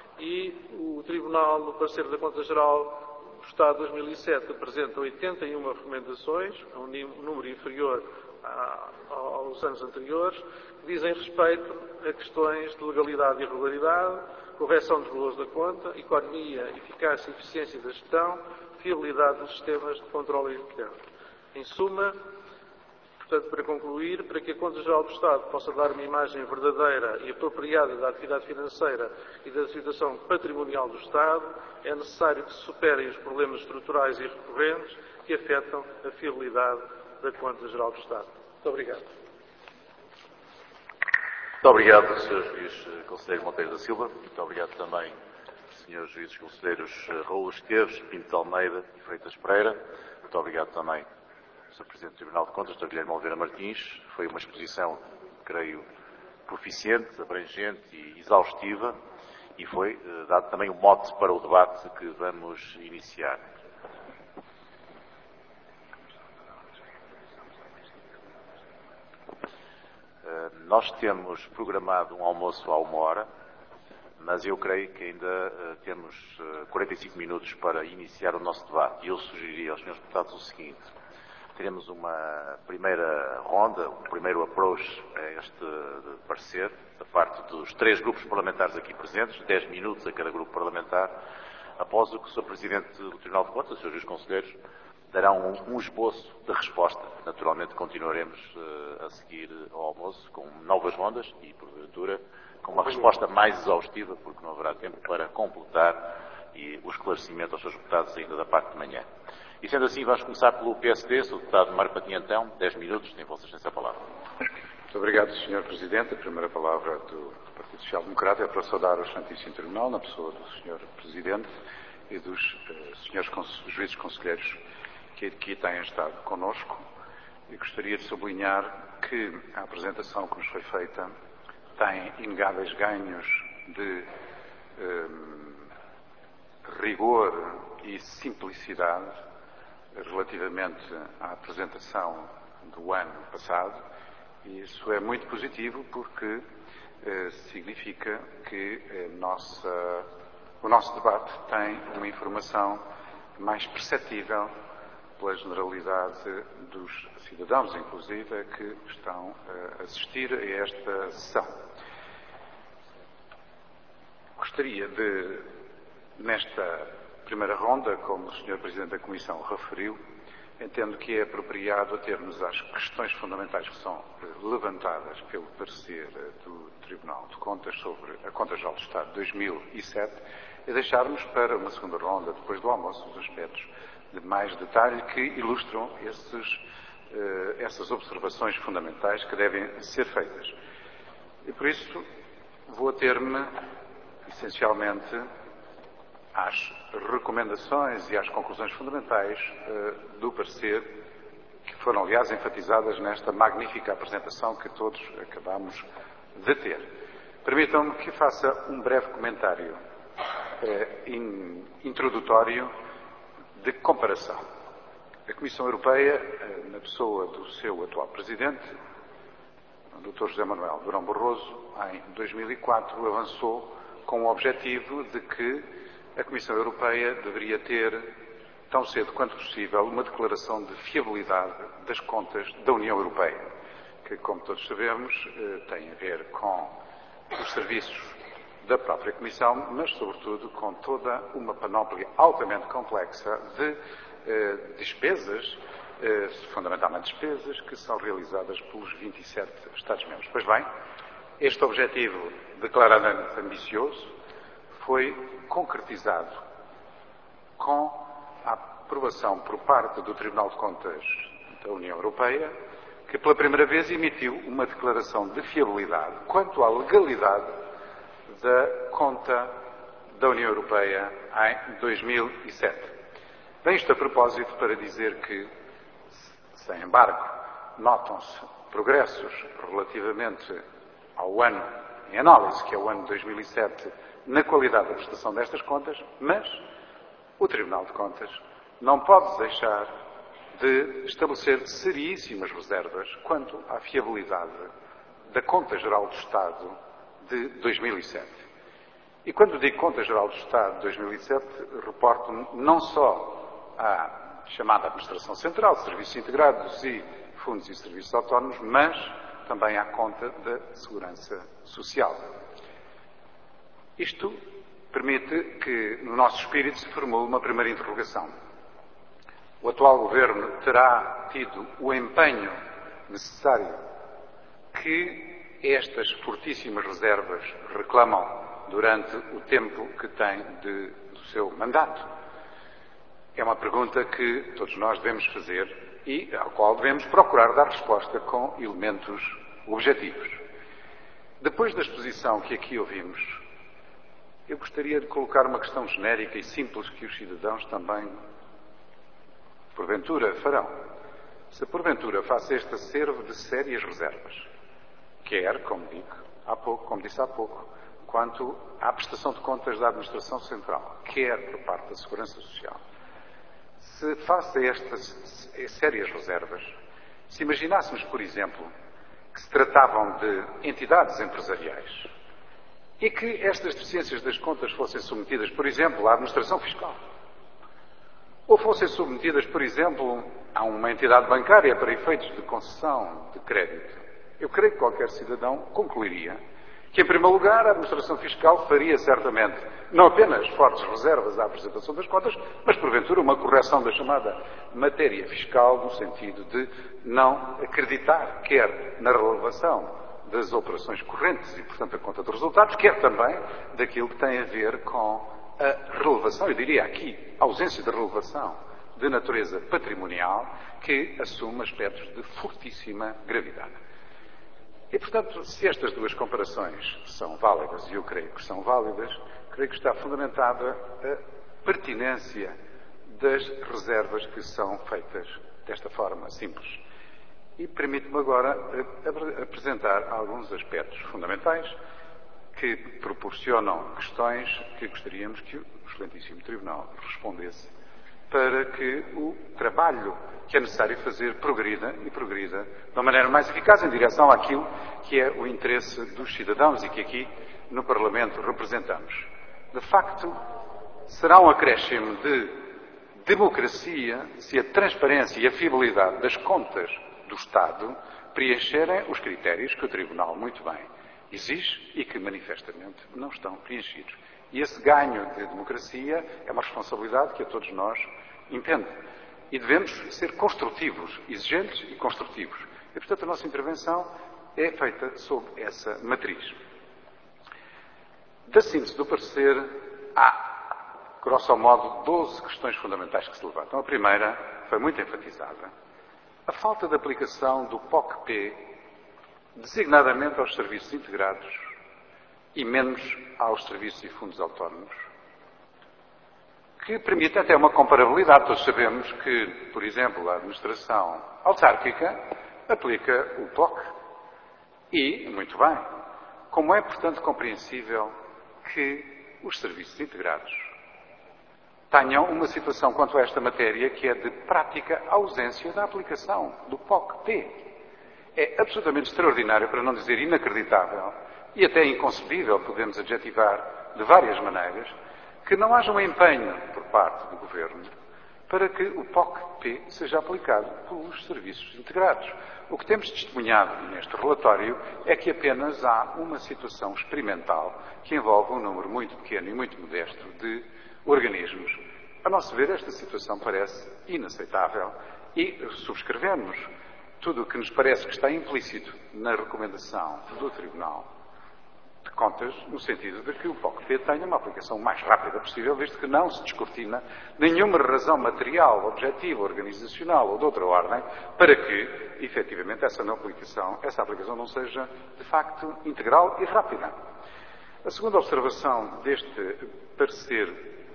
e o Tribunal, no parecer da Conta Geral do Estado de dois mil e sete, apresenta oitenta e uma recomendações, um número inferior aos anos anteriores, que dizem respeito a questões de legalidade e regularidade, correção dos valores da conta, economia, eficácia e eficiência da gestão, fiabilidade dos sistemas de controle interno. Em suma, portanto, para concluir, para que a Conta Geral do Estado possa dar uma imagem verdadeira e apropriada da atividade financeira e da situação patrimonial do Estado, é necessário que se superem os problemas estruturais e recorrentes que afetam a fiabilidade da Conta Geral do Estado. Muito obrigado. Muito obrigado, senhor Juiz Conselheiro Monteiro da Silva. Muito obrigado também, senhores Juízes Conselheiros Raul Esteves, Pinto de Almeida e Freitas Pereira. Muito obrigado também, senhor Presidente do Tribunal de Contas, doutor Guilherme Oliveira Martins. Foi uma exposição, creio, proficiente, abrangente e exaustiva, e foi uh, dado também um mote para o debate que vamos iniciar. Uh, nós temos programado um almoço à uma hora, mas eu creio que ainda uh, temos uh, quarenta e cinco minutos para iniciar o nosso debate. E eu sugeriria aos senhores deputados o seguinte: teremos uma primeira ronda, um primeiro approach a este parecer, da parte dos três grupos parlamentares aqui presentes, dez minutos a cada grupo parlamentar, após o que o senhor Presidente do Tribunal de Contas, os senhores Conselheiros, darão um, um esboço de resposta. Naturalmente continuaremos uh, a seguir ao almoço com novas rondas e, porventura, com uma resposta mais exaustiva, porque não haverá tempo para completar e o esclarecimento aos seus deputados ainda da parte de manhã. E sendo assim, vamos começar pelo P S D, o deputado Marco Patinhantão, dez minutos, tem Vossa Excelência a palavra. Muito obrigado, senhor Presidente. A primeira palavra do Partido Social Democrata é para saudar o Santíssimo Tribunal, na pessoa do senhor Presidente e dos uh, senhores juízes conselheiros que aqui têm estado connosco. E gostaria de sublinhar que a apresentação que nos foi feita tem inegáveis ganhos de um, rigor e simplicidade relativamente à apresentação do ano passado, e isso é muito positivo porque eh, significa que eh, nossa, o nosso debate tem uma informação mais perceptível pela generalidade dos cidadãos, inclusive, que estão a assistir a esta sessão. Gostaria de, nesta primeira ronda, como o senhor Presidente da Comissão referiu, entendo que é apropriado termos as questões fundamentais que são levantadas pelo parecer do Tribunal de Contas sobre a Conta Geral do Estado de dois mil e sete e deixarmos para uma segunda ronda, depois do almoço, os aspectos de mais detalhe que ilustram esses, essas observações fundamentais que devem ser feitas. E por isso vou ater-me, essencialmente, às recomendações e às conclusões fundamentais uh, do parecer, que foram, aliás, enfatizadas nesta magnífica apresentação que todos acabamos de ter. Permitam-me que faça um breve comentário uh, in, introdutório de comparação. A Comissão Europeia, uh, na pessoa do seu atual Presidente, o doutor José Manuel Durão Barroso, em dois mil e quatro avançou com o objetivo de que a Comissão Europeia deveria ter, tão cedo quanto possível, uma declaração de fiabilidade das contas da União Europeia, que, como todos sabemos, tem a ver com os serviços da própria Comissão, mas, sobretudo, com toda uma panóplia altamente complexa de eh, despesas, eh, fundamentalmente despesas, que são realizadas pelos vinte e sete Estados-membros. Pois bem, este objetivo declaradamente ambicioso foi concretizado com a aprovação por parte do Tribunal de Contas da União Europeia, que pela primeira vez emitiu uma declaração de fiabilidade quanto à legalidade da conta da União Europeia em dois mil e sete. Bem, isto a propósito para dizer que, sem embargo, notam-se progressos relativamente ao ano em análise, que é o ano de dois mil e sete, na qualidade da prestação destas contas, mas o Tribunal de Contas não pode deixar de estabelecer seríssimas reservas quanto à fiabilidade da Conta Geral do Estado de dois mil e sete. E quando digo Conta Geral do Estado de dois mil e sete, reporto-me não só à chamada Administração Central, Serviços Integrados e Fundos e Serviços Autónomos, mas também à conta da Segurança Social. Isto permite que, no nosso espírito, se formule uma primeira interrogação. O atual Governo terá tido o empenho necessário que estas fortíssimas reservas reclamam durante o tempo que tem de, do seu mandato? É uma pergunta que todos nós devemos fazer e ao qual devemos procurar dar resposta com elementos objetivos. Depois da exposição que aqui ouvimos, eu gostaria de colocar uma questão genérica e simples que os cidadãos também, porventura, farão. Se porventura faço este acervo de sérias reservas, quer, como digo, há pouco, como disse há pouco, quanto à prestação de contas da Administração Central, quer por parte da Segurança Social. Se face a estas sérias reservas, se imaginássemos, por exemplo, que se tratavam de entidades empresariais e que estas deficiências das contas fossem submetidas, por exemplo, à Administração Fiscal, ou fossem submetidas, por exemplo, a uma entidade bancária para efeitos de concessão de crédito, eu creio que qualquer cidadão concluiria que, em primeiro lugar, a Administração Fiscal faria certamente não apenas fortes reservas à apresentação das contas, mas, porventura, uma correção da chamada matéria fiscal, no sentido de não acreditar, quer na relevação das operações correntes e, portanto, a conta dos resultados, quer também daquilo que tem a ver com a relevação, eu diria aqui, a ausência de relevação de natureza patrimonial, que assume aspectos de fortíssima gravidade. E, portanto, se estas duas comparações são válidas, e eu creio que são válidas, creio que está fundamentada a pertinência das reservas que são feitas desta forma simples. E permite-me agora apresentar alguns aspectos fundamentais que proporcionam questões que gostaríamos que o Excelentíssimo Tribunal respondesse para que o trabalho que é necessário fazer progrida e progrida de uma maneira mais eficaz em direção àquilo que é o interesse dos cidadãos e que aqui no Parlamento representamos. De facto, será um acréscimo de democracia se a transparência e a fiabilidade das contas do Estado preencherem os critérios que o Tribunal muito bem exige e que manifestamente não estão preenchidos. E esse ganho de democracia é uma responsabilidade que a todos nós impende. E devemos ser construtivos, exigentes e construtivos. E, portanto, a nossa intervenção é feita sob essa matriz. Da síntese do parecer, há, grosso modo, doze questões fundamentais que se levantam. A primeira foi muito enfatizada. A falta de aplicação do P O C P, designadamente aos serviços integrados e menos aos serviços e fundos autónomos, que permite até uma comparabilidade. Todos sabemos que, por exemplo, a administração autárquica aplica o P O C e, muito bem, como é, portanto, compreensível que os serviços integrados tenham uma situação quanto a esta matéria que é de prática ausência da aplicação do P O C P. É absolutamente extraordinário, para não dizer inacreditável, e até inconcebível, podemos adjetivar de várias maneiras, que não haja um empenho por parte do Governo para que o P O C P seja aplicado pelos serviços integrados. O que temos testemunhado neste relatório é que apenas há uma situação experimental que envolve um número muito pequeno e muito modesto de organismos. A nosso ver, esta situação parece inaceitável e subscrevemos tudo o que nos parece que está implícito na recomendação do Tribunal de Contas, no sentido de que o P O C P tenha uma aplicação o mais rápida possível, visto que não se descortina nenhuma razão material, objetiva, organizacional ou de outra ordem, para que, efetivamente, essa, não aplicação, essa aplicação não seja, de facto, integral e rápida. A segunda observação deste parecer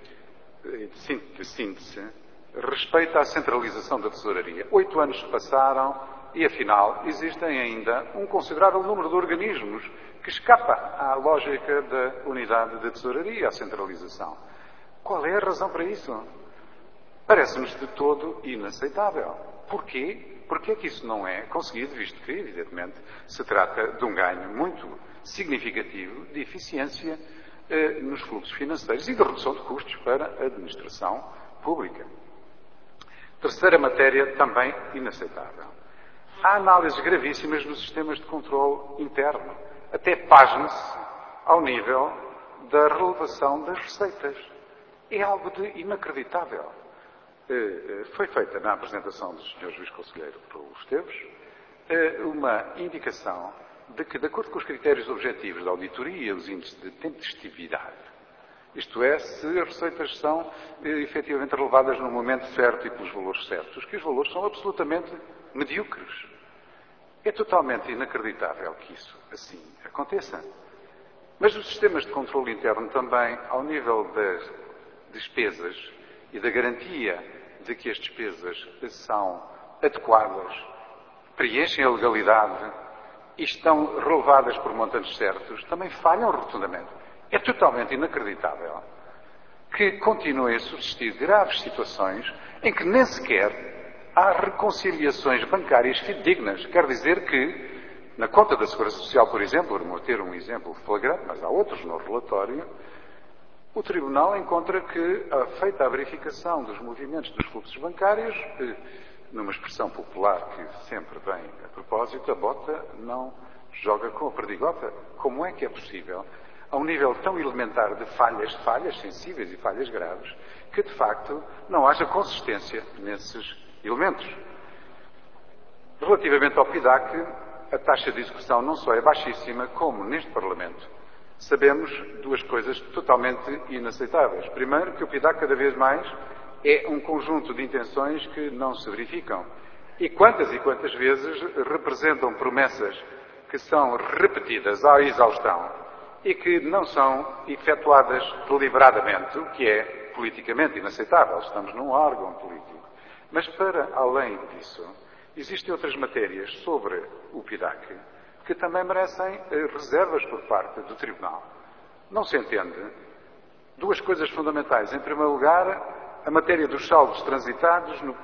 de síntese respeita à centralização da tesouraria. Oito anos se passaram e, afinal, existem ainda um considerável número de organismos que escapa à lógica da unidade de tesouraria, à centralização. Qual é a razão para isso? Parece-nos de todo inaceitável. Porquê? Porque é que isso não é conseguido, visto que, evidentemente, se trata de um ganho muito significativo de eficiência eh, nos fluxos financeiros e de redução de custos para a administração pública. Terceira matéria, também inaceitável. Há análises gravíssimas nos sistemas de controle interno. Até pasme-se ao nível da relevação das receitas. É algo de inacreditável. Foi feita na apresentação do senhor Juiz Conselheiro Raul Esteves uma indicação de que, de acordo com os critérios objetivos da auditoria, os índices de tempestividade, isto é, se as receitas são efetivamente relevadas no momento certo e pelos valores certos, que os valores são absolutamente medíocres. É totalmente inacreditável que isso assim aconteça. Mas os sistemas de controle interno também, ao nível das despesas e da garantia de que as despesas são adequadas, preenchem a legalidade e estão relevadas por montantes certos, também falham rotundamente. É totalmente inacreditável que continuem a subsistir graves situações em que nem sequer há reconciliações bancárias fidedignas. Quer dizer que, na conta da Segurança Social, por exemplo, vou ter um exemplo flagrante, mas há outros no relatório, o Tribunal encontra que, feita a verificação dos movimentos dos fluxos bancários, numa expressão popular que sempre vem a propósito, a bota não joga com a perdigota. Como é que é possível, a um nível tão elementar de falhas, falhas sensíveis e falhas graves, que de facto não haja consistência nesses elementos? Relativamente ao P I D A C, a taxa de execução não só é baixíssima, como neste Parlamento sabemos duas coisas totalmente inaceitáveis. Primeiro, que o P I D A C cada vez mais é um conjunto de intenções que não se verificam. E quantas e quantas vezes representam promessas que são repetidas à exaustão e que não são efetuadas deliberadamente, o que é politicamente inaceitável. Estamos num órgão político. Mas para além disso, existem outras matérias sobre o P I D A C que também merecem reservas por parte do Tribunal. Não se entende duas coisas fundamentais. Em primeiro lugar, a matéria dos saldos transitados no,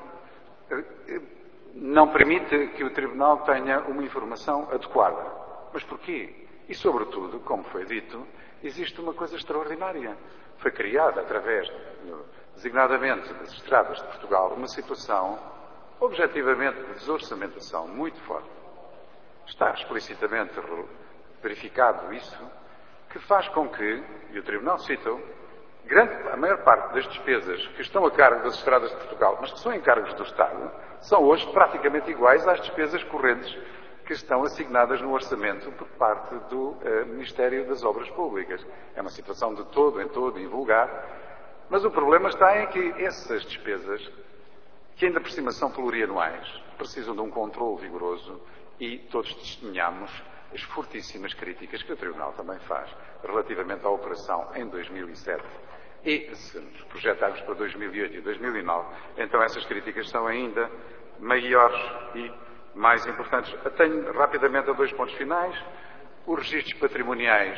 não permite que o Tribunal tenha uma informação adequada. Mas porquê? E, sobretudo, como foi dito, existe uma coisa extraordinária. Foi criada, através, designadamente, das estradas de Portugal, uma situação, objetivamente, de desorçamentação muito forte. Está explicitamente verificado isso, que faz com que, e o Tribunal citou, grande, a maior parte das despesas que estão a cargo das estradas de Portugal, mas que são encargos do Estado, são hoje praticamente iguais às despesas correntes que estão assignadas no orçamento por parte do eh, Ministério das Obras Públicas. É uma situação de todo em todo invulgar, mas o problema está em que essas despesas, que ainda por cima são plurianuais, precisam de um controle vigoroso e todos testemunhamos as fortíssimas críticas que o Tribunal também faz relativamente à operação em dois mil e sete. E, se nos projetarmos para dois mil e oito e dois mil e nove, então essas críticas são ainda maiores e mais importantes. Tenho rapidamente a dois pontos finais. Os registros patrimoniais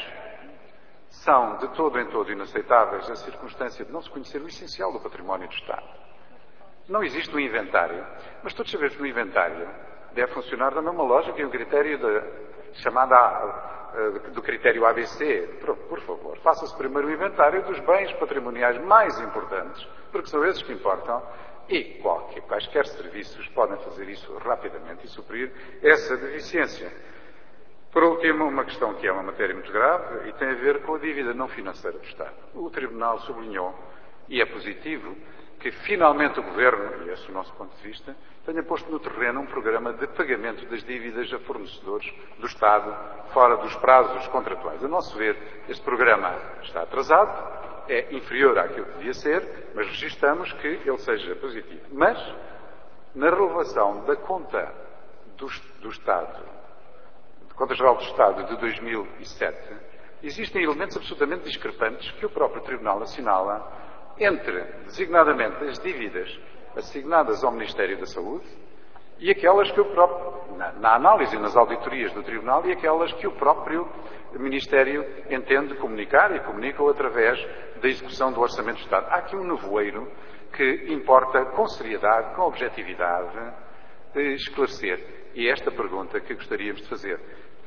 são de todo em todo inaceitáveis a circunstância de não se conhecer o essencial do património do Estado. Não existe um inventário, mas todos sabemos que o inventário deve funcionar da mesma lógica e o critério de, chamada do critério A B C. Por, por favor, faça-se primeiro o inventário dos bens patrimoniais mais importantes, porque são esses que importam, e qualquer, quaisquer serviços podem fazer isso rapidamente e suprir essa deficiência. Por último, uma questão que é uma matéria muito grave e tem a ver com a dívida não financeira do Estado. O Tribunal sublinhou, e é positivo, que finalmente o Governo, e esse é o nosso ponto de vista, tenha posto no terreno um programa de pagamento das dívidas a fornecedores do Estado fora dos prazos contratuais. A nosso ver, este programa está atrasado, é inferior àquilo que devia ser, mas registramos que ele seja positivo. Mas, na relevação da conta do, do Estado, da Conta Geral do Estado de dois mil e sete, existem elementos absolutamente discrepantes que o próprio Tribunal assinala entre, designadamente, as dívidas assignadas ao Ministério da Saúde e aquelas que o próprio, na, na análise nas auditorias do Tribunal, e aquelas que o próprio Ministério entende comunicar e comunicam através da execução do Orçamento do Estado. Há aqui um nevoeiro que importa com seriedade, com objetividade, esclarecer. E esta pergunta que gostaríamos de fazer.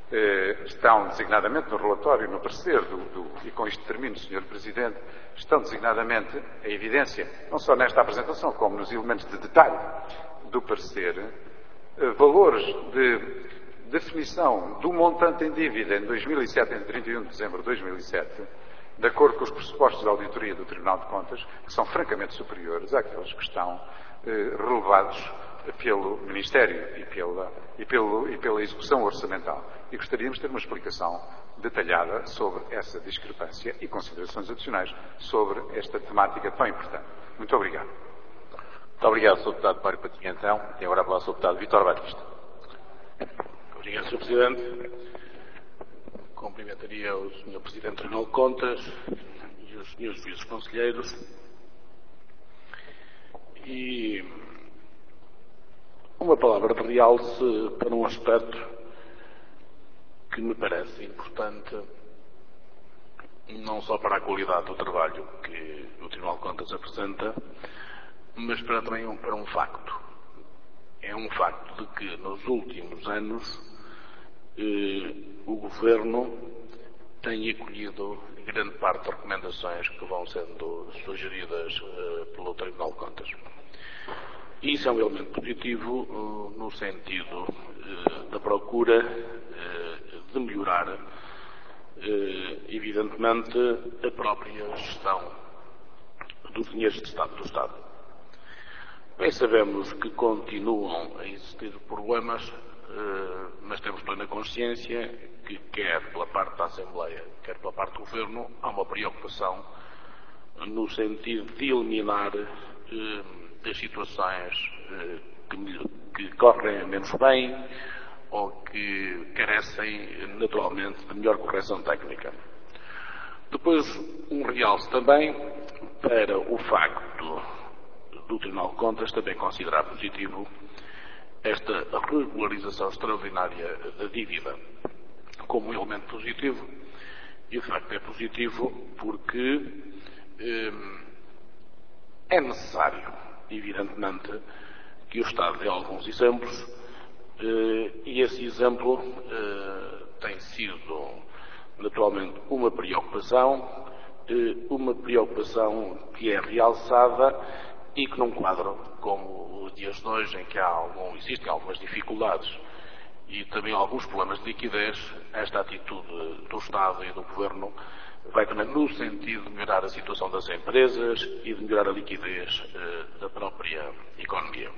Estão designadamente no relatório, no parecer, do, do, e com isto termino, senhor Presidente, estão designadamente a evidência, não só nesta apresentação, como nos elementos de detalhe do parecer, valores de definição do montante em dívida em dois mil e sete, em trinta e um de dezembro de dois mil e sete, de acordo com os pressupostos da auditoria do Tribunal de Contas, que são francamente superiores àqueles que estão eh, relevados pelo Ministério e pela, e, pelo, e pela execução orçamental. E gostaríamos de ter uma explicação detalhada sobre essa discrepância e considerações adicionais sobre esta temática tão importante. Muito obrigado. Muito obrigado, senhor Deputado Mário Patinha. Então, tem agora a palavra o senhor Deputado Vítor Batista. Obrigado, senhor Presidente. Cumprimentaria o senhor Presidente do Tribunal de Contas e os senhores vice-conselheiros. E uma palavra de realce para um aspecto que me parece importante não só para a qualidade do trabalho que o Tribunal de Contas apresenta, mas para também um, para um facto. É um facto de que nos últimos anos eh, o Governo tem acolhido grande parte das recomendações que vão sendo sugeridas eh, pelo Tribunal de Contas. E isso é um elemento positivo uh, no sentido uh, da procura uh, de melhorar, uh, evidentemente, a própria gestão dos dinheiros de Estado, do Estado. Bem sabemos que continuam a existir problemas, uh, mas temos plena consciência que, quer pela parte da Assembleia, quer pela parte do Governo, há uma preocupação no sentido de eliminar uh, das situações eh, que, que correm menos bem ou que carecem naturalmente de melhor correção técnica. Depois, um realce também para o facto do Tribunal de Contas também considerar positivo esta regularização extraordinária da dívida como um elemento positivo, e de facto é positivo porque eh, é necessário, evidentemente, que o Estado dê alguns exemplos, eh, e esse exemplo eh, tem sido, naturalmente, uma preocupação, eh, uma preocupação que é realçada e que num quadro como os dias de hoje, em que há algum, existem algumas dificuldades e também alguns problemas de liquidez, esta atitude do Estado e do Governo vai também no sentido de melhorar a situação das empresas e de melhorar a liquidez eh, da própria economia.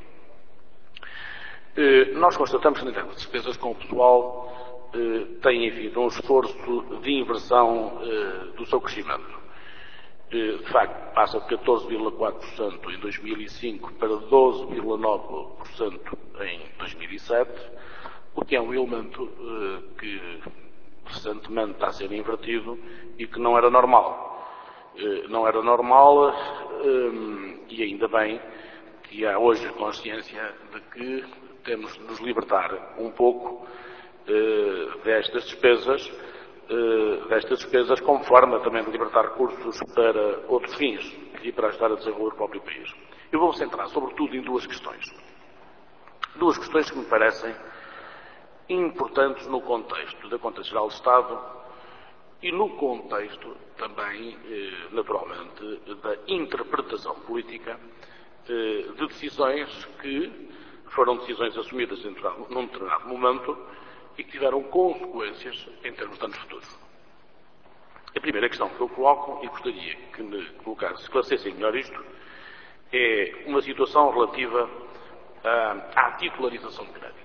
Eh, nós constatamos que, nas despesas com o pessoal, eh, tem havido um esforço de inversão eh, do seu crescimento. Eh, de facto, passa de catorze vírgula quatro por cento em dois mil e cinco para doze vírgula nove por cento em dois mil e sete, o que é um elemento eh, que recentemente está a ser invertido e que não era normal. Não era normal e ainda bem que há hoje consciência de que temos de nos libertar um pouco destas despesas, destas despesas como forma também de libertar recursos para outros fins e para ajudar a desenvolver o próprio país. Eu vou centrar sobretudo em duas questões. Duas questões que me parecem importantes no contexto da Conta Geral do Estado e no contexto também, naturalmente, da interpretação política de decisões que foram decisões assumidas num determinado momento e que tiveram consequências em termos de anos futuros. A primeira questão que eu coloco, e gostaria que me colocasse, esclarecessem melhor isto, é uma situação relativa à titularização de créditos.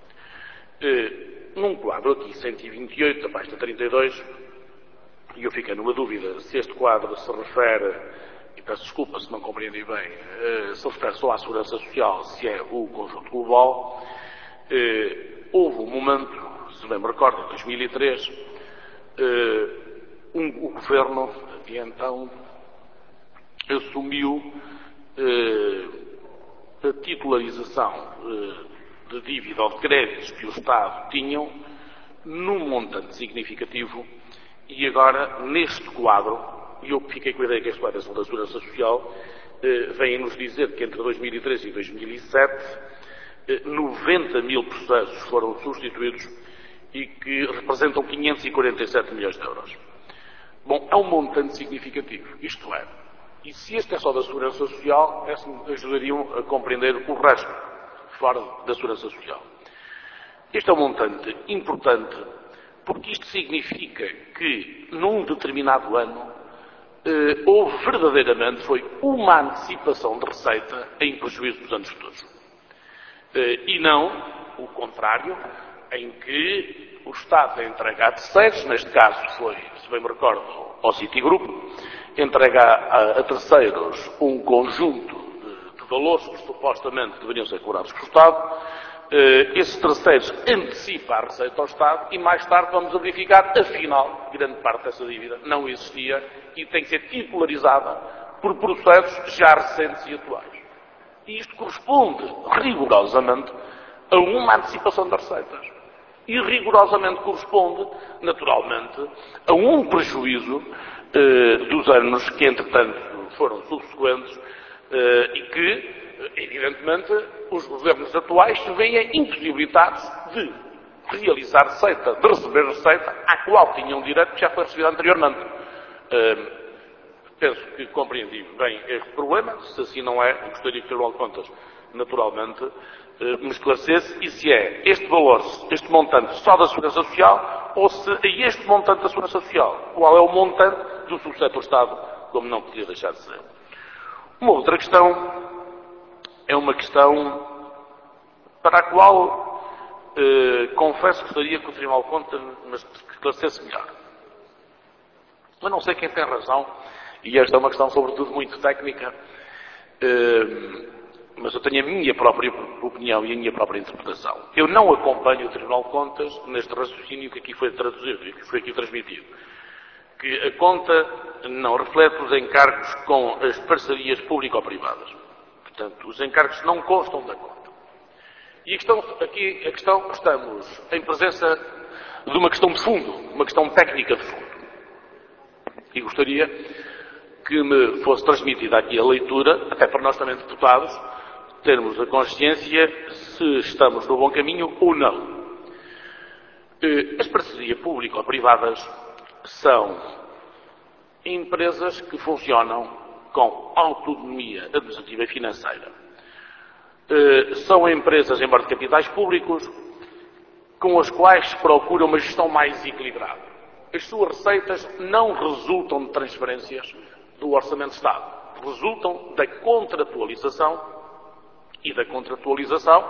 Num quadro aqui cento e vinte e oito, abaixo da trinta e dois, e eu fiquei numa dúvida se este quadro se refere, e peço desculpa se não compreendi bem, se refere só à segurança social, se é o conjunto global. Houve um momento, se bem me recordo, em dois mil e três, um, o Governo, e então, assumiu a titularização de dívida ou de créditos que o Estado tinham num montante significativo e agora, neste quadro, e eu fiquei com a ideia que este quadro é da Segurança Social, eh, vem-nos dizer que entre dois mil e três e dois mil e sete eh, noventa mil processos foram substituídos e que representam quinhentos e quarenta e sete milhões de euros. Bom, é um montante significativo, isto é, e se este é só da Segurança Social, é, ajudariam a compreender o resto, fora da Segurança Social. Este é um montante importante porque isto significa que, num determinado ano, eh, houve verdadeiramente foi uma antecipação de receita em prejuízo dos anos futuros. Eh, e não o contrário, em que o Estado entrega a terceiros, neste caso foi, se bem me recordo, ao Citigroup, entrega a, a terceiros um conjunto de, de valores que supostamente deveriam ser cobrados pelo Estado. Uh, esses terceiros antecipam a receita ao Estado e mais tarde vamos verificar, afinal, grande parte dessa dívida não existia e tem que ser titularizada por processos já recentes e atuais. E isto corresponde rigorosamente a uma antecipação das receitas. E rigorosamente corresponde, naturalmente, a um prejuízo eh, dos anos que, entretanto, foram subsequentes eh, e que, evidentemente, os governos atuais se veem impossibilitados de realizar receita, de receber receita, à qual tinham direito que já foi recebida anteriormente. Uh, penso que compreendi bem este problema. Se assim não é, gostaria que o Tribunal de Contas, naturalmente, uh, me esclarecesse e se é este valor, este montante só da Segurança Social ou se é este montante da Segurança Social. Qual é o montante do subsetor Estado, como não podia deixar de ser. Uma outra questão é uma questão para a qual Uh, confesso que gostaria que o Tribunal de Contas me esclarecesse melhor. Eu não sei quem tem razão, e esta é uma questão sobretudo muito técnica, uh, mas eu tenho a minha própria opinião e a minha própria interpretação. Eu não acompanho o Tribunal de Contas neste raciocínio que aqui foi traduzido e que foi aqui transmitido. Que a conta não reflete os encargos com as parcerias público-privadas. Portanto, os encargos não constam da conta. E a questão, aqui a questão, estamos em presença de uma questão de fundo, uma questão técnica de fundo. E gostaria que me fosse transmitida aqui a leitura, até para nós também deputados, termos a consciência se estamos no bom caminho ou não. As parcerias público-privadas são empresas que funcionam com autonomia administrativa e financeira. Uh, são empresas, embora de capitais públicos, com as quais se procura uma gestão mais equilibrada. As suas receitas não resultam de transferências do Orçamento de Estado. Resultam da contratualização e da contratualização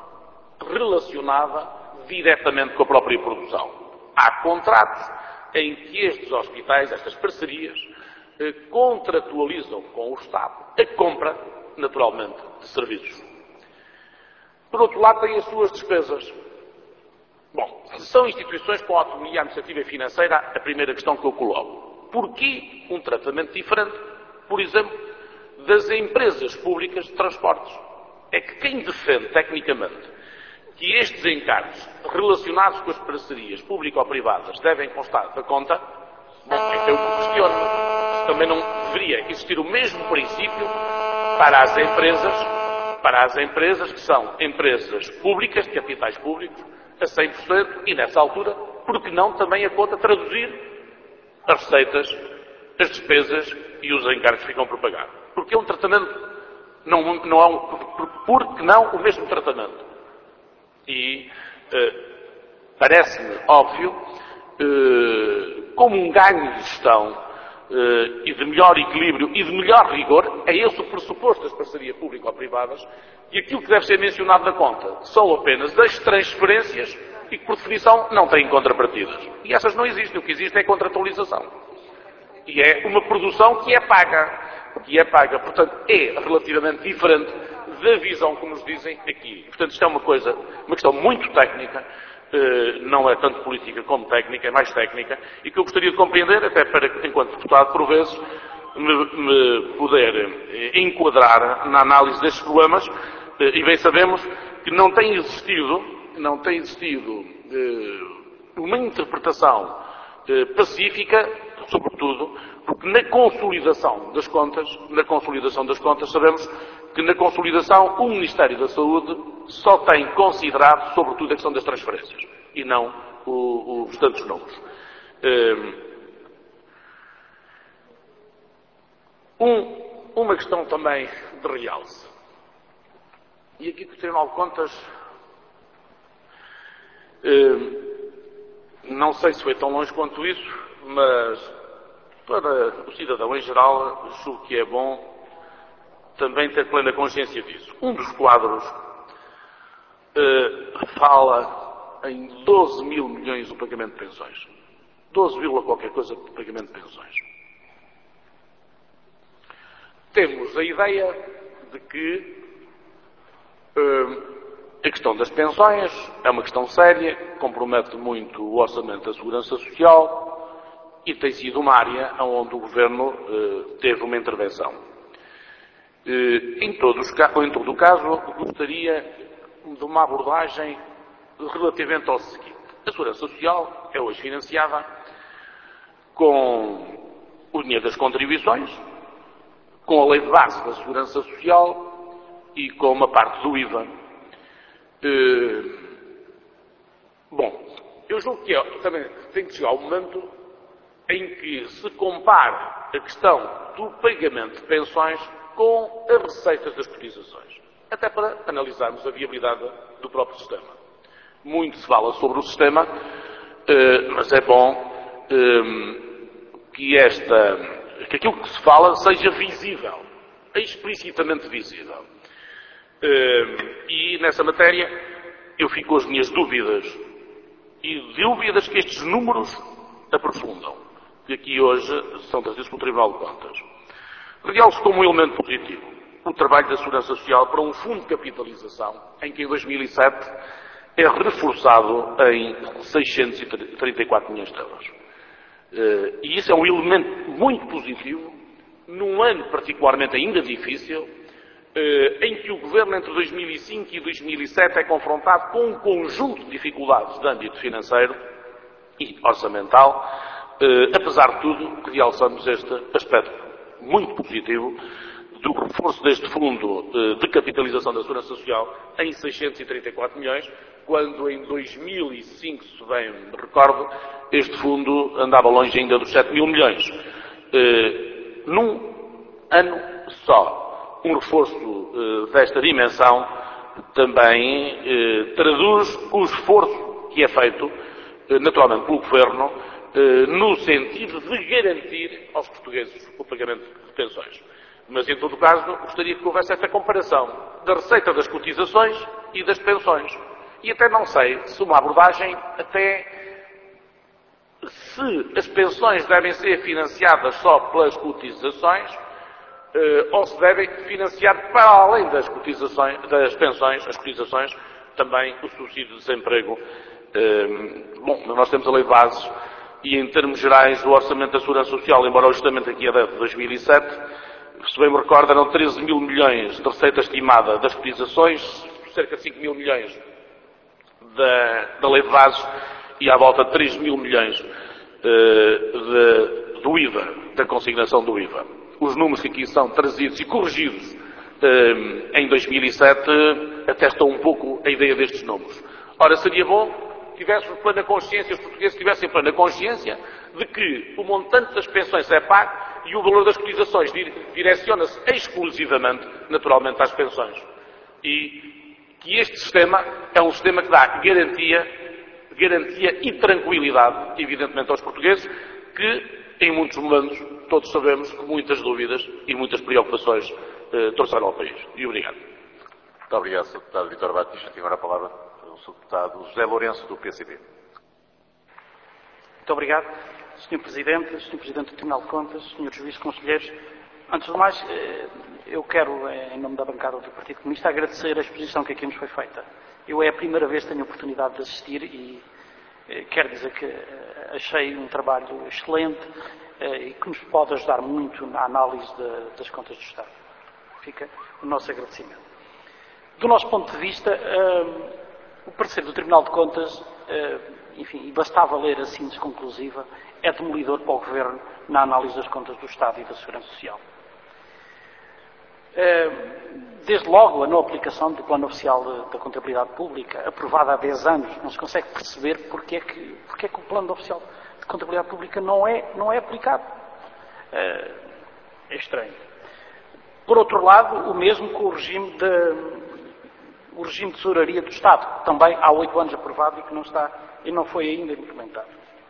relacionada diretamente com a própria produção. Há contratos em que estes hospitais, estas parcerias, uh, contratualizam com o Estado a compra, naturalmente, de serviços. Por outro lado, têm as suas despesas. Bom, se são instituições com autonomia administrativa e financeira, a primeira questão que eu coloco. Porquê um tratamento diferente, por exemplo, das empresas públicas de transportes? É que quem defende, tecnicamente, que estes encargos relacionados com as parcerias público-privadas devem constar da conta, bom, é eu que questiono. Também não deveria existir o mesmo princípio para as empresas para as empresas que são empresas públicas, de capitais públicos, a cem por cento, e nessa altura, por que não também a conta traduzir as receitas, as despesas e os encargos que ficam por pagar. Porque é um tratamento, não, não é um, por que não o mesmo tratamento? E eh, parece-me óbvio, eh, como um ganho de gestão, Uh, e de melhor equilíbrio e de melhor rigor, é esse o pressuposto das parcerias público-privadas, e aquilo que deve ser mencionado na conta são apenas as transferências e que, por definição, não têm contrapartidas. E essas não existem. O que existe é a contratualização. E é uma produção que é paga. Que é paga. Portanto, é relativamente diferente da visão que nos dizem aqui. Portanto, isto é uma coisa, uma questão muito técnica. Não é tanto política como técnica, é mais técnica, e que eu gostaria de compreender, até para, enquanto deputado, por vezes, me, me poder enquadrar na análise destes problemas, e bem sabemos que não tem existido, não tem existido uma interpretação pacífica, sobretudo, porque na consolidação das contas, na consolidação das contas, sabemos que na consolidação o Ministério da Saúde só tem considerado, sobretudo, a questão das transferências, e não o, os tantos números. Um, uma questão também de realce. E aqui que o Tribunal de Contas, não sei se foi tão longe quanto isso, mas para o cidadão em geral, julgo que é bom também ter plena consciência disso. Um dos quadros uh, fala em doze mil milhões do pagamento de pensões. doze, qualquer coisa de pagamento de pensões. Temos a ideia de que uh, a questão das pensões é uma questão séria, compromete muito o orçamento da Segurança Social e tem sido uma área onde o Governo uh, teve uma intervenção. Em, todos, em todo o caso, gostaria de uma abordagem relativamente ao seguinte. A Segurança Social é hoje financiada com o dinheiro das contribuições, com a lei de base da Segurança Social e com uma parte do I V A. Uh, bom, eu julgo que é, também tem que chegar o momento em que se compara a questão do pagamento de pensões com as receitas das cotizações, até para analisarmos a viabilidade do próprio sistema. Muito se fala sobre o sistema, mas é bom que, esta, que aquilo que se fala seja visível, explicitamente visível. E nessa matéria eu fico com as minhas dúvidas, e dúvidas que estes números aprofundam, que aqui hoje são trazidos pelo Tribunal de Contas. Realço como um elemento positivo o trabalho da Segurança Social para um fundo de capitalização, em que em dois mil e sete é reforçado em seiscentos e trinta e quatro milhões de euros. E isso é um elemento muito positivo, num ano particularmente ainda difícil, em que o Governo entre dois mil e cinco e dois mil e sete é confrontado com um conjunto de dificuldades de âmbito financeiro e orçamental. Apesar de tudo, realçamos este aspecto muito positivo do reforço deste fundo de capitalização da Segurança Social em seiscentos e trinta e quatro milhões, quando em dois mil e cinco, se bem me recordo, este fundo andava longe ainda dos sete mil milhões. Num ano só, um reforço desta dimensão também traduz o esforço que é feito, naturalmente, pelo Governo, no sentido de garantir aos portugueses o pagamento de pensões. Mas, em todo o caso, gostaria que houvesse esta comparação da receita das cotizações e das pensões. E até não sei se uma abordagem até se as pensões devem ser financiadas só pelas cotizações ou se devem financiar, para além das cotizações, das pensões, as cotizações, também o subsídio de desemprego. Bom, nós temos a lei de bases e, em termos gerais, o orçamento da Segurança Social, embora o ajustamento aqui é de dois mil e sete, se bem me recordo, eram treze mil milhões de receita estimada das cotizações, cerca de cinco mil milhões da, da lei de bases e à volta de três mil milhões uh, de, do I V A, da consignação do I V A. Os números que aqui são trazidos e corrigidos uh, em dois mil e sete uh, atestam um pouco a ideia destes números. Ora, seria bom que tivéssemos plena consciência, os portugueses tivessem plena consciência de que o montante das pensões é pago e o valor das cotizações direciona-se exclusivamente, naturalmente, às pensões. E que este sistema é um sistema que dá garantia, garantia e tranquilidade, evidentemente, aos portugueses, que, em muitos momentos, todos sabemos que muitas dúvidas e muitas preocupações eh, trouxeram ao país. E obrigado. Muito obrigado, senhor Deputado Vítor Batista. Tem agora a palavra o senhor Deputado José Lourenço, do P C B. Muito obrigado, senhor Presidente, senhor Presidente do Tribunal de Contas, senhores Juízes, Conselheiros. Antes de mais, eu quero, em nome da bancada do Partido Comunista, agradecer a exposição que aqui nos foi feita. Eu é a primeira vez que tenho a oportunidade de assistir e quero dizer que achei um trabalho excelente e que nos pode ajudar muito na análise de, das contas do Estado. Fica o nosso agradecimento. Do nosso ponto de vista, o parecer do Tribunal de Contas, enfim, e bastava ler a síntese conclusiva, é demolidor para o Governo na análise das contas do Estado e da Segurança Social. Desde logo, a não aplicação do Plano Oficial da Contabilidade Pública, aprovado há dez anos, não se consegue perceber porque é que, porque é que o Plano Oficial de Contabilidade Pública não é, não é aplicado. É estranho. Por outro lado, o mesmo com o regime de, o regime de tesouraria do Estado, que também há oito anos aprovado e que não está e não foi ainda implementado.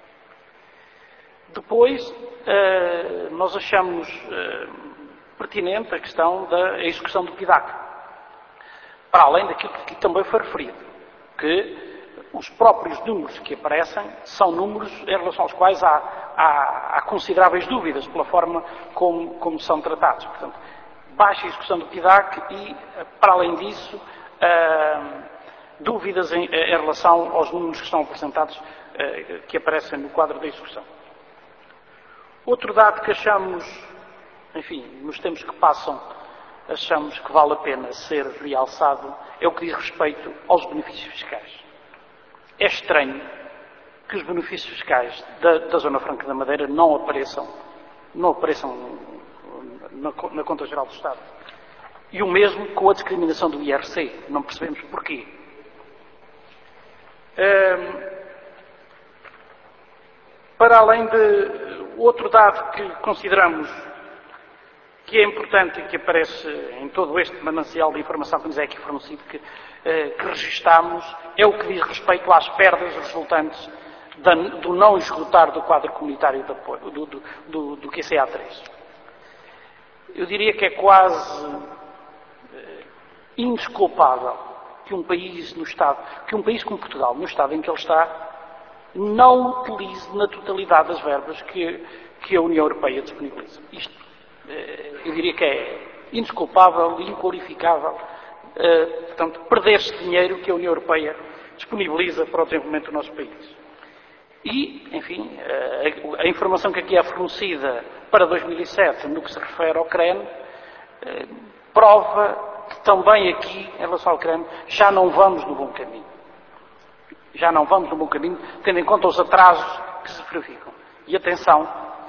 Depois, nós achamos pertinente a questão da execução do P I D A C, para além daquilo que também foi referido, que os próprios números que aparecem são números em relação aos quais há, há, há consideráveis dúvidas pela forma como, como são tratados. Portanto, baixa execução do P I D A C e, para além disso, uh, dúvidas em, em relação aos números que estão apresentados, uh, que aparecem no quadro da execução. Outro dado que achamos, enfim, nos tempos que passam, achamos que vale a pena ser realçado, é o que diz respeito aos benefícios fiscais. É estranho que os benefícios fiscais da, da Zona Franca da Madeira não apareçam, não apareçam na, na Conta Geral do Estado. E o mesmo com a discriminação do I R C. Não percebemos porquê. Um, para além de outro dado que consideramos que é importante e que aparece em todo este manancial de informação que nos é aqui fornecido, que, eh, que registamos, é o que diz respeito às perdas resultantes da, do não esgotar do quadro comunitário de apoio, do, do, do, do Q C A três. Eu diria que é quase eh, indesculpável que um país no Estado, que um país como Portugal, no Estado em que ele está, não utilize na totalidade as verbas que, que a União Europeia disponibiliza. Isto eu diria que é indesculpável e inqualificável, portanto, perder-se dinheiro que a União Europeia disponibiliza para o desenvolvimento do nosso país. E, enfim, a informação que aqui é fornecida para dois mil e sete, no que se refere ao C R E N, prova que também aqui, em relação ao C R E N, já não vamos no bom caminho. Já não vamos no bom caminho, tendo em conta os atrasos que se verificam. E atenção,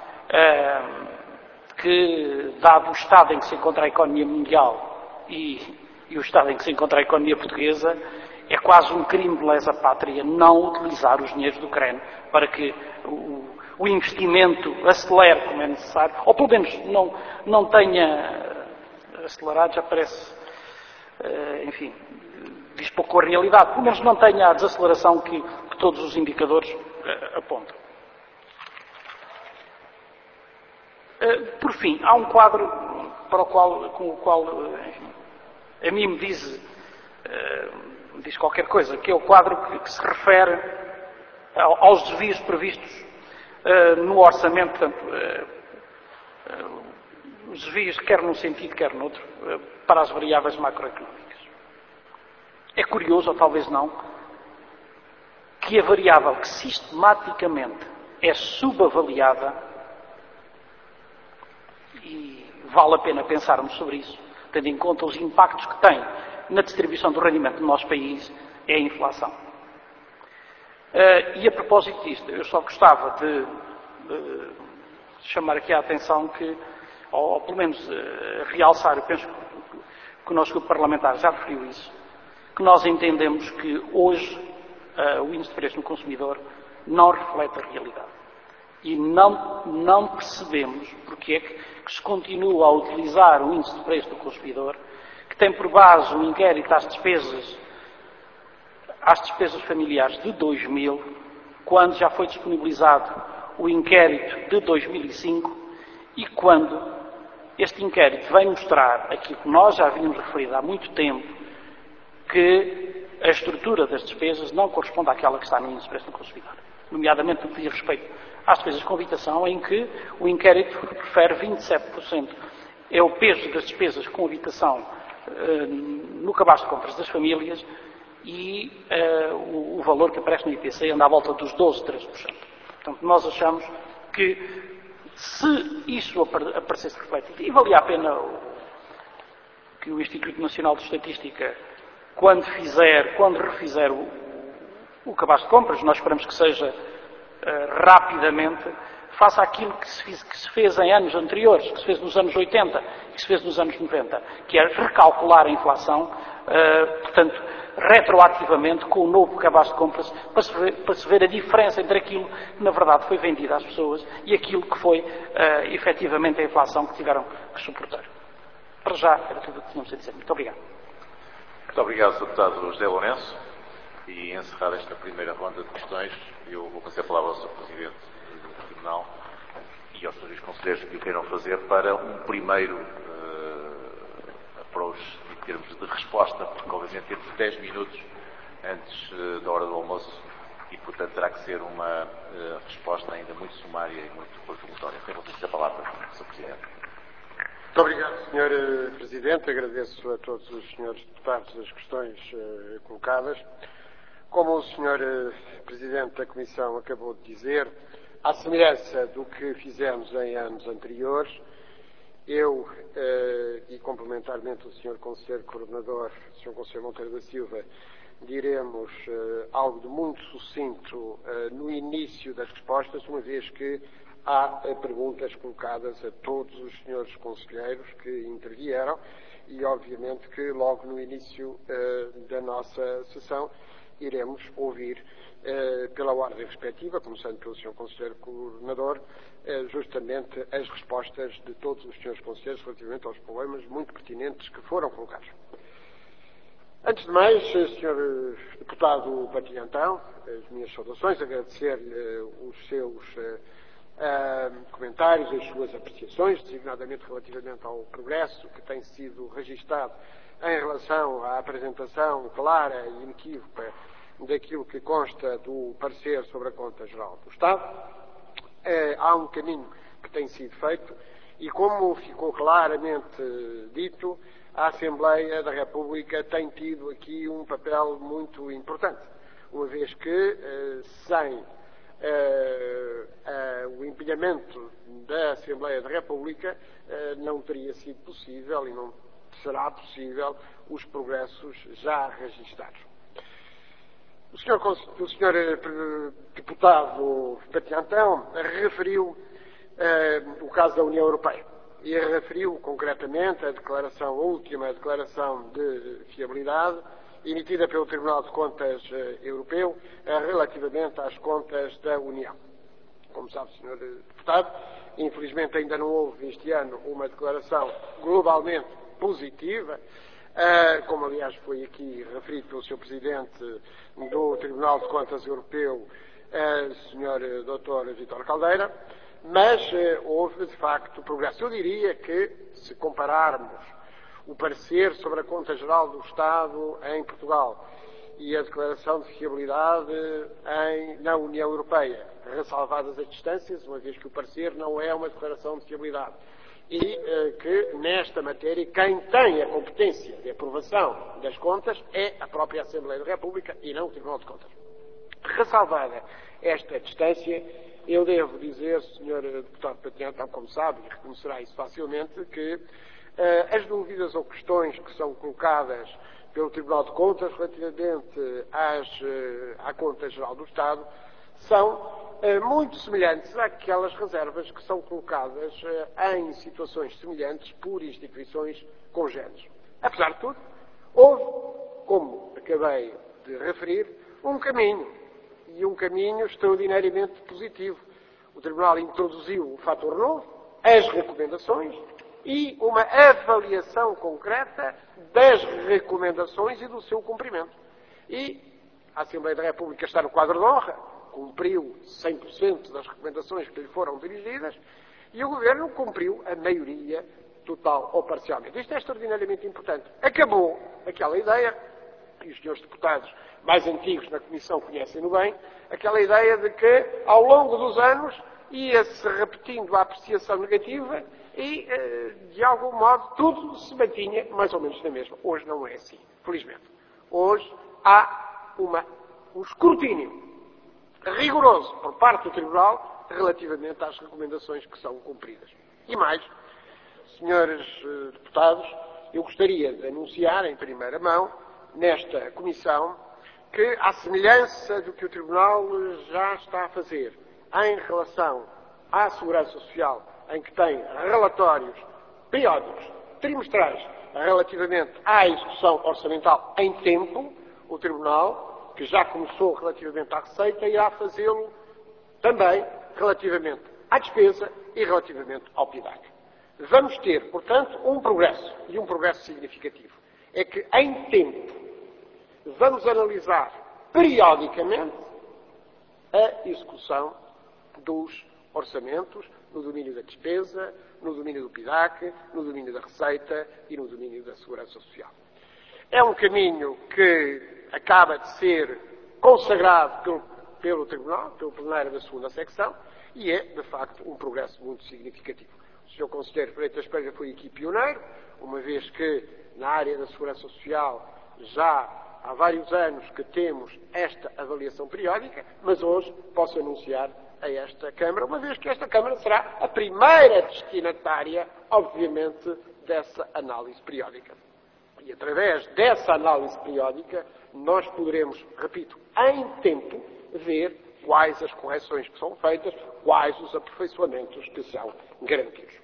que, dado o estado em que se encontra a economia mundial e, e o estado em que se encontra a economia portuguesa, é quase um crime de lesa pátria não utilizar os dinheiros do C R E N para que o, o investimento acelere como é necessário, ou pelo menos não, não tenha acelerado, já parece, enfim, diz pouco a realidade, pelo menos não tenha a desaceleração que, que todos os indicadores apontam. Por fim, há um quadro para o qual, com o qual, enfim, a mim me diz, uh, diz qualquer coisa, que é o quadro que, que se refere aos desvios previstos uh, no orçamento, portanto, uh, uh, os desvios quer num sentido, quer noutro, uh, para as variáveis macroeconómicas. É curioso, ou talvez não, que a variável que sistematicamente é subavaliada, e vale a pena pensarmos sobre isso, tendo em conta os impactos que tem na distribuição do rendimento no nosso país, é a inflação. Uh, e a propósito disto, eu só gostava de, de chamar aqui a atenção que, ou, ou pelo menos uh, realçar, eu penso que, que o nosso grupo parlamentar já referiu isso, que nós entendemos que hoje uh, o índice de preço no consumidor não reflete a realidade. E não, não percebemos porque é que, que se continua a utilizar o índice de preço do consumidor, que tem por base um inquérito às despesas, às despesas familiares de dois mil, quando já foi disponibilizado o inquérito de dois mil e cinco e quando este inquérito vem mostrar aquilo que nós já havíamos referido há muito tempo, que a estrutura das despesas não corresponde àquela que está no índice de preço do consumidor, nomeadamente no que diz respeito às despesas com habitação, em que o inquérito refere vinte e sete por cento. É o peso das despesas com habitação eh, no cabaz de compras das famílias e eh, o, o valor que aparece no I P C anda à volta dos doze, treze por cento. Portanto, nós achamos que se isso aparecesse refletido, e valia a pena o, que o Instituto Nacional de Estatística, quando fizer, quando refizer o, o cabaz de compras, nós esperamos que seja Uh, rapidamente, faça aquilo que se, fiz, que se fez em anos anteriores, que se fez nos anos oitenta, que se fez nos anos noventa, que é recalcular a inflação, uh, portanto, retroativamente, com o novo cabaz de compras, para se, ver, para se ver a diferença entre aquilo que, na verdade, foi vendido às pessoas e aquilo que foi, uh, efetivamente, a inflação que tiveram que suportar. Para já, era tudo o que tínhamos a dizer. Muito obrigado. Muito obrigado, senhor Deputado José Lourenço. E encerrar esta primeira ronda de questões, eu vou passar a palavra ao senhor Presidente do Tribunal e aos senhores Conselheiros que o queiram fazer para um primeiro uh, approach em termos de resposta, porque obviamente temos dez minutos antes uh, da hora do almoço e, portanto, terá que ser uma uh, resposta ainda muito sumária e muito conjuntória. Tenho a palavra, senhor Presidente. Muito obrigado, senhor Presidente. Agradeço a todos os senhores deputados as questões uh, colocadas. Como o senhor Presidente da Comissão acabou de dizer, à semelhança do que fizemos em anos anteriores, eu, eh, e complementarmente o senhor Conselheiro Coordenador, o senhor Conselheiro Monteiro da Silva, diremos uh, algo de muito sucinto uh, no início das respostas, uma vez que há uh, perguntas colocadas a todos os senhores conselheiros que intervieram e, obviamente, que logo no início uh, da nossa sessão iremos ouvir, uh, pela ordem respectiva, começando pelo senhor Conselheiro Coordenador, uh, justamente as respostas de todos os senhores conselheiros relativamente aos problemas muito pertinentes que foram colocados. Antes de mais, senhor Deputado Patinho Antão, as minhas saudações, agradecer-lhe os seus uh, uh, comentários, as suas apreciações, designadamente relativamente ao progresso que tem sido registado em relação à apresentação clara e inequívoca daquilo que consta do parecer sobre a Conta Geral do Estado. Uh, há um caminho que tem sido feito e, como ficou claramente dito, a Assembleia da República tem tido aqui um papel muito importante, uma vez que, sem o empenhamento da Assembleia da República, não teria sido possível e não será possível os progressos já registados. O senhor, o senhor Deputado Patinho Antão referiu o caso da União Europeia. E referiu concretamente a declaração, a última declaração de fiabilidade emitida pelo Tribunal de Contas Europeu relativamente às contas da União. Como sabe, senhor Deputado, infelizmente ainda não houve este ano uma declaração globalmente positiva, como aliás foi aqui referido pelo senhor Presidente do Tribunal de Contas Europeu, senhor doutor Vítor Caldeira. Mas eh, houve, de facto, progresso. Eu diria que, se compararmos o parecer sobre a Conta Geral do Estado em Portugal e a declaração de fiabilidade em, na União Europeia, ressalvadas as distâncias, uma vez que o parecer não é uma declaração de fiabilidade, e eh, que, nesta matéria, quem tem a competência de aprovação das contas é a própria Assembleia da República e não o Tribunal de Contas. Ressalvada esta distância, eu devo dizer, senhor Deputado Patinho Antão, como sabe, e reconhecerá isso facilmente, que uh, as dúvidas ou questões que são colocadas pelo Tribunal de Contas relativamente às, uh, à Conta Geral do Estado são uh, muito semelhantes àquelas reservas que são colocadas uh, em situações semelhantes por instituições congêneres. Apesar de tudo, houve, como acabei de referir, um caminho. E um caminho extraordinariamente positivo. O Tribunal introduziu o fator novo, as recomendações e uma avaliação concreta das recomendações e do seu cumprimento. E a Assembleia da República está no quadro de honra, cumpriu cem por cento das recomendações que lhe foram dirigidas e o Governo cumpriu a maioria total ou parcialmente. Isto é extraordinariamente importante. Acabou aquela ideia, e os senhores deputados mais antigos na Comissão conhecem-no bem, aquela ideia de que, ao longo dos anos, ia-se repetindo a apreciação negativa e, de algum modo, tudo se mantinha mais ou menos na mesma. Hoje não é assim, felizmente. Hoje há uma, um escrutínio rigoroso por parte do Tribunal relativamente às recomendações que são cumpridas. E mais, senhores deputados, eu gostaria de anunciar em primeira mão, nesta Comissão, que, à semelhança do que o Tribunal já está a fazer em relação à Segurança Social, em que tem relatórios periódicos, trimestrais, relativamente à execução orçamental em tempo, o Tribunal, que já começou relativamente à receita, irá fazê-lo também relativamente à despesa e relativamente ao P I D A C. Vamos ter, portanto, um progresso, e um progresso significativo. É que, em tempo, vamos analisar periodicamente a execução dos orçamentos no domínio da despesa, no domínio do P I D A C, no domínio da receita e no domínio da segurança social. É um caminho que acaba de ser consagrado pelo, pelo Tribunal, pelo plenário da segunda secção, e é, de facto, um progresso muito significativo. O senhor Conselheiro Freitas Pereira foi aqui pioneiro, uma vez que na área da segurança social já há vários anos que temos esta avaliação periódica, mas hoje posso anunciar a esta Câmara, uma vez que esta Câmara será a primeira destinatária, obviamente, dessa análise periódica. E através dessa análise periódica, nós poderemos, repito, em tempo, ver quais as correções que são feitas, quais os aperfeiçoamentos que são garantidos.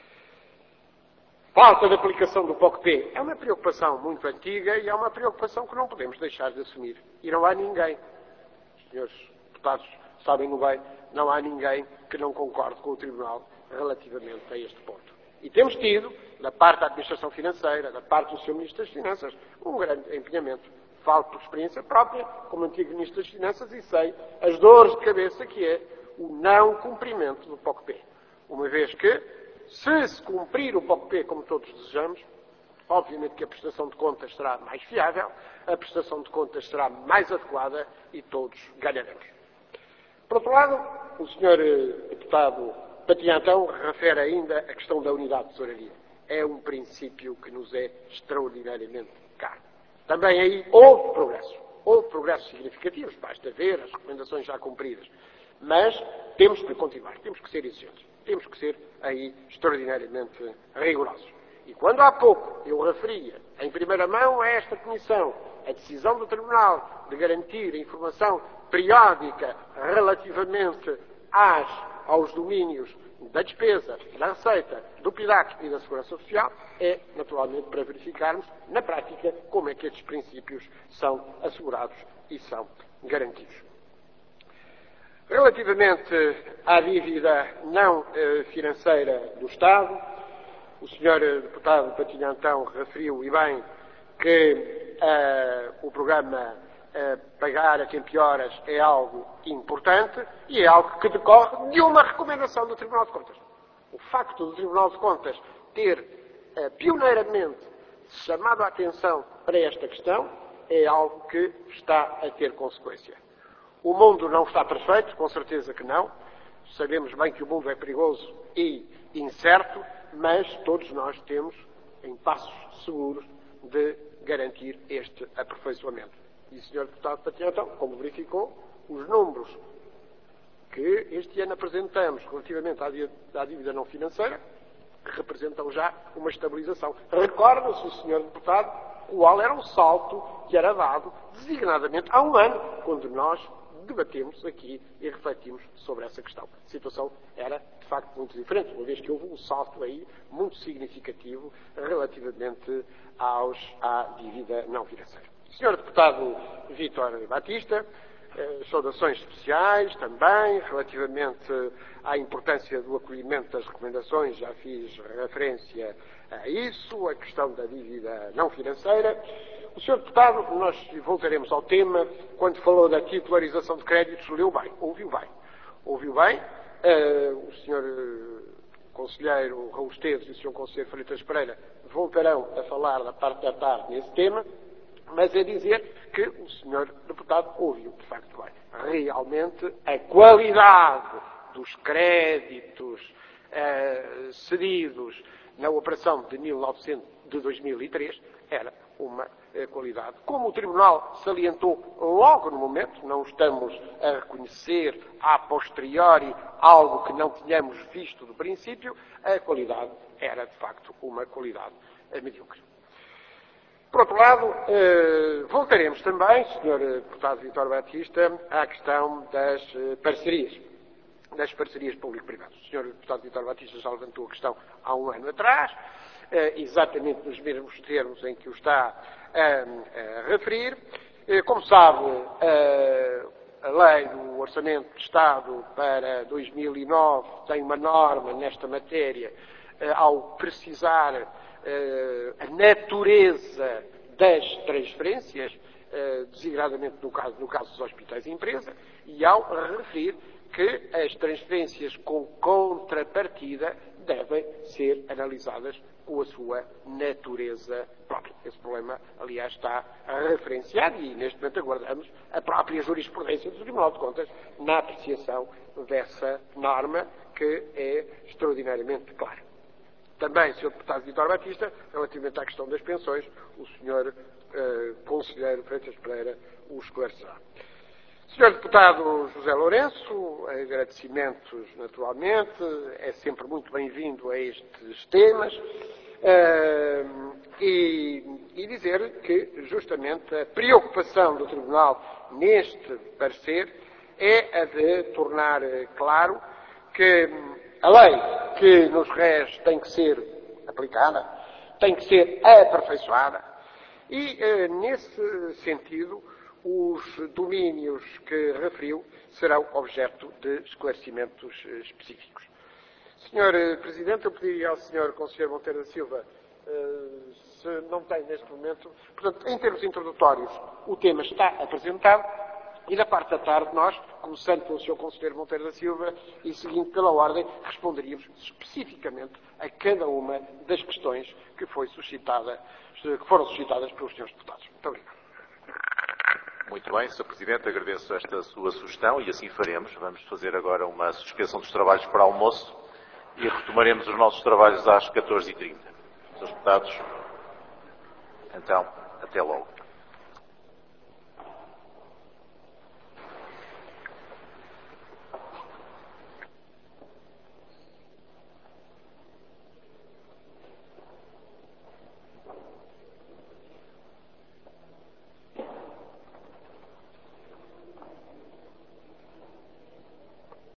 Falta de aplicação do P O C P é uma preocupação muito antiga e é uma preocupação que não podemos deixar de assumir. E não há ninguém, os senhores deputados sabem-no bem, não há ninguém que não concorde com o Tribunal relativamente a este ponto. E temos tido, da parte da Administração Financeira, da parte do senhor Ministro das Finanças, um grande empenhamento. Falo por experiência própria, como antigo Ministro das Finanças, e sei as dores de cabeça que é o não cumprimento do P O C P. Uma vez que, se se cumprir o P O C P como todos desejamos, obviamente que a prestação de contas será mais fiável, a prestação de contas será mais adequada e todos ganharemos. Por outro lado, o senhor deputado Patiantão refere ainda a questão da unidade de tesouraria. É um princípio que nos é extraordinariamente caro. Também aí houve progresso. Houve progressos significativos, basta ver as recomendações já cumpridas. Mas temos que continuar, temos que ser exigentes. Temos que ser aí extraordinariamente rigorosos. E quando há pouco eu referia, em primeira mão a esta Comissão, a decisão do Tribunal de garantir a informação periódica relativamente às, aos domínios da despesa, da receita, do P I D A C e da Segurança Social, é naturalmente para verificarmos, na prática, como é que estes princípios são assegurados e são garantidos. Relativamente à dívida não eh, financeira do Estado, o senhor deputado Patiantão referiu, e bem, que eh, o programa eh, Pagar a Tempo e Horas é algo importante e é algo que decorre de uma recomendação do Tribunal de Contas. O facto do Tribunal de Contas ter eh, pioneiramente chamado a atenção para esta questão é algo que está a ter consequência. O mundo não está perfeito, com certeza que não. Sabemos bem que o mundo é perigoso e incerto, mas todos nós temos, em passos seguros, de garantir este aperfeiçoamento. E o senhor deputado Patiantão, como verificou, os números que este ano apresentamos relativamente à dívida não financeira representam já uma estabilização. Recorda-se o senhor deputado qual era o salto que era dado designadamente há um ano, quando nós debatemos aqui e refletimos sobre essa questão. A situação era, de facto, muito diferente, uma vez que houve um salto aí muito significativo relativamente aos, à dívida não financeira. senhor Deputado Vítor Batista, eh, saudações especiais também, relativamente à importância do acolhimento das recomendações, já fiz referência a isso, a questão da dívida não financeira. O senhor Deputado, nós voltaremos ao tema, quando falou da titularização de créditos, leu bem, ouviu bem. Ouviu bem, uh, o senhor uh, Conselheiro Raul Esteves e o senhor Conselheiro Freitas Pereira voltarão a falar da parte da tarde nesse tema, mas é dizer que o senhor Deputado ouviu, de facto, bem. Realmente, a qualidade dos créditos uh, cedidos na operação de, mil e novecentos, de dois mil e três era uma eh, qualidade. Como o Tribunal salientou logo no momento, não estamos a reconhecer a posteriori algo que não tínhamos visto do princípio, a qualidade era, de facto, uma qualidade eh, medíocre. Por outro lado, eh, voltaremos também, senhor Deputado Vítor Batista, à questão das eh, parcerias. das parcerias público-privadas. O senhor Deputado Vítor Batista já levantou a questão há um ano atrás, eh, exatamente nos mesmos termos em que o está eh, a referir. Eh, como sabe, eh, a lei do Orçamento de Estado para dois mil e nove tem uma norma nesta matéria eh, ao precisar eh, a natureza das transferências, eh, desigradamente no caso, no caso dos hospitais e empresa, e ao referir que as transferências com contrapartida devem ser analisadas com a sua natureza própria. Esse problema, aliás, está referenciado e, neste momento, aguardamos a própria jurisprudência do Tribunal de Contas na apreciação dessa norma, que é extraordinariamente clara. Também, senhor Deputado Vítor Batista, relativamente à questão das pensões, o senhor eh, Conselheiro Freitas Pereira o esclarecerá. senhor Deputado José Lourenço, agradecimentos naturalmente, é sempre muito bem-vindo a estes temas. Uh, e, e dizer que, justamente, a preocupação do Tribunal neste parecer é a de tornar claro que a lei que nos rege tem que ser aplicada, tem que ser aperfeiçoada e, eh, nesse sentido, os domínios que referiu serão objeto de esclarecimentos específicos. senhor Presidente, eu pediria ao senhor Conselheiro Monteiro da Silva, se não tem neste momento, portanto, em termos introdutórios, o tema está apresentado e na parte da tarde nós, começando pelo senhor Conselheiro Monteiro da Silva e seguindo pela ordem, responderíamos especificamente a cada uma das questões que, foi suscitada, que foram suscitadas pelos senhores deputados. Muito obrigado. Muito bem, senhor Presidente, agradeço esta sua sugestão e assim faremos. Vamos fazer agora uma suspensão dos trabalhos para almoço e retomaremos os nossos trabalhos às catorze e trinta. senhores deputados, então, até logo.